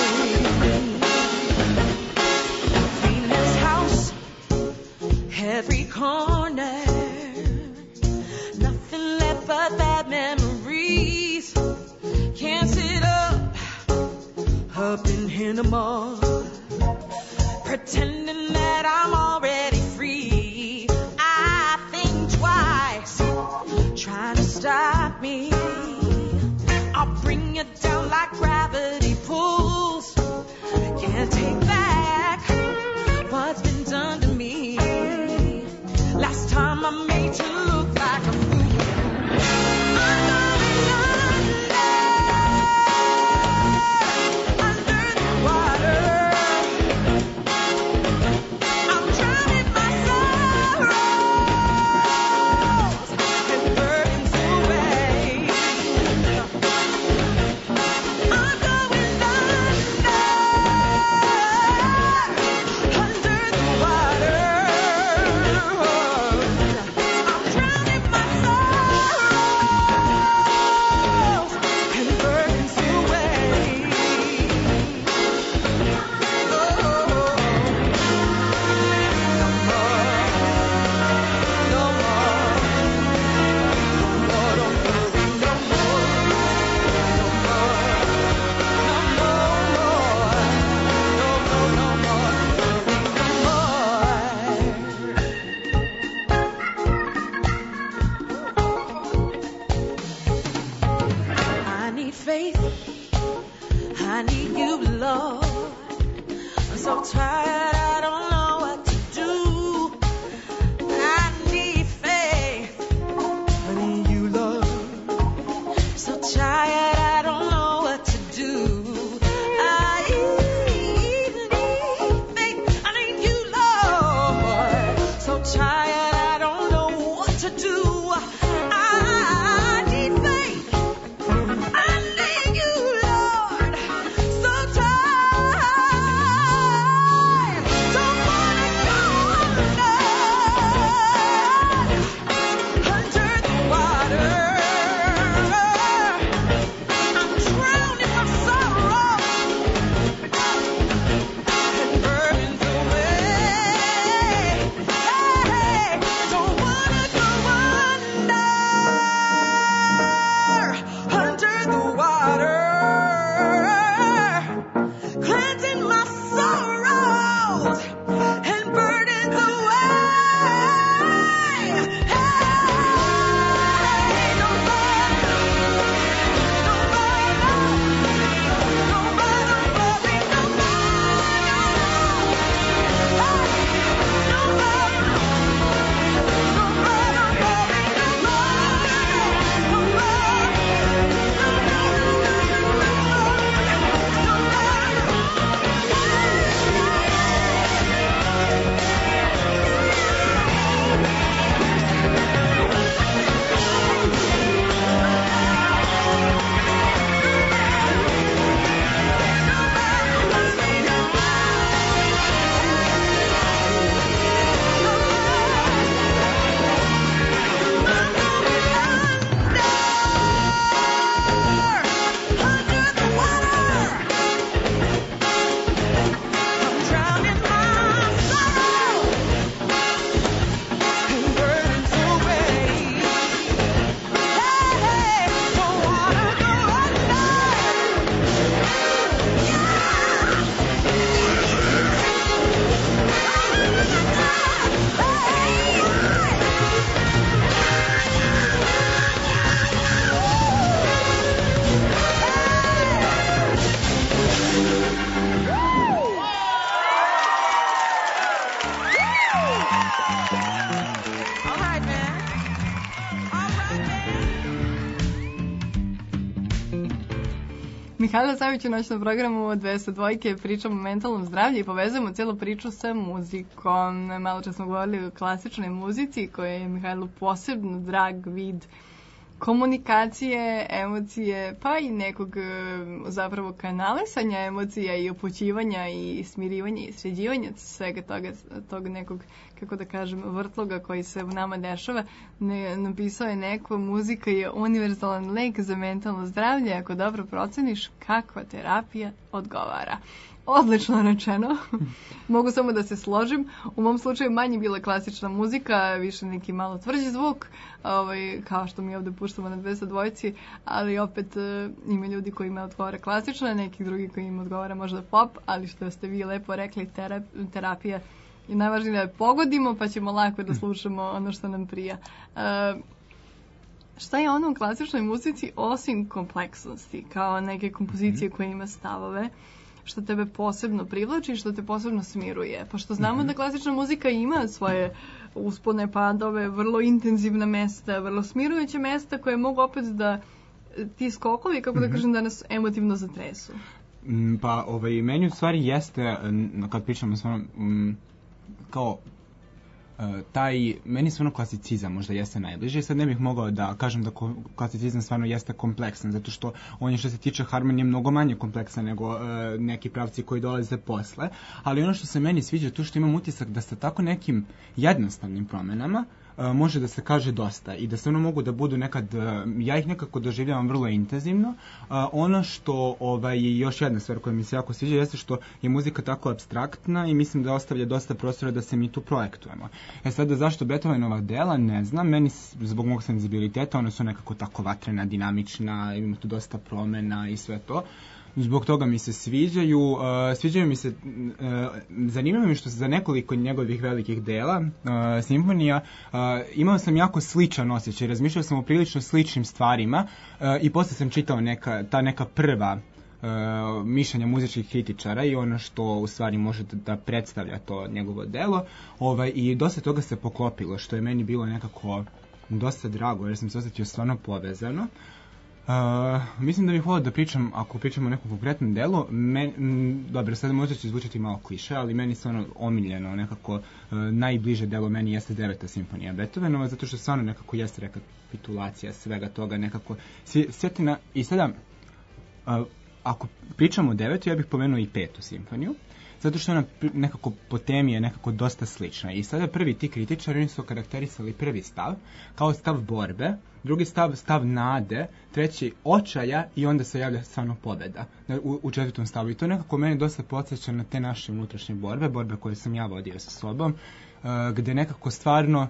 Clean this house, every corner. Nothing left but bad memories. Can't sit up in the mall, pretending that I'm already free. I think twice, trying to stop me. I'll bring you down like gravity pulls. Can't take back what's been done to me. Last time I made you look like a fool. I'm going under the water. I'm drowning my sorrows and burdens away. I'm going under the water. I'm drowning my sorrows and burdens away. I need faith, I need you, Lord. I'm so tired, I don't know what to do. I need faith, I need you, Lord. So tired, I don't know what to do. I need faith, I need you, Lord. So tired, I don't know what to do. I need faith, I need you, Lord. So tired. Mihajlo Savić u noćnom programu 202 pričamo o mentalnom zdravlju i povezujemo cijelu priču sa muzikom. Malo čas smo govorili o klasičnoj muzici koja je Mihajlo posebno drag vid komunikacije, emocije, pa i nekog zapravo kanalisanja emocija i upućivanja i smirivanja i sređivanja svega toga, tog nekog, kako da kažem, vrtloga koji se u nama dešava. Napisao je neko, muzika je univerzalan lek za mentalno zdravlje, ako dobro proceniš kakva terapija odgovara. Odlično rečeno. Mogu samo da se složim. U mom slučaju manje bila klasična muzika, više neki malo tvrđi zvuk, kao što mi ovde puštamo na 202, ali opet ima ljudi koji ima odgovara klasična, neki drugi koji ima odgovara možda pop, ali što ste vi lepo rekli, terapija je najvažnije da je pogodimo, pa ćemo lako da slušamo ono što nam prija. Šta je ono u klasičnoj muzici osim kompleksnosti, kao neke kompozicije koje ima stavove, što tebe posebno privlači, što te posebno smiruje? Pošto znamo da klasična muzika ima svoje uspone, padove, vrlo intenzivna mesta, vrlo smirujuće mesta koje mogu opet da ti skokovi, kako da kažem, da nas emotivno zatresu. Pa, meni u stvari jeste, kad pričamo stvarno, kao meni stvarno klasicizam možda jeste najbliže. Sad ne bih mogao da kažem da klasicizam stvarno jeste kompleksan, zato što on je što se tiče harmonije mnogo manje kompleksan nego neki pravci koji dolaze posle, ali ono što se meni sviđa tu što imam utisak da sa tako nekim jednostavnim promenama može da se kaže dosta i da se ono mogu da budu nekad, ja ih nekako doživljavam vrlo intenzivno. Ono što je još jedna stvar koja mi se jako sviđa jeste što je muzika tako apstraktna i mislim da ostavlja dosta prostora da se mi tu projektujemo. Sada zašto Beethovenova dela, ne znam, meni zbog mog senzibiliteta ona su nekako tako vatrena, dinamična, ima tu dosta promena i sve to. Zbog toga mi se sviđaju mi se, zanimljivo mi što se za nekoliko njegovih velikih dela, simfonija, imao sam jako sličan osjećaj, razmišljao sam o prilično sličnim stvarima i posle sam čitao ta neka prva mišljenja muzičkih kritičara i ono što u stvari može da predstavlja to njegovo delo, i dosta toga se poklopilo, što je meni bilo nekako dosta drago, jer sam se osjećao stvarno povezano. Mislim da bih volio da pričam, ako pričamo o nekom konkretnom delu, dobro, sada možda će zvučati malo kliše, ali meni stvarno omiljeno, nekako najbliže delo meni jeste 9. simfonija Beethovenova, zato što stvarno nekako jeste rekapitulacija svega toga, nekako sjetina. I sada, ako pričamo o 9. ja bih pomenuo i 5. simfoniju, zato što ona nekako po temi je nekako dosta slična. I sada prvi ti kritičari, oni su okarakterisali prvi stav kao stav borbe, drugi stav nade, treći očaja i onda se javlja stvarno pobjeda u 4. stavu. I to nekako meni dosta podsjeća na te naše unutrašnje borbe koje sam ja vodio sa sobom, gde nekako stvarno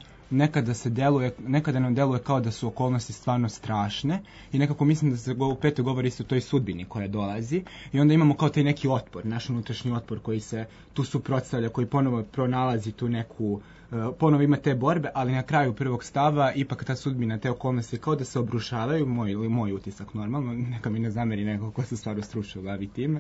nekada nam deluje kao da su okolnosti stvarno strašne i nekako mislim da se u 5. govori isto o toj sudbini koja dolazi i onda imamo kao taj neki otpor, naš unutrašnji otpor koji se tu suprotstavlja, koji ponovo pronalazi tu neku, ponovo ima te borbe, ali na kraju 1. stava ipak ta sudbina, te okolnosti kao da se obrušavaju, moj utisak normalno, neka mi ne zameri neko ko se stvarno stručio u glavi time,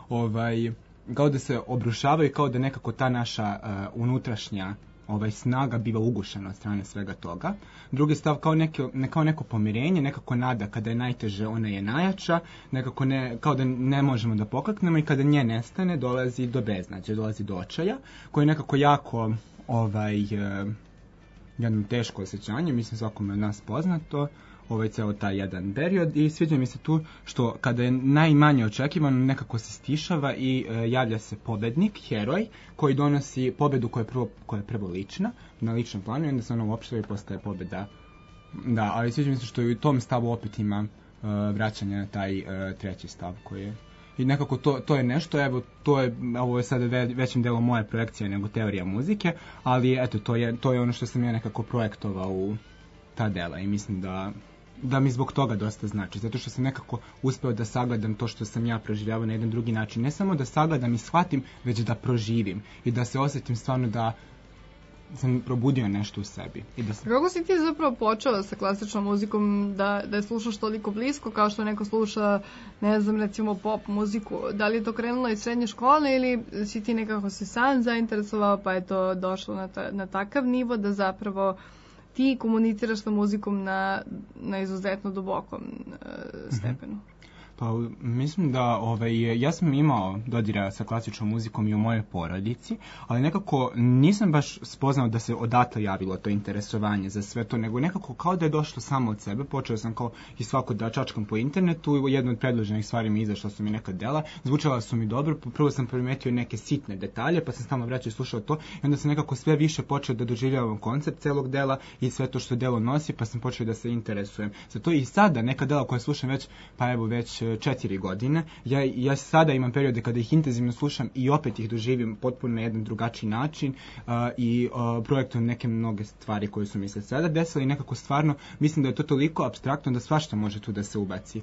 kao da se obrušavaju, kao da nekako ta naša unutrašnja snaga biva ugušena od strane svega toga. Drugi stav kao neko pomirenje, nekako nada kada je najteže, ona je najjača, nekako kao da ne možemo da pokleknemo i kada nje nestane dolazi do beznađa, dolazi do očaja, koje je nekako jako jedno teško osjećanje, mislim svakome od nas poznato, ceo taj jedan period i sviđa mi se tu što kada je najmanje očekivano nekako se stišava i javlja se pobednik, heroj, koji donosi pobedu koja je prvo lična, na ličnom planu i onda se ono uopšte i postaje pobeda. Da, ali sviđa mi se što i u tom stavu opet ima vraćanje na taj 3. stav koji je. I nekako to je nešto, ovo je sada većim delom moje projekcije nego teorija muzike, ali eto, to je ono što sam ja nekako projektovao u ta dela i mislim da mi zbog toga dosta znači, zato što sam nekako uspeo da sagledam to što sam ja proživljavao na jedan drugi način, ne samo da sagledam i shvatim, već da proživim i da se osjetim stvarno da sam probudio nešto u sebi. Kako si ti zapravo počeo sa klasičnom muzikom, da je slušaš toliko blisko kao što neko sluša, ne znam, recimo pop muziku? Da li je to krenulo iz srednje škole ili si ti nekako se sam zainteresovao pa je to došlo na takav nivo da zapravo ti komuniciraš sa muzikom na izuzetno dubokom stepenu? Pa mislim da ja sam imao dodira sa klasičnom muzikom i u mojoj porodici, ali nekako nisam baš spoznao da se odatle javilo to interesovanje za sve to, nego nekako kao da je došlo samo od sebe. Počeo sam kao i svako da čačkam po internetu, jedno od predloženih stvari mi izašla su mi neka dela, zvučala su mi dobro, prvo sam primetio neke sitne detalje, pa sam stalno vraćao i slušao to i onda sam nekako sve više počeo da doživljavam koncept celog dela i sve to što delo nosi, pa sam počeo da se interesujem. Zato i sada neka dela koja slušam već 4 godine, ja sada imam periode kada ih intenzivno slušam i opet ih doživim potpuno na jedan drugačiji način i projektujem neke mnoge stvari koje su mi se sada desile i nekako stvarno mislim da je to toliko apstraktno da svašta može tu da se ubaci.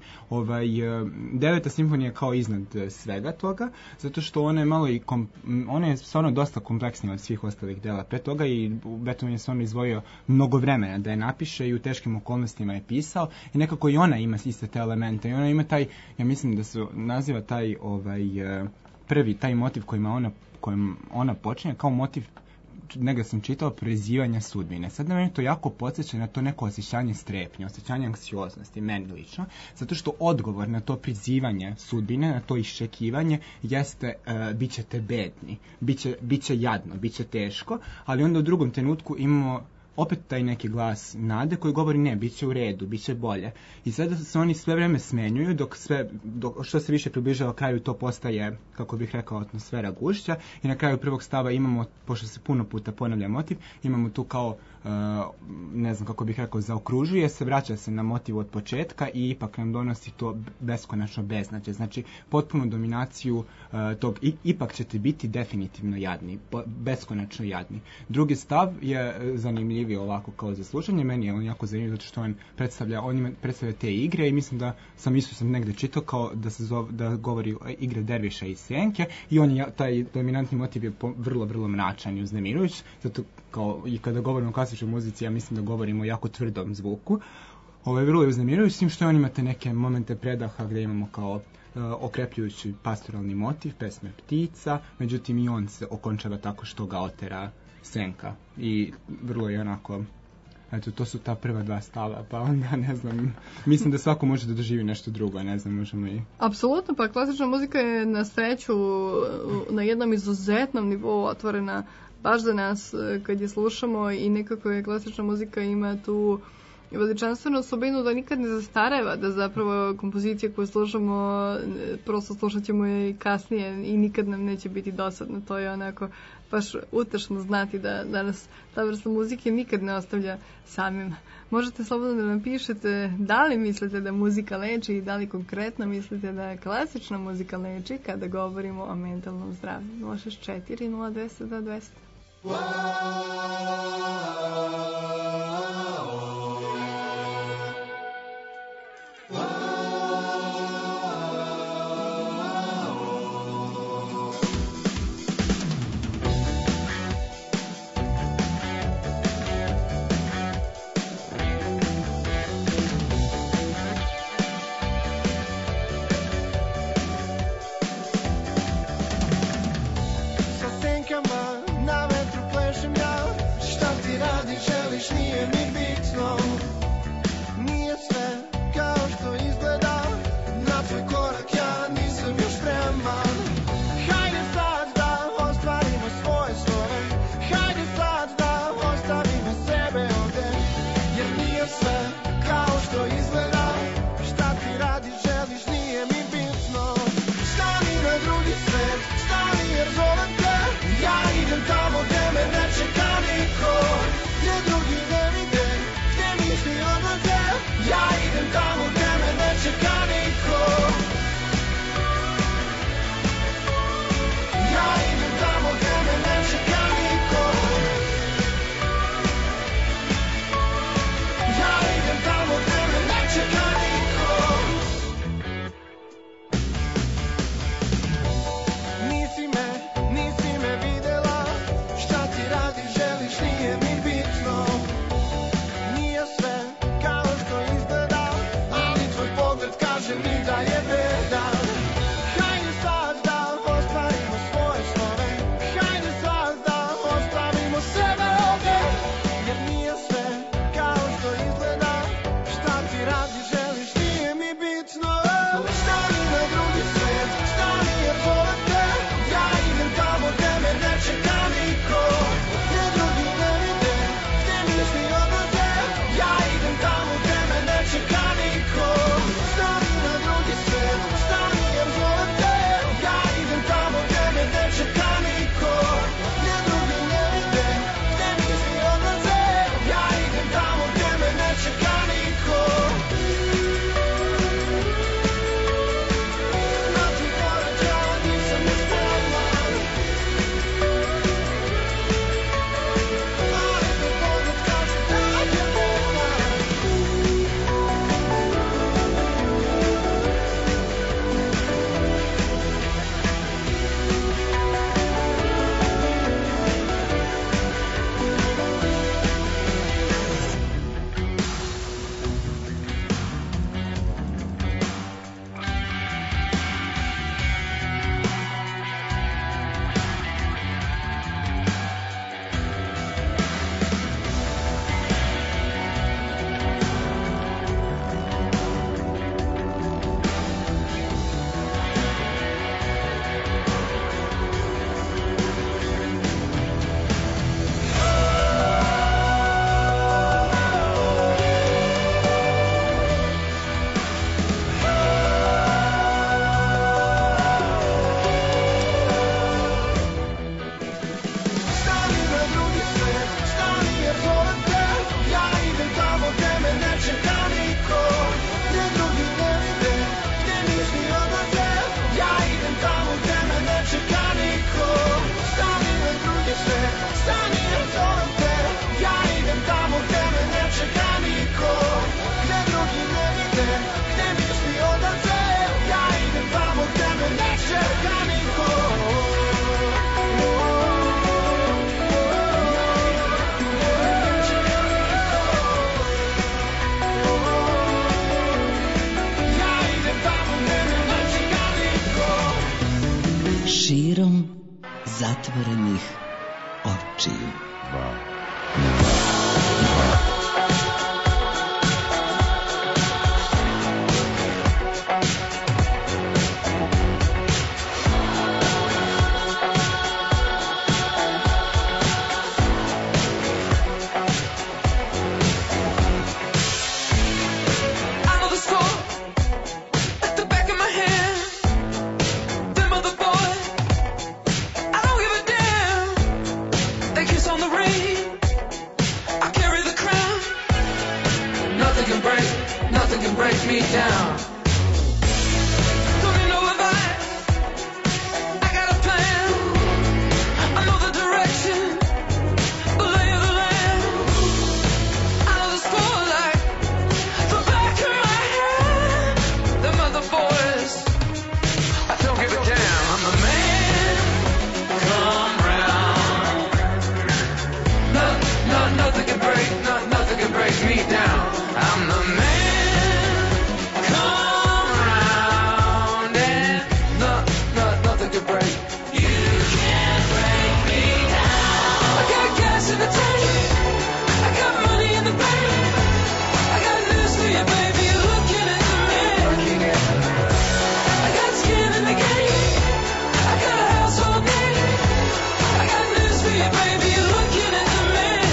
Deveta simfonija je kao iznad svega toga, zato što ona je malo i ona je stvarno dosta kompleksnija od svih ostalih dela pre toga i Beethoven je stvarno izdvojio mnogo vremena da je napiše i u teškim okolnostima je pisao i nekako i ona ima iste te elemente i ona ima taj, ja mislim da se naziva taj prvi taj motiv kojim ona počinje kao motiv, negdje sam čitao, prezivanja sudbine. Sad na mene to jako podsjeća na to neko osjećanje strepnje, osjećanje anksioznosti, meni lično, zato što odgovor na to prizivanje sudbine, na to iščekivanje, jeste bit ćete bedni, bit će jadno, bit će teško, ali onda u drugom trenutku imamo opet taj neki glas nade koji govori ne, bit će u redu, bit će bolje. I sada se oni sve vreme smenjuju dok što se više približava kraju to postaje, kako bih rekao, atmosfera gušća i na kraju prvog stava imamo, pošto se puno puta ponavlja motiv, imamo tu kao ne znam kako bih rekao, zaokružuje se, vraća se na motiv od početka i ipak nam donosi to beskonačno beznađe. Znači, potpunu dominaciju tog ipak ćete biti definitivno jadni, beskonačno jadni. Drugi stav je zanimljiviji ovako kao za slušanje, meni je on jako zanimljiv zato što on predstavlja te igre i mislim da sam negdje čitao kao da govori o igre derviša i senke i taj dominantni motiv je vrlo, vrlo mračan i uznemirujuć, zato kao i kada govorimo o klasičnoj muzici, ja mislim da govorimo o jako tvrdom zvuku. Ovo je vrlo uznemirujuć, s tim što on imate neke momente predaha gdje imamo kao okrepljujući pastoralni motiv, pesme ptica, međutim i on se okončava tako što ga otera senka i vrlo je onako, eto, to su ta prva dva stava, pa onda ne znam, mislim da svako može da doživi nešto drugo, ne znam, možemo i... Apsolutno, pa klasična muzika je na sreću na jednom izuzetnom nivou otvorena baš za nas kad je slušamo i nekako je klasična muzika ima tu veličanstvenu osobinu da nikad ne zastareva, da zapravo kompozicije koje slušamo prosto slušat ćemo je i kasnije i nikad nam neće biti dosadno. To je onako baš utešno znati da nas ta vrsta muzike nikad ne ostavlja samim. Možete slobodno da nam pišete da li mislite da muzika leči i da li konkretno mislite da je klasična muzika leči kada govorimo o mentalnom zdravlju. 064 0200 200. Na vetru plešem ja, šta ti radiš, želiš, nije can break me down. Don't you know if I got a plan. I know the direction, the lay of the land. I know the score like the back of my hand. Them other boys, I don't give a damn. I'm the man. Come round. Nothing can break, nothing can break me down. I'm the man. Come round and nothing can break. You can't break me down. I got gas in the tank. I got money in the bank. I got news for you, baby. You're looking at the man. I got skin in the game. I got a household name. I got news for you, baby. You're looking at the man.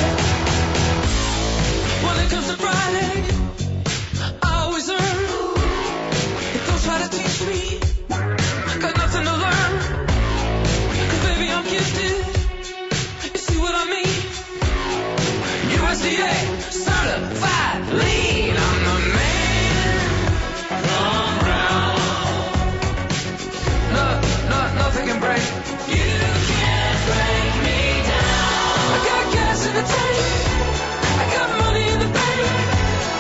When it comes to Friday, I always earn. If don't try to teach me, got nothing to learn. 'Cause baby, I'm gifted. You see what I mean? USDA certified lean. I'm the man. Come round. Nothing can break. You can't break me down. I got gas in the tank. I got money in the bank. I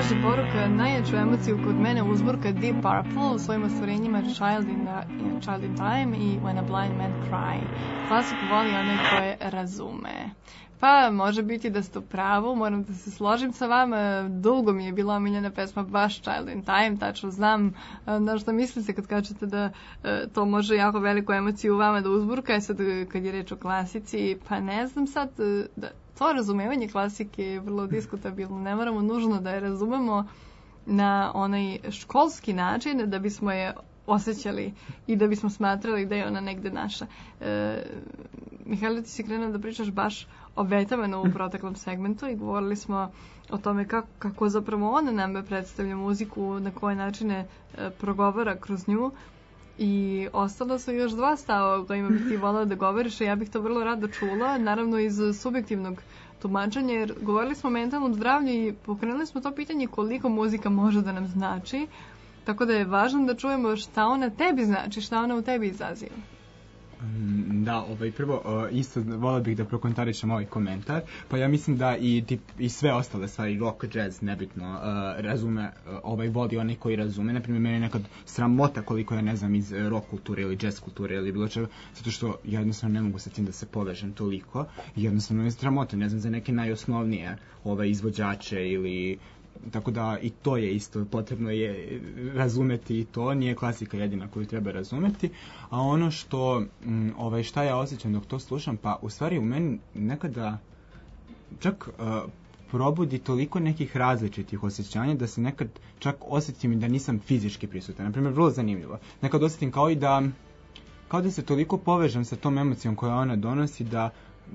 Kaže poruka, najjaču emociju kod mene uzburka Deep Purple u svojim ostvarenjima Child in Time i When a Blind Man Cry. Klasiku voli onaj koje razume. Pa može biti da ste u pravu, moram da se složim sa vama, dugo mi je bila omiljena pesma baš Child in Time, tačno znam na što mislite kad kažete da to može jako veliku emociju u vama da uzburka, sad kad je reč o klasici, pa ne znam sad da to razumevanje klasike je vrlo diskutabilno, ne moramo nužno da je razumemo na onaj školski način da bismo je osjećali i da bismo smatrali da je ona negde naša. Mihajlo, ti si krenuo da pričaš baš o Beethovenu u proteklom segmentu i govorili smo o tome kako zapravo ona nam predstavlja muziku, na koje načine progovara kroz nju. I ostalo su još dva stava o kojima bih ti volila da govoriš, a ja bih to vrlo rado čula, naravno iz subjektivnog tumačenja, jer govorili smo o mentalnom zdravlju i pokrenuli smo to pitanje koliko muzika može da nam znači, tako da je važno da čujemo šta ona tebi znači, šta ona u tebi izaziva. Da, prvo isto volio bih da prokomentarišem ovaj komentar, pa ja mislim da i sve ostale stvari, rock, jazz, nebitno, razume, vodi onaj koji razume. Naprimjer, meni je nekad sramota koliko ja ne znam iz rock kulture ili jazz kulture ili bilo čega, zato što ja jednostavno ne mogu sa tim da se povežem toliko, jednostavno je sramota, ne znam, za neke najosnovnije izvođače ili... Tako da i to je isto, potrebno je razumeti i to, nije klasika jedina koju treba razumeti, a ono što, šta ja osjećam dok to slušam, pa u stvari u meni nekada čak probudi toliko nekih različitih osjećanja da se nekad čak osjetim i da nisam fizički prisutan. Naprimjer, vrlo zanimljivo, nekad osjetim kao da se toliko povežem sa tom emocijom koja ona donosi da,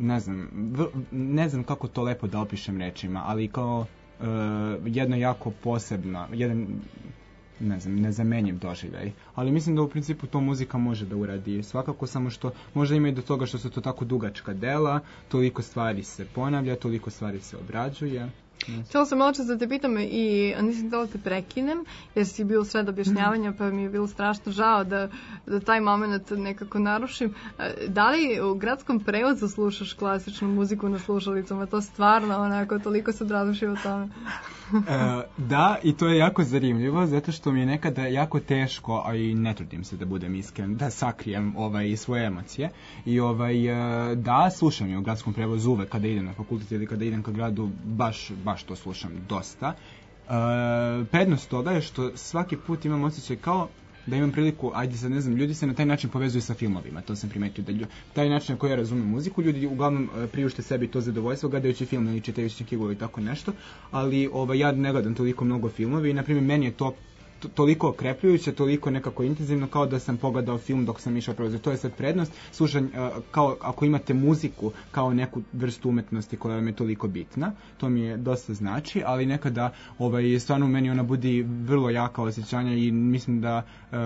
ne znam kako to lepo da opišem rečima, ali kao jedno jako posebno, jedan, ne znam, nezamenjiv doživljaj. Ali mislim da u principu to muzika može da uradi svakako, samo što možda ima i do toga što su to tako dugačka dela, toliko stvari se ponavlja, toliko stvari se obrađuje. Htjela sam malo čas da te pitam i nisam htjela da te prekinem jer si bio u sred objašnjavanja pa mi je bilo strašno žao da taj moment nekako narušim. Da li u gradskom prevozu slušaš klasičnu muziku na slušalicama? To stvarno onako toliko se odradušio o tome. Da, i to je jako zanimljivo zato što mi je nekada jako teško, a i ne trudim se da budem iskren, da sakrijem svoje emocije. I da, slušam je u gradskom prevozu uvek kada idem na fakultet ili kada idem ka gradu, baš to slušam dosta. Prednost toga je što svaki put imam osjećaj kao da imam priliku, ajde sad ne znam, ljudi se na taj način povezuju sa filmovima, to sam primetio, da taj način na koji ja razumem muziku, ljudi uglavnom priušte sebi to zadovoljstvo gledajući film ili čitajući knjigu ili tako nešto, ali ja ne gledam toliko mnogo filmovi i na primjer meni je to toliko okrepljujuće, toliko nekako intenzivno kao da sam pogledao film dok sam išao prevozu. To je sad prednost, slušanje, kao ako imate muziku kao neku vrstu umetnosti koja vam je toliko bitna, to mi je dosta znači, ali nekada stvarno u meni ona budi vrlo jaka osjećanja i mislim da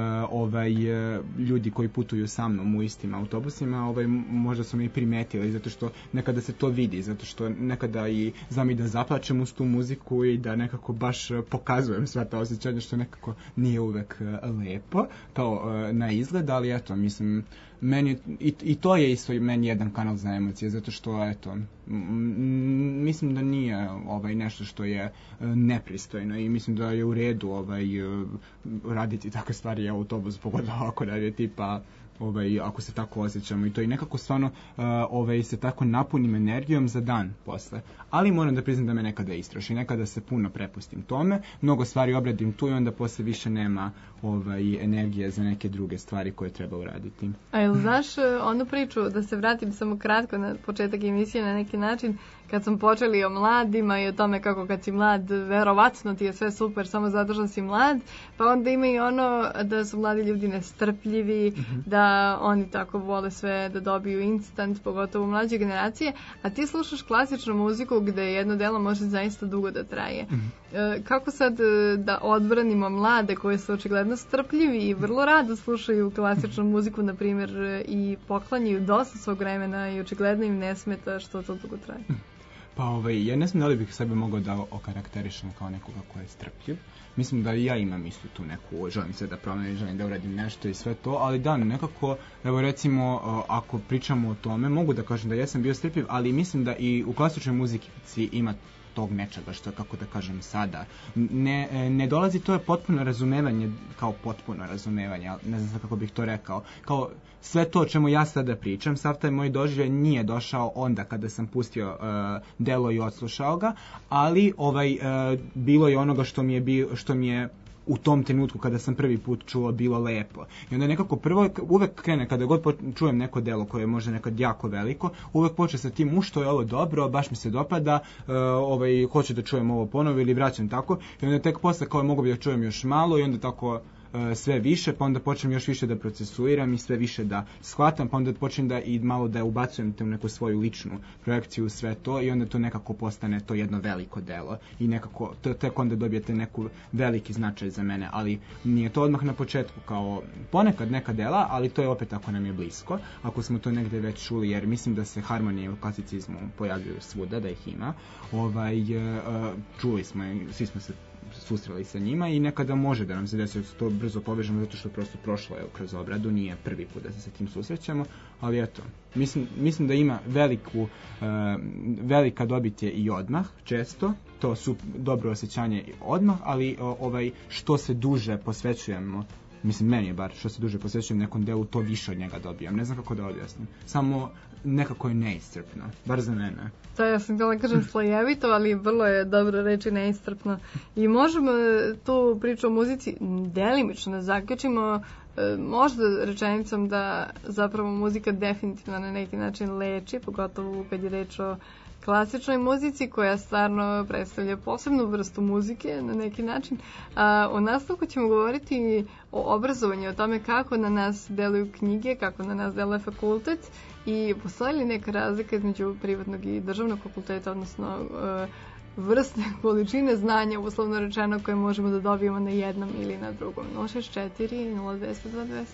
ljudi koji putuju sa mnom u istim autobusima možda su me i primetili, zato što nekada se to vidi, zato što nekada i znam i da zaplačem uz tu muziku i da nekako baš pokazujem sva ta osjećanja, što nekako nije uvek lepo to na izgled, ali eto, mislim, meni, i to je isto meni jedan kanal za emocije, zato što eto, mislim da nije nešto što je nepristojno i mislim da je u redu raditi takve stvari u autobusu, pogotovo ako radi tipa ako se tako osjećamo i to i nekako stvarno se tako napunim energijom za dan posle. Ali moram da priznam da me nekada istroši, nekada se puno prepustim tome, mnogo stvari obradim tu i onda posle više nema energije za neke druge stvari koje treba uraditi. A jel znaš onu priču, da se vratim samo kratko na početak emisije na neki način, kad smo počeli o mladima i o tome kako kad si mlad, verovatno ti je sve super, samo zato što si mlad, pa onda ima i ono da su mladi ljudi nestrpljivi, da oni tako vole sve da dobiju instant, pogotovo mlađe generacije, a ti slušaš klasičnu muziku gde jedno delo može zaista dugo da traje. Kako sad da odbranimo mlade koji su očigledno strpljivi i vrlo rado slušaju klasičnu muziku, na primjer, i poklanjaju dosta svog vremena i očigledno im ne smeta što to dugo traje? Pa ja ne znam da li bih sebe mogao da okarakterišem kao nekoga ko je strpljiv. Mislim da i ja imam istu tu neku, želim se da promenim, želim da uradim nešto i sve to, ali da, nekako, evo recimo, ako pričamo o tome, mogu da kažem da jesam bio strpljiv, ali mislim da i u klasičnoj muzici ima tog nečega što, kako da kažem sada, ne dolazi, to je potpuno razumevanje, kao potpuno razumevanje, ali ne znam kako bih to rekao, kao sve to o čemu ja sada pričam, sav taj moj doživljaj nije došao onda kada sam pustio delo i odslušao ga, ali bilo je onoga što mi je u tom trenutku kada sam prvi put čuo bilo lepo. I onda nekako prvo uvek krene, kada god čujem neko delo koje je možda nekad jako veliko, uvek počne sa tim što je ovo dobro, baš mi se dopada, hoću da čujem ovo ponovo ili vraćam tako. I onda tek posle kao mogu bi da čujem još malo i onda tako sve više, pa onda počnem još više da procesuiram i sve više da shvatam, pa onda počnem da i malo da ubacujem u neku svoju ličnu projekciju sve to i onda to nekako postane to jedno veliko delo i nekako tek onda dobijete neku veliki značaj za mene, ali nije to odmah na početku, kao ponekad neka dela, ali to je opet ako nam je blisko, ako smo to negde već čuli, jer mislim da se harmonije u klasicizmu pojavljuju svuda, da ih ima, čuli smo, svi smo se susreli sa njima i nekada može da nam se desi da to brzo povežemo zato što prosto prošlo je kroz obradu, nije prvi put da se sa tim susrećemo, ali eto, mislim da ima velika dobit je i odmah, često, to su dobro osjećanje odmah, ali što se duže posvećujemo, mislim meni je bar, što se duže posvećujem nekom delu, to više od njega dobijam, ne znam kako da objasnim, samo nekako je neiscrpno, bar za mene. Da, ja sam htjela kažem slojevito, ali vrlo je dobro reći neiscrpno. I možemo tu priču o muzici delimično da zaključimo možda rečenicom da zapravo muzika definitivno na neki način leči, pogotovo kad je reč o klasičnoj muzici koja stvarno predstavlja posebnu vrstu muzike na neki način. U nastavku ćemo govoriti o obrazovanju, o tome kako na nas deluju knjige, kako na nas deluje fakultet i postoji li neka razlika između privatnog i državnog fakulteta, odnosno vrste količine znanja, uslovno rečeno, koje možemo da dobijemo na jednom ili na drugom. 064 0200 2200.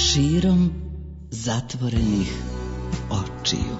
Širom zatvorenih očiju.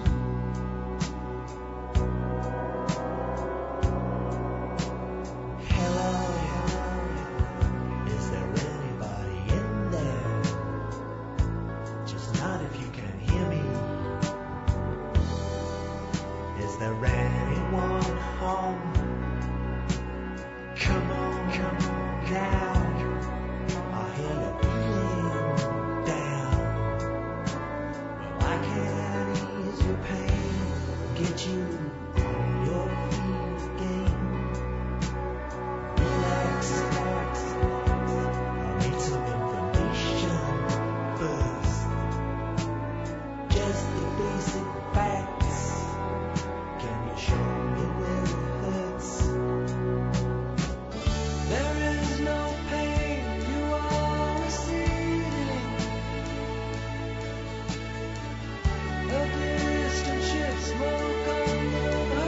The distant ship smoke on the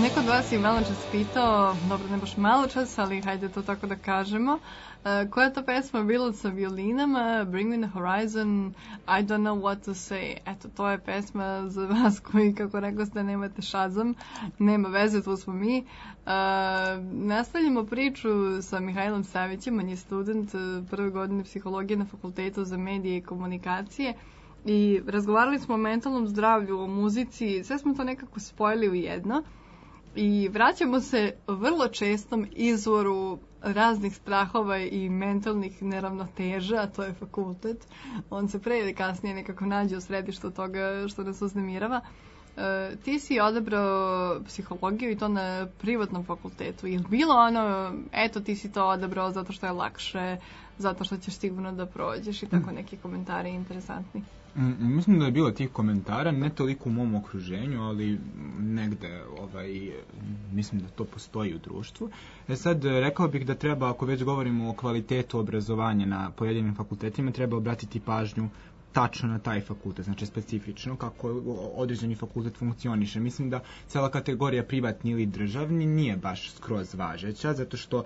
Neko od vas je malo čas pitao, dobro ne baš malo čas, ali hajde to tako da kažemo, koja je to pesma bila sa violinama, Bring Me the Horizon, I Don't Know What to Say. Eto, to je pesma za vas koji, kako rekao ste, nemate Shazam, nema veze, tu smo mi. Nastavljamo priču sa Mihajlom Savićem, on je student prve godine psihologije na Fakultetu za medije i komunikacije. I razgovarali smo o mentalnom zdravlju, o muzici, sve smo to nekako spojili u jedno. I vraćamo se vrlo čestom izvoru raznih strahova i mentalnih neravnoteža, a to je fakultet. On se pre ili kasnije nekako nađe u središtu toga što nas uznemirava. Ti si odabrao psihologiju i to na privatnom fakultetu. Je li bilo ono, eto ti si to odabrao zato što je lakše, zato što ćeš sigurno da prođeš i tako neki komentari interesantni? Mislim da je bilo tih komentara, ne toliko u mom okruženju, ali negde mislim da to postoji u društvu. Sad, rekao bih da treba, ako već govorimo o kvalitetu obrazovanja na pojedinim fakultetima, treba obratiti pažnju tačno na taj fakultet, znači specifično kako određeni fakultet funkcioniše. Mislim da cela kategorija privatni ili državni nije baš skroz važeća, zato što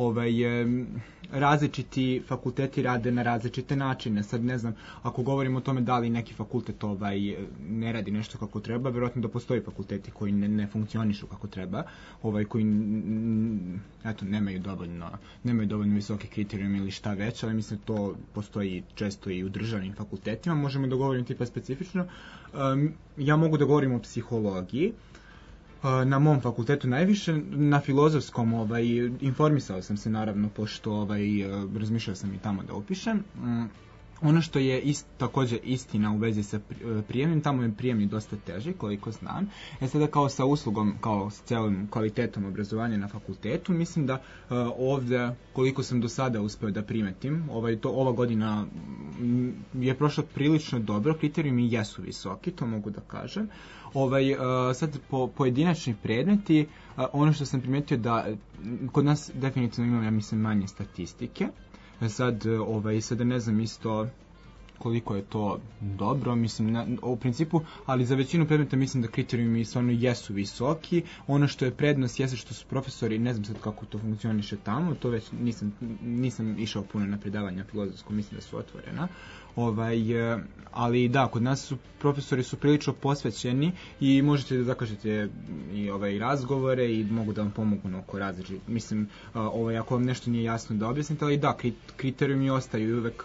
različiti fakulteti rade na različite načine. Sad ne znam, ako govorimo o tome da li neki fakultet ne radi nešto kako treba, vjerojatno da postoji fakulteti koji ne funkcionišu kako treba, koji nemaju dovoljno visoke kriterijume ili šta već, ali mislim da to postoji često i u državnim fakultetima. Možemo da govorim tipa specifično. Ja mogu da govorim o psihologiji. Na mom fakultetu najviše, na filozofskom informisao sam se naravno, pošto razmišljao sam i tamo da upišem. Ono što je također istina u vezi sa prijemnim, tamo je prijemni dosta teži, koliko znam. Sada kao sa uslugom, kao s celim kvalitetom obrazovanja na fakultetu, mislim da ovdje, koliko sam do sada uspeo da primetim, ova godina je prošla prilično dobro, kriterijumi jesu visoki, to mogu da kažem. Sad po pojedinačni predmeti, ono što sam primetio da kod nas definitivno imamo, ja mislim, manje statistike. Sada ne znam isto koliko je to dobro, mislim, u principu, ali za većinu predmeta mislim da kriterijumi stvarno jesu visoki. Ono što je prednost jeste što su profesori, ne znam sad kako to funkcioniše tamo, to već nisam išao puno na predavanja filozofskom, mislim da su otvorena. Ali da, kod nas profesori su prilično posvećeni i možete da zakažete i razgovore i mogu da vam pomogu oko različitih. Mislim, ako vam nešto nije jasno da objasnite, ali da, kriterijumi ostaju i uvek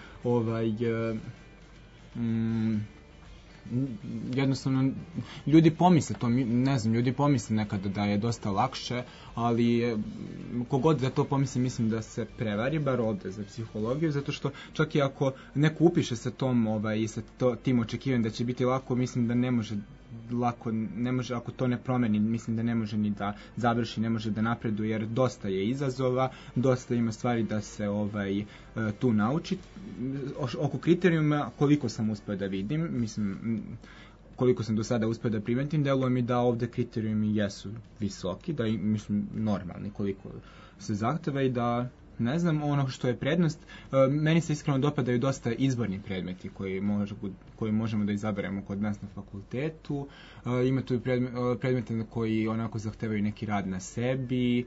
jednostavno ljudi pomisle to, ne znam, ljudi pomisle nekada da je dosta lakše, ali kogod da to pomisli, mislim da se prevari, bar ovdje za psihologiju, zato što čak i ako neko upiše sa tom i sa tim očekivanjem da će biti lako, mislim da ne može lako, ako to ne promeni, mislim da ne može ni da završi, ne može da napreduje, jer dosta je izazova, dosta ima stvari da se tu nauči. Oko kriterijuma, koliko sam uspio da vidim, mislim, koliko sam do sada uspio da primetim, deluje mi da ovdje kriterijumi jesu visoki, da mislim normalni koliko se zahteva i da, ne znam, ono što je prednost, meni se iskreno dopadaju dosta izborni predmeti koji možemo da izaberemo kod nas na fakultetu. Ima tu predmete koji onako zahtevaju neki rad na sebi.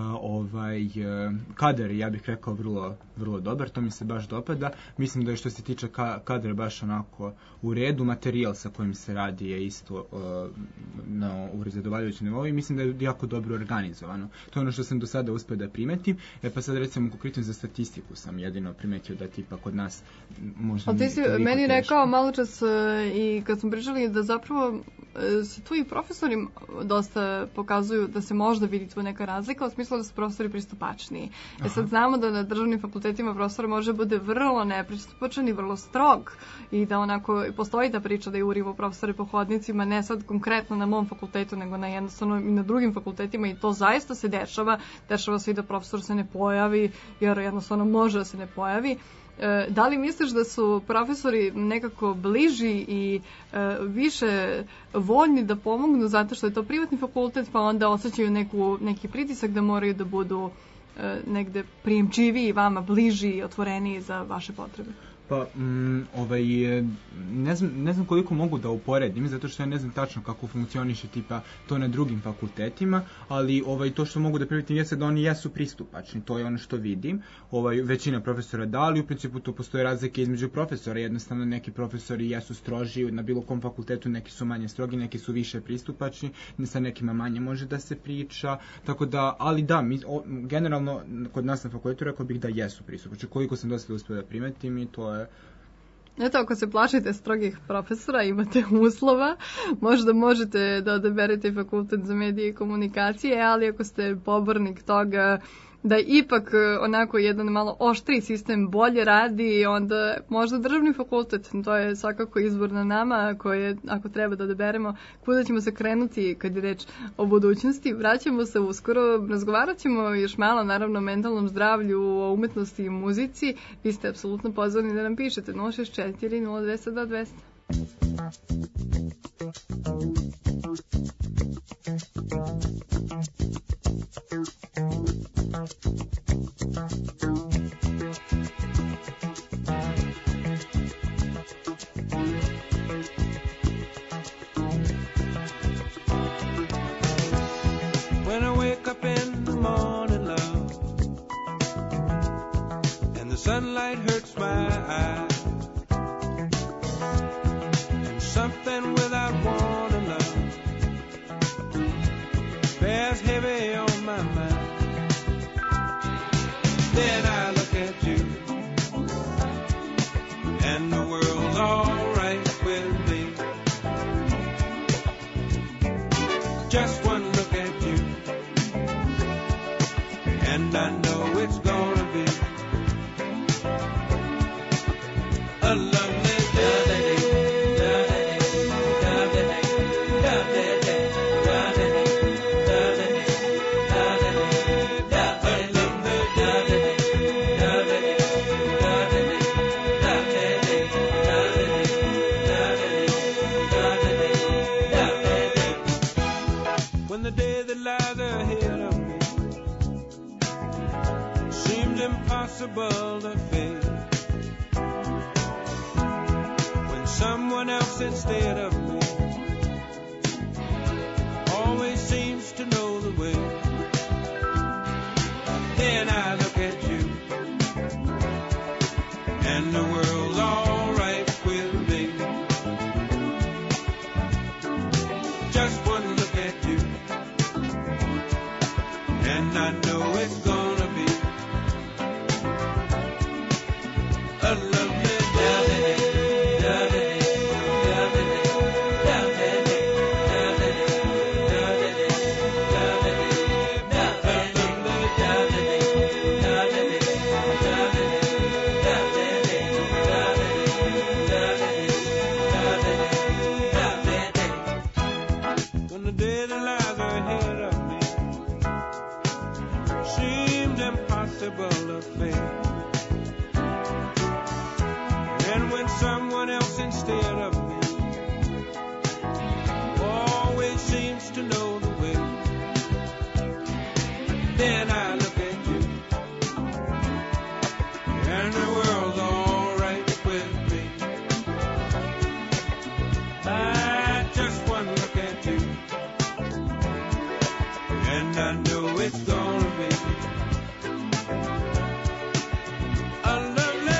Kadar, ja bih rekao, vrlo, vrlo dobar, to mi se baš dopada. Mislim da je što se tiče kadra baš onako u redu, materijal sa kojim se radi je isto u zadovoljavajućem nivou i mislim da je jako dobro organizovano. To je ono što sam do sada uspio da primetim. Pa sad recimo u kriterijum za statistiku sam jedino primetio da tipa kod nas možda ali ti si meni rekao malo čas i kad smo pričali da zapravo se tu i profesori dosta pokazuju da se možda vidi tu neka razlika, u smislu da su profesori pristupačniji. Sad znamo da na državnim fakultetima profesor može bude vrlo nepristupačan i vrlo strog i da onako postoji ta priča da je urivo profesori po hodnicima, ne sad konkretno na mom fakultetu, nego na jednostavno i na drugim fakultetima i to zaista se dešava. Dešava se i da profesor se ne pojavi, jer jednostavno može da se ne pojavi. Da li misliš da su profesori nekako bliži i više voljni da pomognu zato što je to privatni fakultet, pa onda osjećaju neki pritisak da moraju da budu negde prijemčiviji, vama bliži i otvoreniji za vaše potrebe? Pa, ne znam koliko mogu da uporedim, zato što ja ne znam tačno kako funkcioniše tipa to na drugim fakultetima, ali to što mogu da primetim jeste da oni jesu pristupačni, to je ono što vidim. Većina profesora da, ali u principu tu postoje razlike između profesora, jednostavno neki profesori jesu stroži na bilo kom fakultetu, neki su manje strogi, neki su više pristupačni, sa nekima manje može da se priča, tako da, ali da, generalno kod nas na fakultetu rekao bih da jesu pristupačni, koliko sam dosta uspio da primetim i to je. Eto, ako se plašite strogih profesora, imate uslova, možda možete da odaberete fakultet za medije i komunikacije, ali ako ste pobornik toga da ipak onako jedan malo oštriji sistem bolje radi, onda možda državni fakultet, to je svakako izbor na nama, ako treba da odaberemo kuda ćemo se krenuti kad je reč o budućnosti. Vraćamo se uskoro, razgovarat ćemo još malo naravno o mentalnom zdravlju, o umetnosti i muzici. Vi ste apsolutno pozvani da nam pišete 064 0200 When I wake up in the morning, love, and the sunlight hurts my eyes, and something without warning, love, bears heavy on my mind. Then I look at you, and the world's alright with me. Just one look at you, and I know it's gonna be a lovely day. When the day that lies ahead of me seems impossible to face, when someone else instead of me always seems to know the way, then I look at you, and the world's alright with me. Just one look at you, and I know it's gonna be a lovely day. When the day that lies ahead of me seems impossible to face, and when someone else instead of me always seems to know the way, then I look at you, and the world's alright with me. I just one look at you, and I know it's gonna be a lovely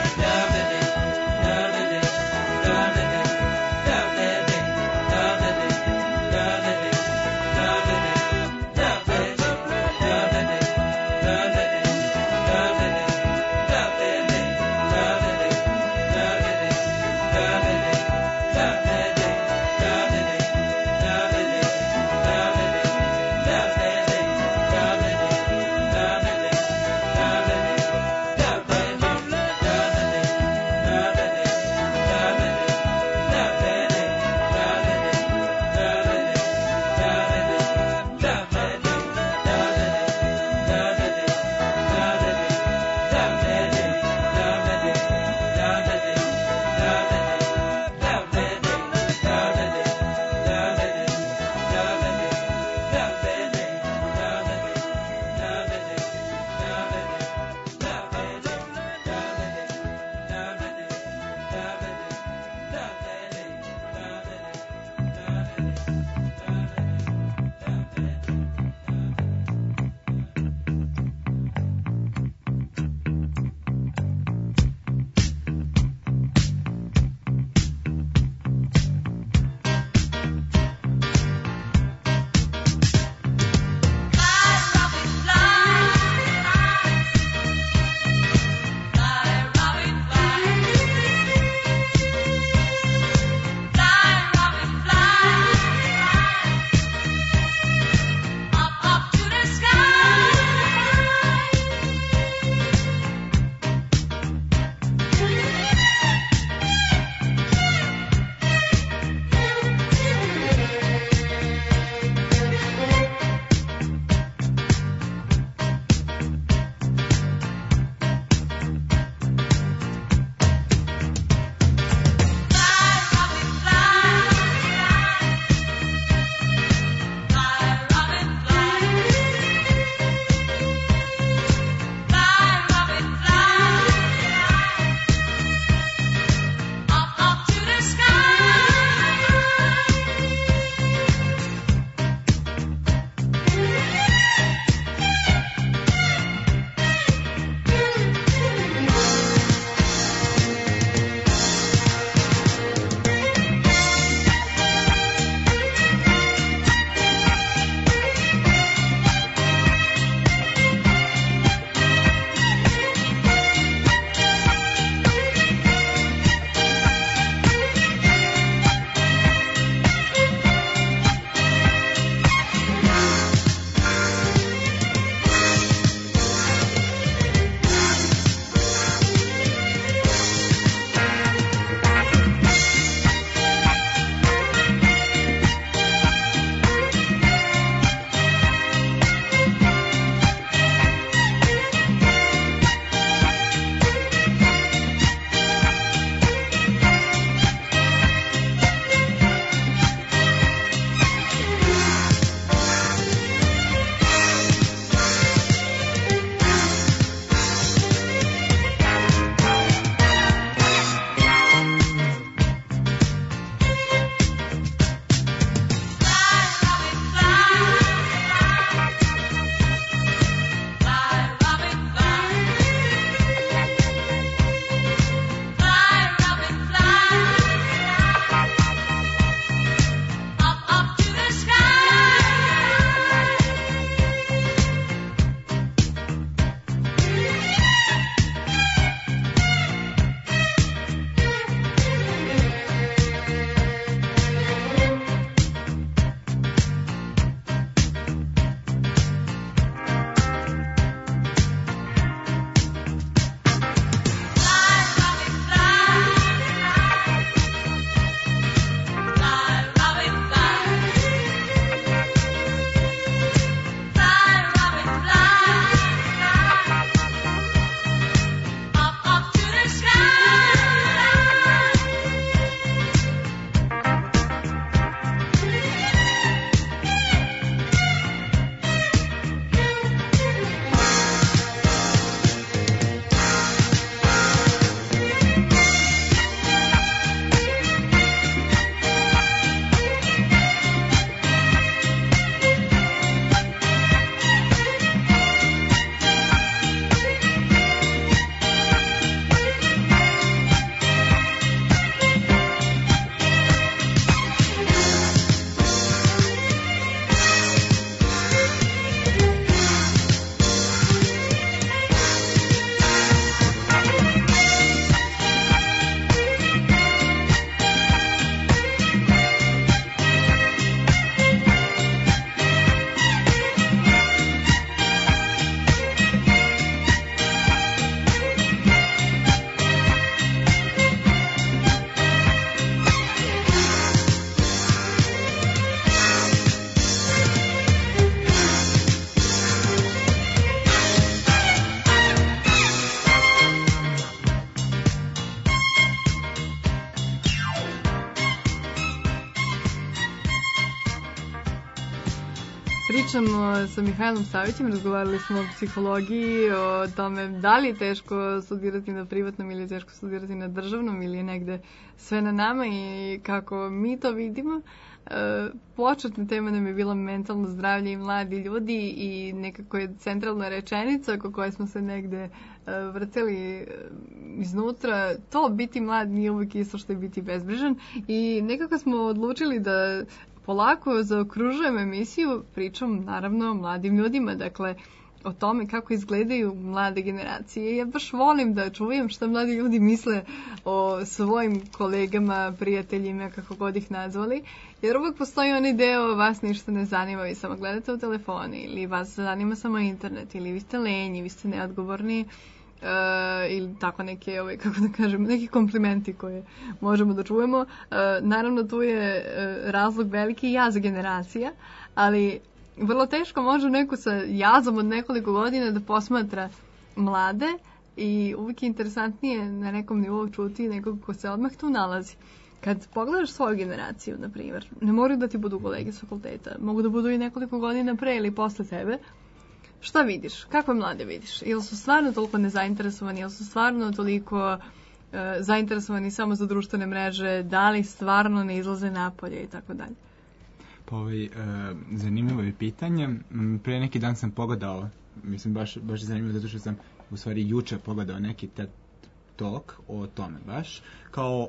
Pričamo sa Mihajlom Savićem, razgovarali smo o psihologiji, o tome da li je teško studirati na privatnom ili je teško studirati na državnom ili je negde sve na nama i kako mi to vidimo. Početna tema nam je bila mentalno zdravlje i mladi ljudi i nekako je centralna rečenica oko koje smo se negde vrteli iznutra. To biti mlad nije uvijek isto što je biti bezbrižan i nekako smo odlučili da polako zaokružujem emisiju pričom naravno o mladim ljudima, dakle o tome kako izgledaju mlade generacije. Ja baš volim da čujem šta mladi ljudi misle o svojim kolegama, prijateljima, kako god ih nazvali, jer uvijek postoji onaj deo vas ništa ne zanima, vi samo gledate u telefoni ili vas zanima samo internet ili vi ste lenji, vi ste neodgovorni, ili tako neke, kako da kažem, neki komplimenti koje možemo da čujemo. Naravno tu je razlog veliki jaz generacija, ali vrlo teško može neko sa jazom od nekoliko godina da posmatra mlade i uvijek je interesantnije na nekom nivou čuti nekog ko se odmah tu nalazi. Kad pogledaš svoju generaciju, na primjer, ne moraju da ti budu kolege s fakulteta, mogu da budu i nekoliko godina pre ili posle tebe. Šta vidiš? Kakve mlade vidiš? Ili su stvarno toliko nezainteresovani? Ili su stvarno toliko zainteresovani samo za društvene mreže? Da li stvarno ne izlaze napolje i tako dalje? Pa zanimljivo je pitanje. Pre neki dan sam pogledao, mislim baš zanimljivo zato što sam u stvari juče pogledao neki TED Talk o tome baš. Kao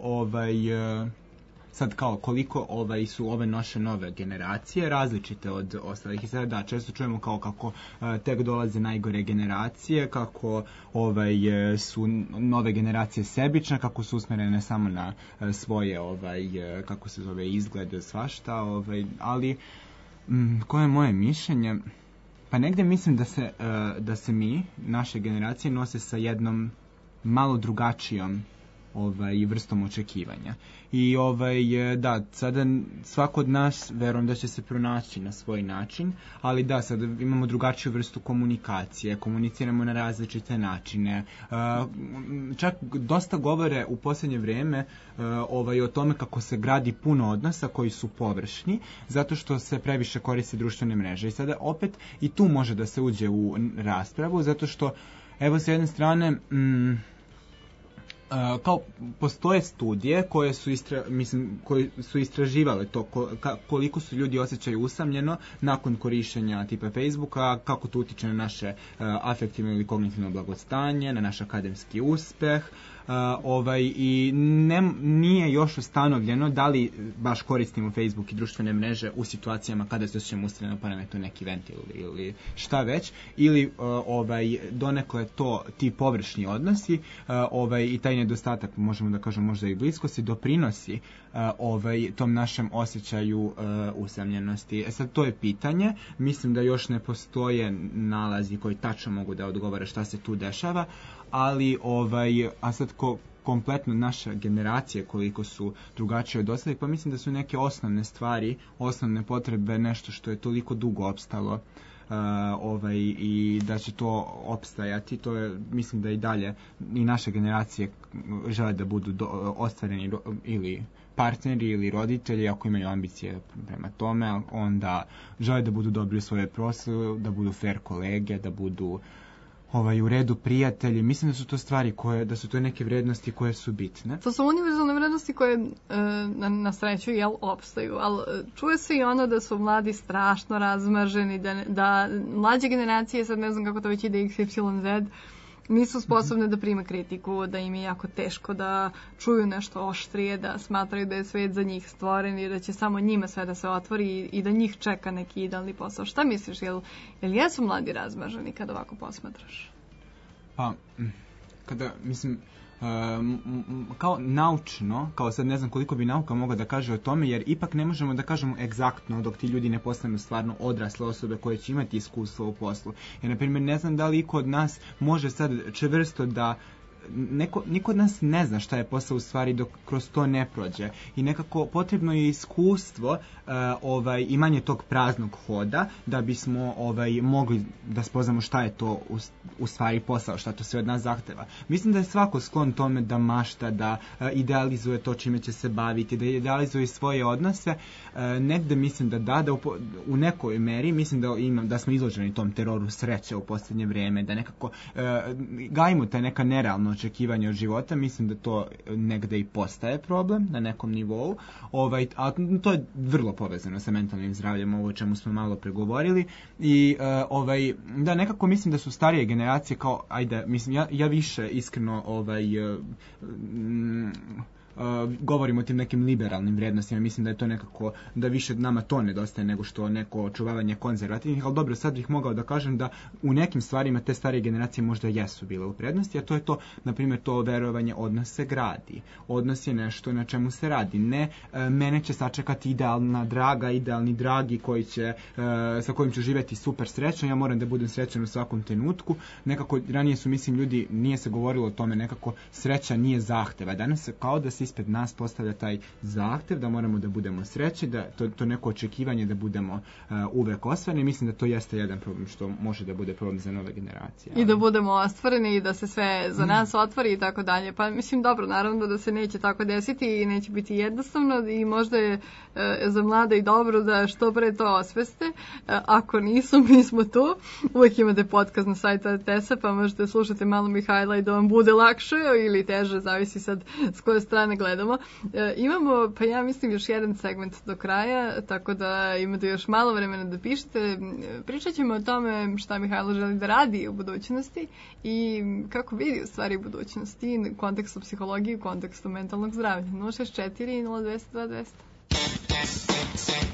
sad kao koliko su ove naše nove generacije različite od ostalih. I sada da, često čujemo kao kako tek dolaze najgore generacije, kako su nove generacije sebične, kako su usmjerene samo na svoje kako se zove izglede svašta, ali koje je moje mišljenje? Pa negdje mislim da se mi, naše generacije, nose sa jednom malo drugačijom vrstom očekivanja. I da, sada svako od nas verujem da će se pronaći na svoj način, ali da, sada imamo drugačiju vrstu komunikacije, komuniciramo na različite načine. Čak dosta govore u posljednje vrijeme o tome kako se gradi puno odnosa koji su površni, zato što se previše koriste društvene mreže. I sada opet i tu može da se uđe u raspravu, zato što evo s jedne strane kao postoje studije koje su istraživale to koliko su ljudi osjećaju usamljeno nakon korištenja tipa Facebooka, kako to utiče na naše afektivno ili kognitivno blagostanje, na naš akademski uspeh. I nije još ustanovljeno da li baš koristimo Facebook i društvene mreže u situacijama kada se osjećamo usamljeno, pa nam je to neki ventil ili šta već, ili donekle to ti površni odnosi i taj nedostatak, možemo da kažemo možda i bliskosti, doprinosi tom našem osjećaju usamljenosti. Sad to je pitanje, mislim da još ne postoje nalazi koji tačno mogu da odgovore šta se tu dešava, ali a sad kompletno naša generacija koliko su drugačije od ostalih, pa mislim da su neke osnovne stvari, osnovne potrebe nešto što je toliko dugo opstalo i da će to opstajati. To je, mislim da i dalje i naše generacije žele da budu ostvareni ili partneri ili roditelji, ako imaju ambicije prema tome, onda žele da budu dobri u svoje poslu, da budu fair kolege, da budu u redu prijatelji. Mislim da su to stvari da su to neke vrijednosti koje su bitne. To su univerzalne vrijednosti koje na sreću opstaju, ali čuje se i ono da su mladi strašno razmaženi, da mlađe generacije, sad ne znam kako to već ide XYZ, nisu sposobne da prime kritiku, da im je jako teško da čuju nešto oštrije, da smatraju da je svijet za njih stvoren i da će samo njima sve da se otvori i da njih čeka neki idealni posao. Šta misliš, jel jesu mladi razmaženi kada ovako posmatraš? Pa, kada, mislim, kao naučno, kao sad ne znam koliko bi nauka mogla da kaže o tome, jer ipak ne možemo da kažemo egzaktno dok ti ljudi ne postanu stvarno odrasle osobe koje će imati iskustvo u poslu. Jer, na primjer, ne znam da li iko od nas može sad čvrsto da niko od nas ne zna šta je posao u stvari dok kroz to ne prođe i nekako potrebno je iskustvo imanje tog praznog hoda da bismo mogli da spoznamo šta je to u stvari posao, šta to sve od nas zahteva. Mislim da je svako sklon tome da mašta, da idealizuje to čime će se baviti, da idealizuje svoje odnose. Negde mislim da u nekoj meri mislim da smo izloženi tom teroru sreće u posljednje vrijeme, da nekako gajimo te neka nerealna očekivanja od života. Mislim da to negde i postaje problem na nekom nivou, a to je vrlo povezano sa mentalnim zdravljem, ovo o čemu smo malo pregovorili i da nekako mislim da su starije generacije kao, mislim ja više iskreno govorimo o tim nekim liberalnim vrijednostima, mislim da je to nekako, da više nama to nedostaje nego što neko očuvavanje konzervativnih, ali dobro, sad bih mogao da kažem da u nekim stvarima te starije generacije možda jesu bile u prednosti, a to je to, na primjer, to verovanje odnos se gradi. Odnos je nešto na čemu se radi. Ne, mene će sačekati idealna draga, idealni dragi sa kojim ću živjeti super srećno, ja moram da budem srećan u svakom trenutku. Nekako, ranije su, mislim, ljudi, nije se govorilo o tome, nekako sreća nije zahteva. Danas se kao da se ispred nas postavlja taj zahtev da moramo da budemo srećni, da to neko očekivanje da budemo uvek ostvareni. Mislim da to jeste jedan problem što može da bude problem za nove generacije. I da budemo ostvareni i da se sve za nas otvori i tako dalje. Pa mislim, dobro, naravno da se neće tako desiti i neće biti jednostavno i možda je za mlade i dobro da što pre to osveste. Ako nisu, mi smo tu. Uvijek imate podcast na sajtu RTS-a, pa možete slušati malo Mihajla i da vam bude lakše ili teže, zavisi sad s koje strane gledamo. Imamo, pa ja mislim, još jedan segment do kraja, tako da imate još malo vremena da pišete. Pričat ćemo o tome šta Mihajlo želi da radi u budućnosti i kako vidi u stvari budućnosti u kontekstu psihologije, u kontekstu mentalnog zdravlja. 064 02 200.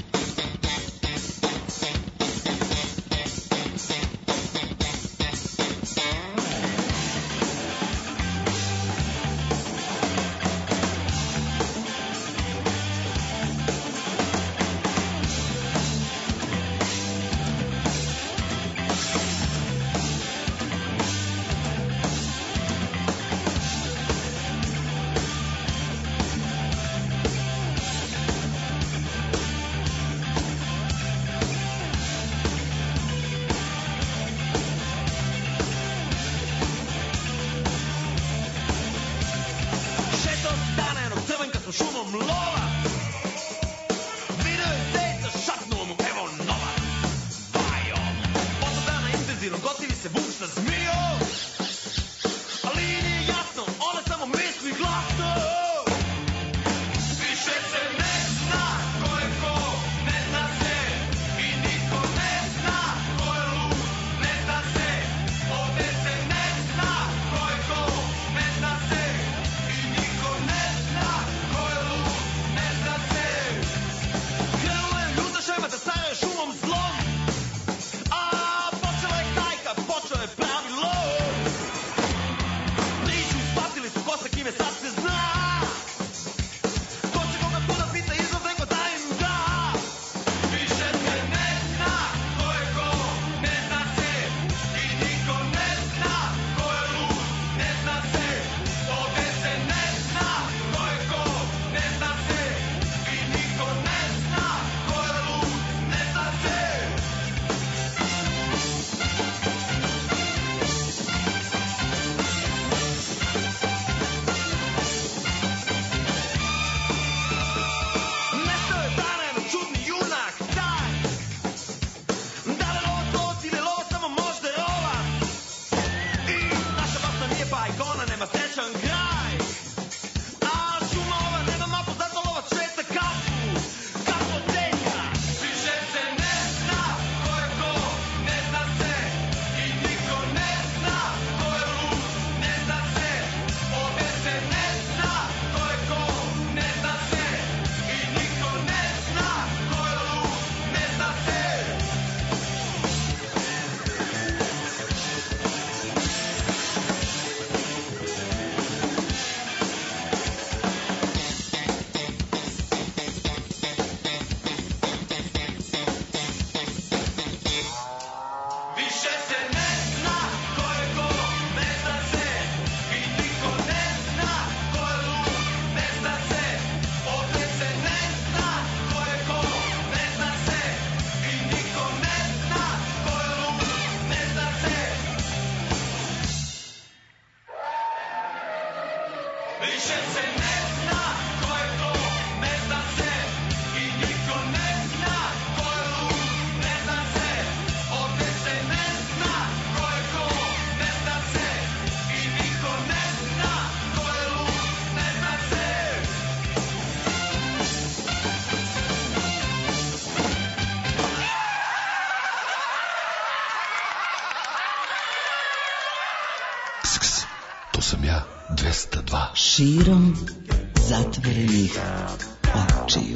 širom zatvorenih očiju.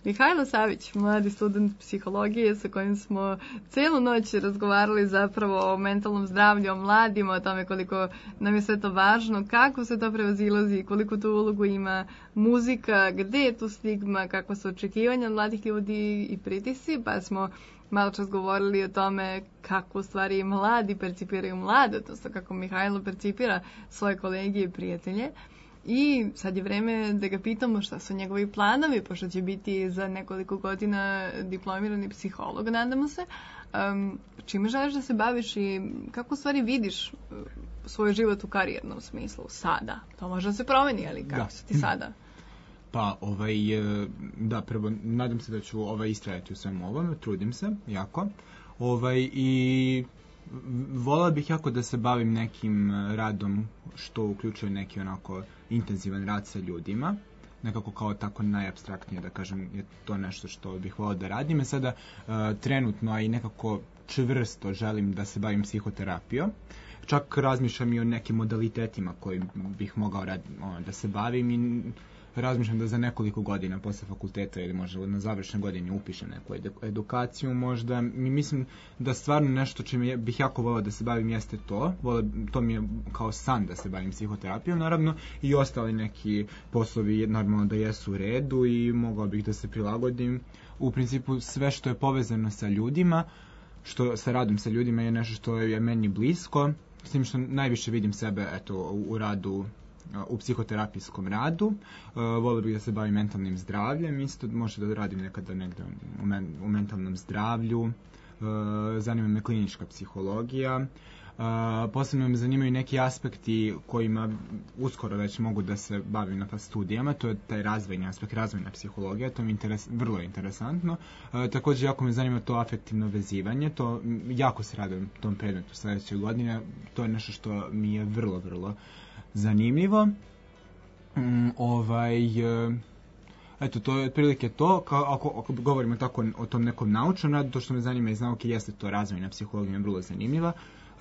Mihajlo Savić, mladi student psihologije sa kojim smo celu noć razgovarali zapravo o mentalnom zdravlju, o mladima, o tome koliko nam je sve to važno, kako se to prevazilazi, koliko tu ulogu ima muzika, gde je tu stigma, kakva su očekivanja od mladih ljudi i pritisci, pa smo malo čas govorili o tome kako u stvari mladi percipiraju mlade, odnosno kako Mihajlo percipira svoje kolege i prijatelje. I sad je vreme da ga pitamo šta su njegovi planovi, pošto će biti za nekoliko godina diplomirani psiholog, nadamo se. Čime želiš da se baviš i kako u stvari vidiš svoj život u karijernom smislu sada? To može da se promeni, ali kako si ti sada? Pa, da, prvo, nadam se da ću istrajati u svemu ovom, trudim se, jako. I volao bih jako da se bavim nekim radom što uključuje neki onako intenzivan rad sa ljudima, nekako kao tako najapstraktnije da kažem je to nešto što bih volao da radim. Sada trenutno, a i nekako čvrsto želim da se bavim psihoterapijom. Čak razmišljam i o nekim modalitetima koji bih mogao da se bavim i razmišljam da za nekoliko godina posle fakulteta ili možda na završnoj godini upišem neku edukaciju možda. Mislim da stvarno nešto čime bih jako volao da se bavim jeste to. To mi je kao san da se bavim psihoterapijom, naravno, i ostali neki poslovi normalno da jesu u redu i mogao bih da se prilagodim. U principu sve što je povezano sa ljudima, sa radom sa ljudima je nešto što je meni blisko, s tim što najviše vidim sebe u radu, u psihoterapijskom radu. Volio bih da se bavim mentalnim zdravljem, isto možda da radim nekada negde u mentalnom zdravlju. Zanima me klinička psihologija. Posebno me zanimaju neki aspekti kojima uskoro već mogu da se bavim na studijama, to je taj razvojni aspekt, razvojna psihologija, to mi je vrlo interesantno. Također jako me zanima to afektivno vezivanje, to jako se radim tom predmetu sledeće godine, to je nešto što mi je vrlo, vrlo zanimljivo. Eto, to je otprilike to. Ako govorimo tako o tom nekom naučnom radu, to što me zanima iz nauke jeste to razvojna psihologija, vrlo zanimljiva.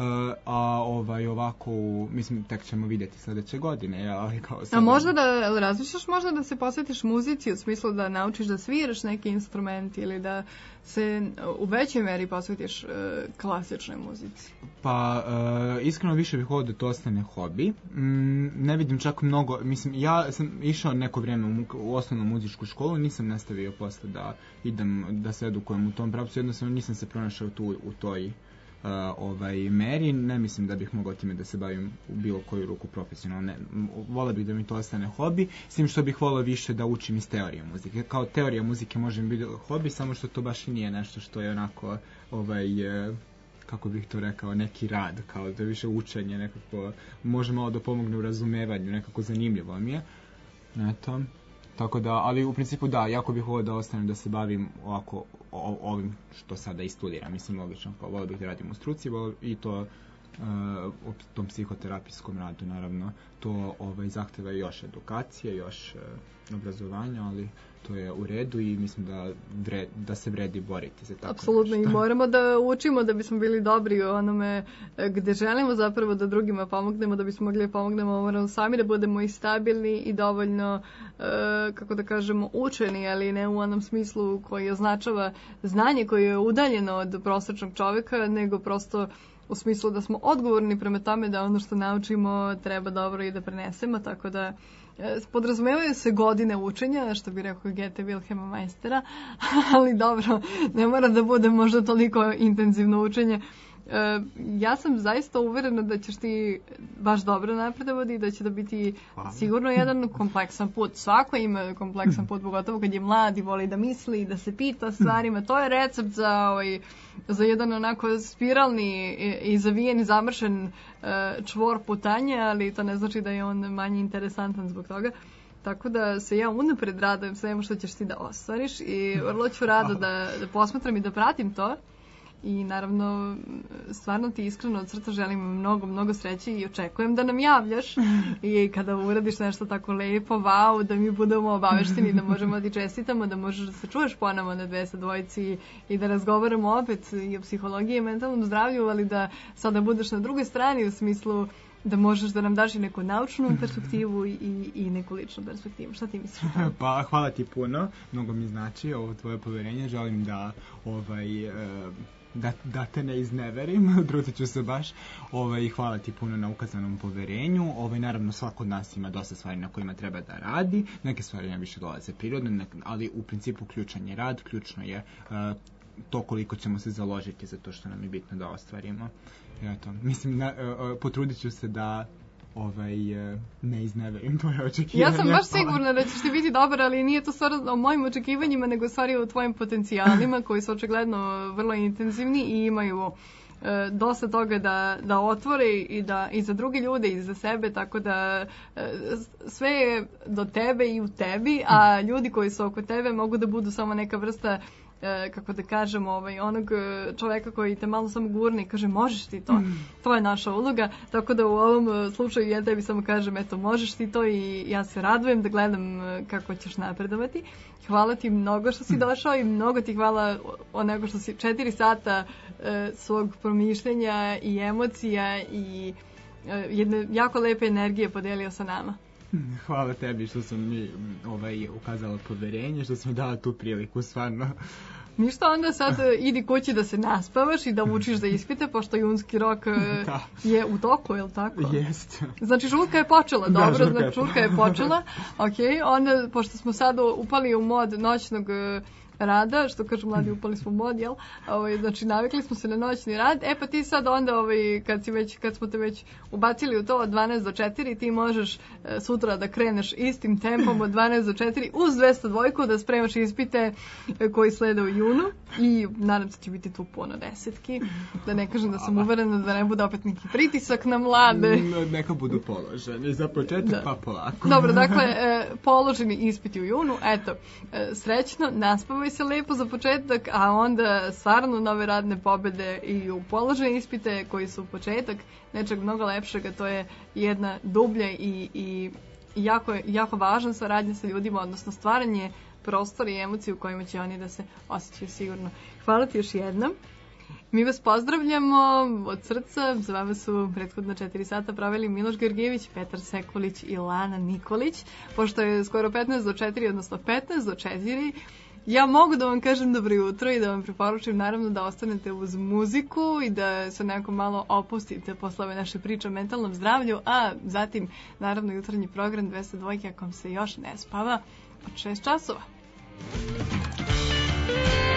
Ovako, mislim, tek ćemo vidjeti sledeće godine. A možda da razmišljaš, možda da se posvetiš muzici, u smislu da naučiš da sviraš neki instrument ili da se u većoj meri posvetiš klasičnoj muzici? Pa, iskreno više bih volio da to ostane hobi. Ne vidim čak mnogo, mislim, ja sam išao neko vrijeme u osnovnu muzičku školu, nisam nastavio posle da idem, da se edukujem u tom pravcu, jednostavno nisam se pronašao tu u toj meri, ne mislim da bih mogao time da se bavim u bilo koju ruku profesionalno. Volio bih da mi to ostane hobi, s tim što bih volio više da učim iz teorije muzike. Kao teorija muzike može mi biti hobi, samo što to baš i nije nešto što je onako kako bih to rekao, neki rad, kao da više učenje, nekako može malo da pomogne u razumevanju, nekako zanimljivo mi je. Eto. Tako da, ali u principu da, jako bih volio da ostanem da se bavim ovako ovim što sada i studiram. Mislim, logično, kao volio bih da radim u struci i to u tom psihoterapijskom radu, naravno. To zahteva još edukacije, još obrazovanja, ali to je u redu i mislim da se vredi boriti za tako apsolutno nešto. I moramo da učimo da bismo bili dobri u onome gde želimo zapravo da drugima pomognemo, da bismo mogli da pomognemo, moramo sami da budemo i stabilni i dovoljno, kako da kažemo, učeni, ali ne u onom smislu koji označava znanje koje je udaljeno od prosječnog čovjeka, nego prosto u smislu da smo odgovorni prema tome da ono što naučimo treba dobro i da prenesemo, tako da podrazumevaju se godine učenja, što bi rekao Goethe Wilhelma Meistera, ali dobro, ne mora da bude možda toliko intenzivno učenje. Ja sam zaista uverena da ćeš ti baš dobro napredovati i da će to biti sigurno jedan kompleksan put. Svako ima kompleksan put, pogotovo kad je mlad i voli da misli, da se pita stvarima. To je recept za jedan onako spiralni i zavijen i zamršen čvor putanja, ali to ne znači da je on manje interesantan zbog toga. Tako da se ja unapred radujem svemu što ćeš ti da ostvariš i vrlo ću rado da posmatram i da pratim to. I naravno, stvarno ti iskreno od srca želim mnogo sreće i očekujem da nam javljaš i kada uradiš nešto tako lepo, wow, da mi budemo obavešteni, da možemo da ti čestitamo, da možeš da se čuješ ponovo na 202 i da razgovaramo opet i o psihologiji i mentalnom zdravlju, ali da sada budeš na drugoj strani u smislu da možeš da nam daš i neku naučnu perspektivu i neku ličnu perspektivu. Šta ti misliš? Pa hvala ti puno, mnogo mi znači ovo tvoje poverenje, želim da da te ne izneverim, trudit ću se baš. Hvala ti puno na ukazanom poverenju. Naravno, svako od nas ima dosta stvari na kojima treba da radi. Neke stvari nam više dolaze prirodno, ali u principu ključan je rad, ključno je to koliko ćemo se založiti za to što nam je bitno da ostvarimo. Eto, mislim, potrudit ću se da ne izneverim tvoje očekivanja. Ja sam baš sigurna da ćeš ti biti dobar, ali nije to stvar o mojim očekivanjima, nego stvari o tvojim potencijalima koji su očigledno vrlo intenzivni i imaju dosta toga da otvore i za druge ljude i za sebe, tako da sve je do tebe i u tebi, a ljudi koji su oko tebe mogu da budu samo neka vrsta, kako da kažem, onog čoveka koji te malo samo gurne i kaže možeš ti to, to je naša uloga, tako da u ovom slučaju ja tebi samo kažem eto možeš ti to i ja se radujem da gledam kako ćeš napredovati. Hvala ti mnogo što si došao i mnogo ti hvala onego što si 4 sata svog promišljenja i emocija i jedne jako lepe energije podelio sa nama. Hvala tebi što sam mi ukazala poverenje, što sam mi dala tu priliku, stvarno. Ništa, onda sad idi kući da se naspavaš i da učiš za ispite, pošto junski rok je u toku, je li tako? Jest. Znači žurka je počela, dobro, znači žurka je počela. Ok, onda, pošto smo sad upali u mod noćnog rada, što kažu mladi, upali smo u mod, jel? Znači navikli smo se na noćni rad. Pa ti sad onda, kad smo te već ubacili u to od 12 do 4, ti možeš sutra da kreneš istim tempom od 12 do 4 uz 202 da spremaš ispite koji slede u junu i nadam se će biti tu puno desetki. Da ne kažem da sam uverena da ne bude opet neki pritisak na mlade. Neka budu položeni za početak, pa polako. Dobro, dakle, položeni ispiti u junu, eto, srećno, naspavaj se lepo za početak, a onda stvarno nove radne pobede i u položene ispite koji su početak nečeg mnogo lepšega, to je jedna dublja i jako važna saradnja sa ljudima, odnosno stvaranje prostora i emocije u kojima će oni da se osjećaju sigurno. Hvala ti još jednom. Mi vas pozdravljamo od srca, za vama su prethodno 4 sata proveli Miloš Georgijević, Petar Sekulić i Lana Nikolić. Pošto je skoro 15 do 4, odnosno 15 do 4, ja mogu da vam kažem dobro jutro i da vam preporučim naravno da ostanete uz muziku i da se nekako malo opustite posle ove naše priče o mentalnom zdravlju, a zatim naravno jutarnji program 202 ako vam se još ne spava od 6 časova.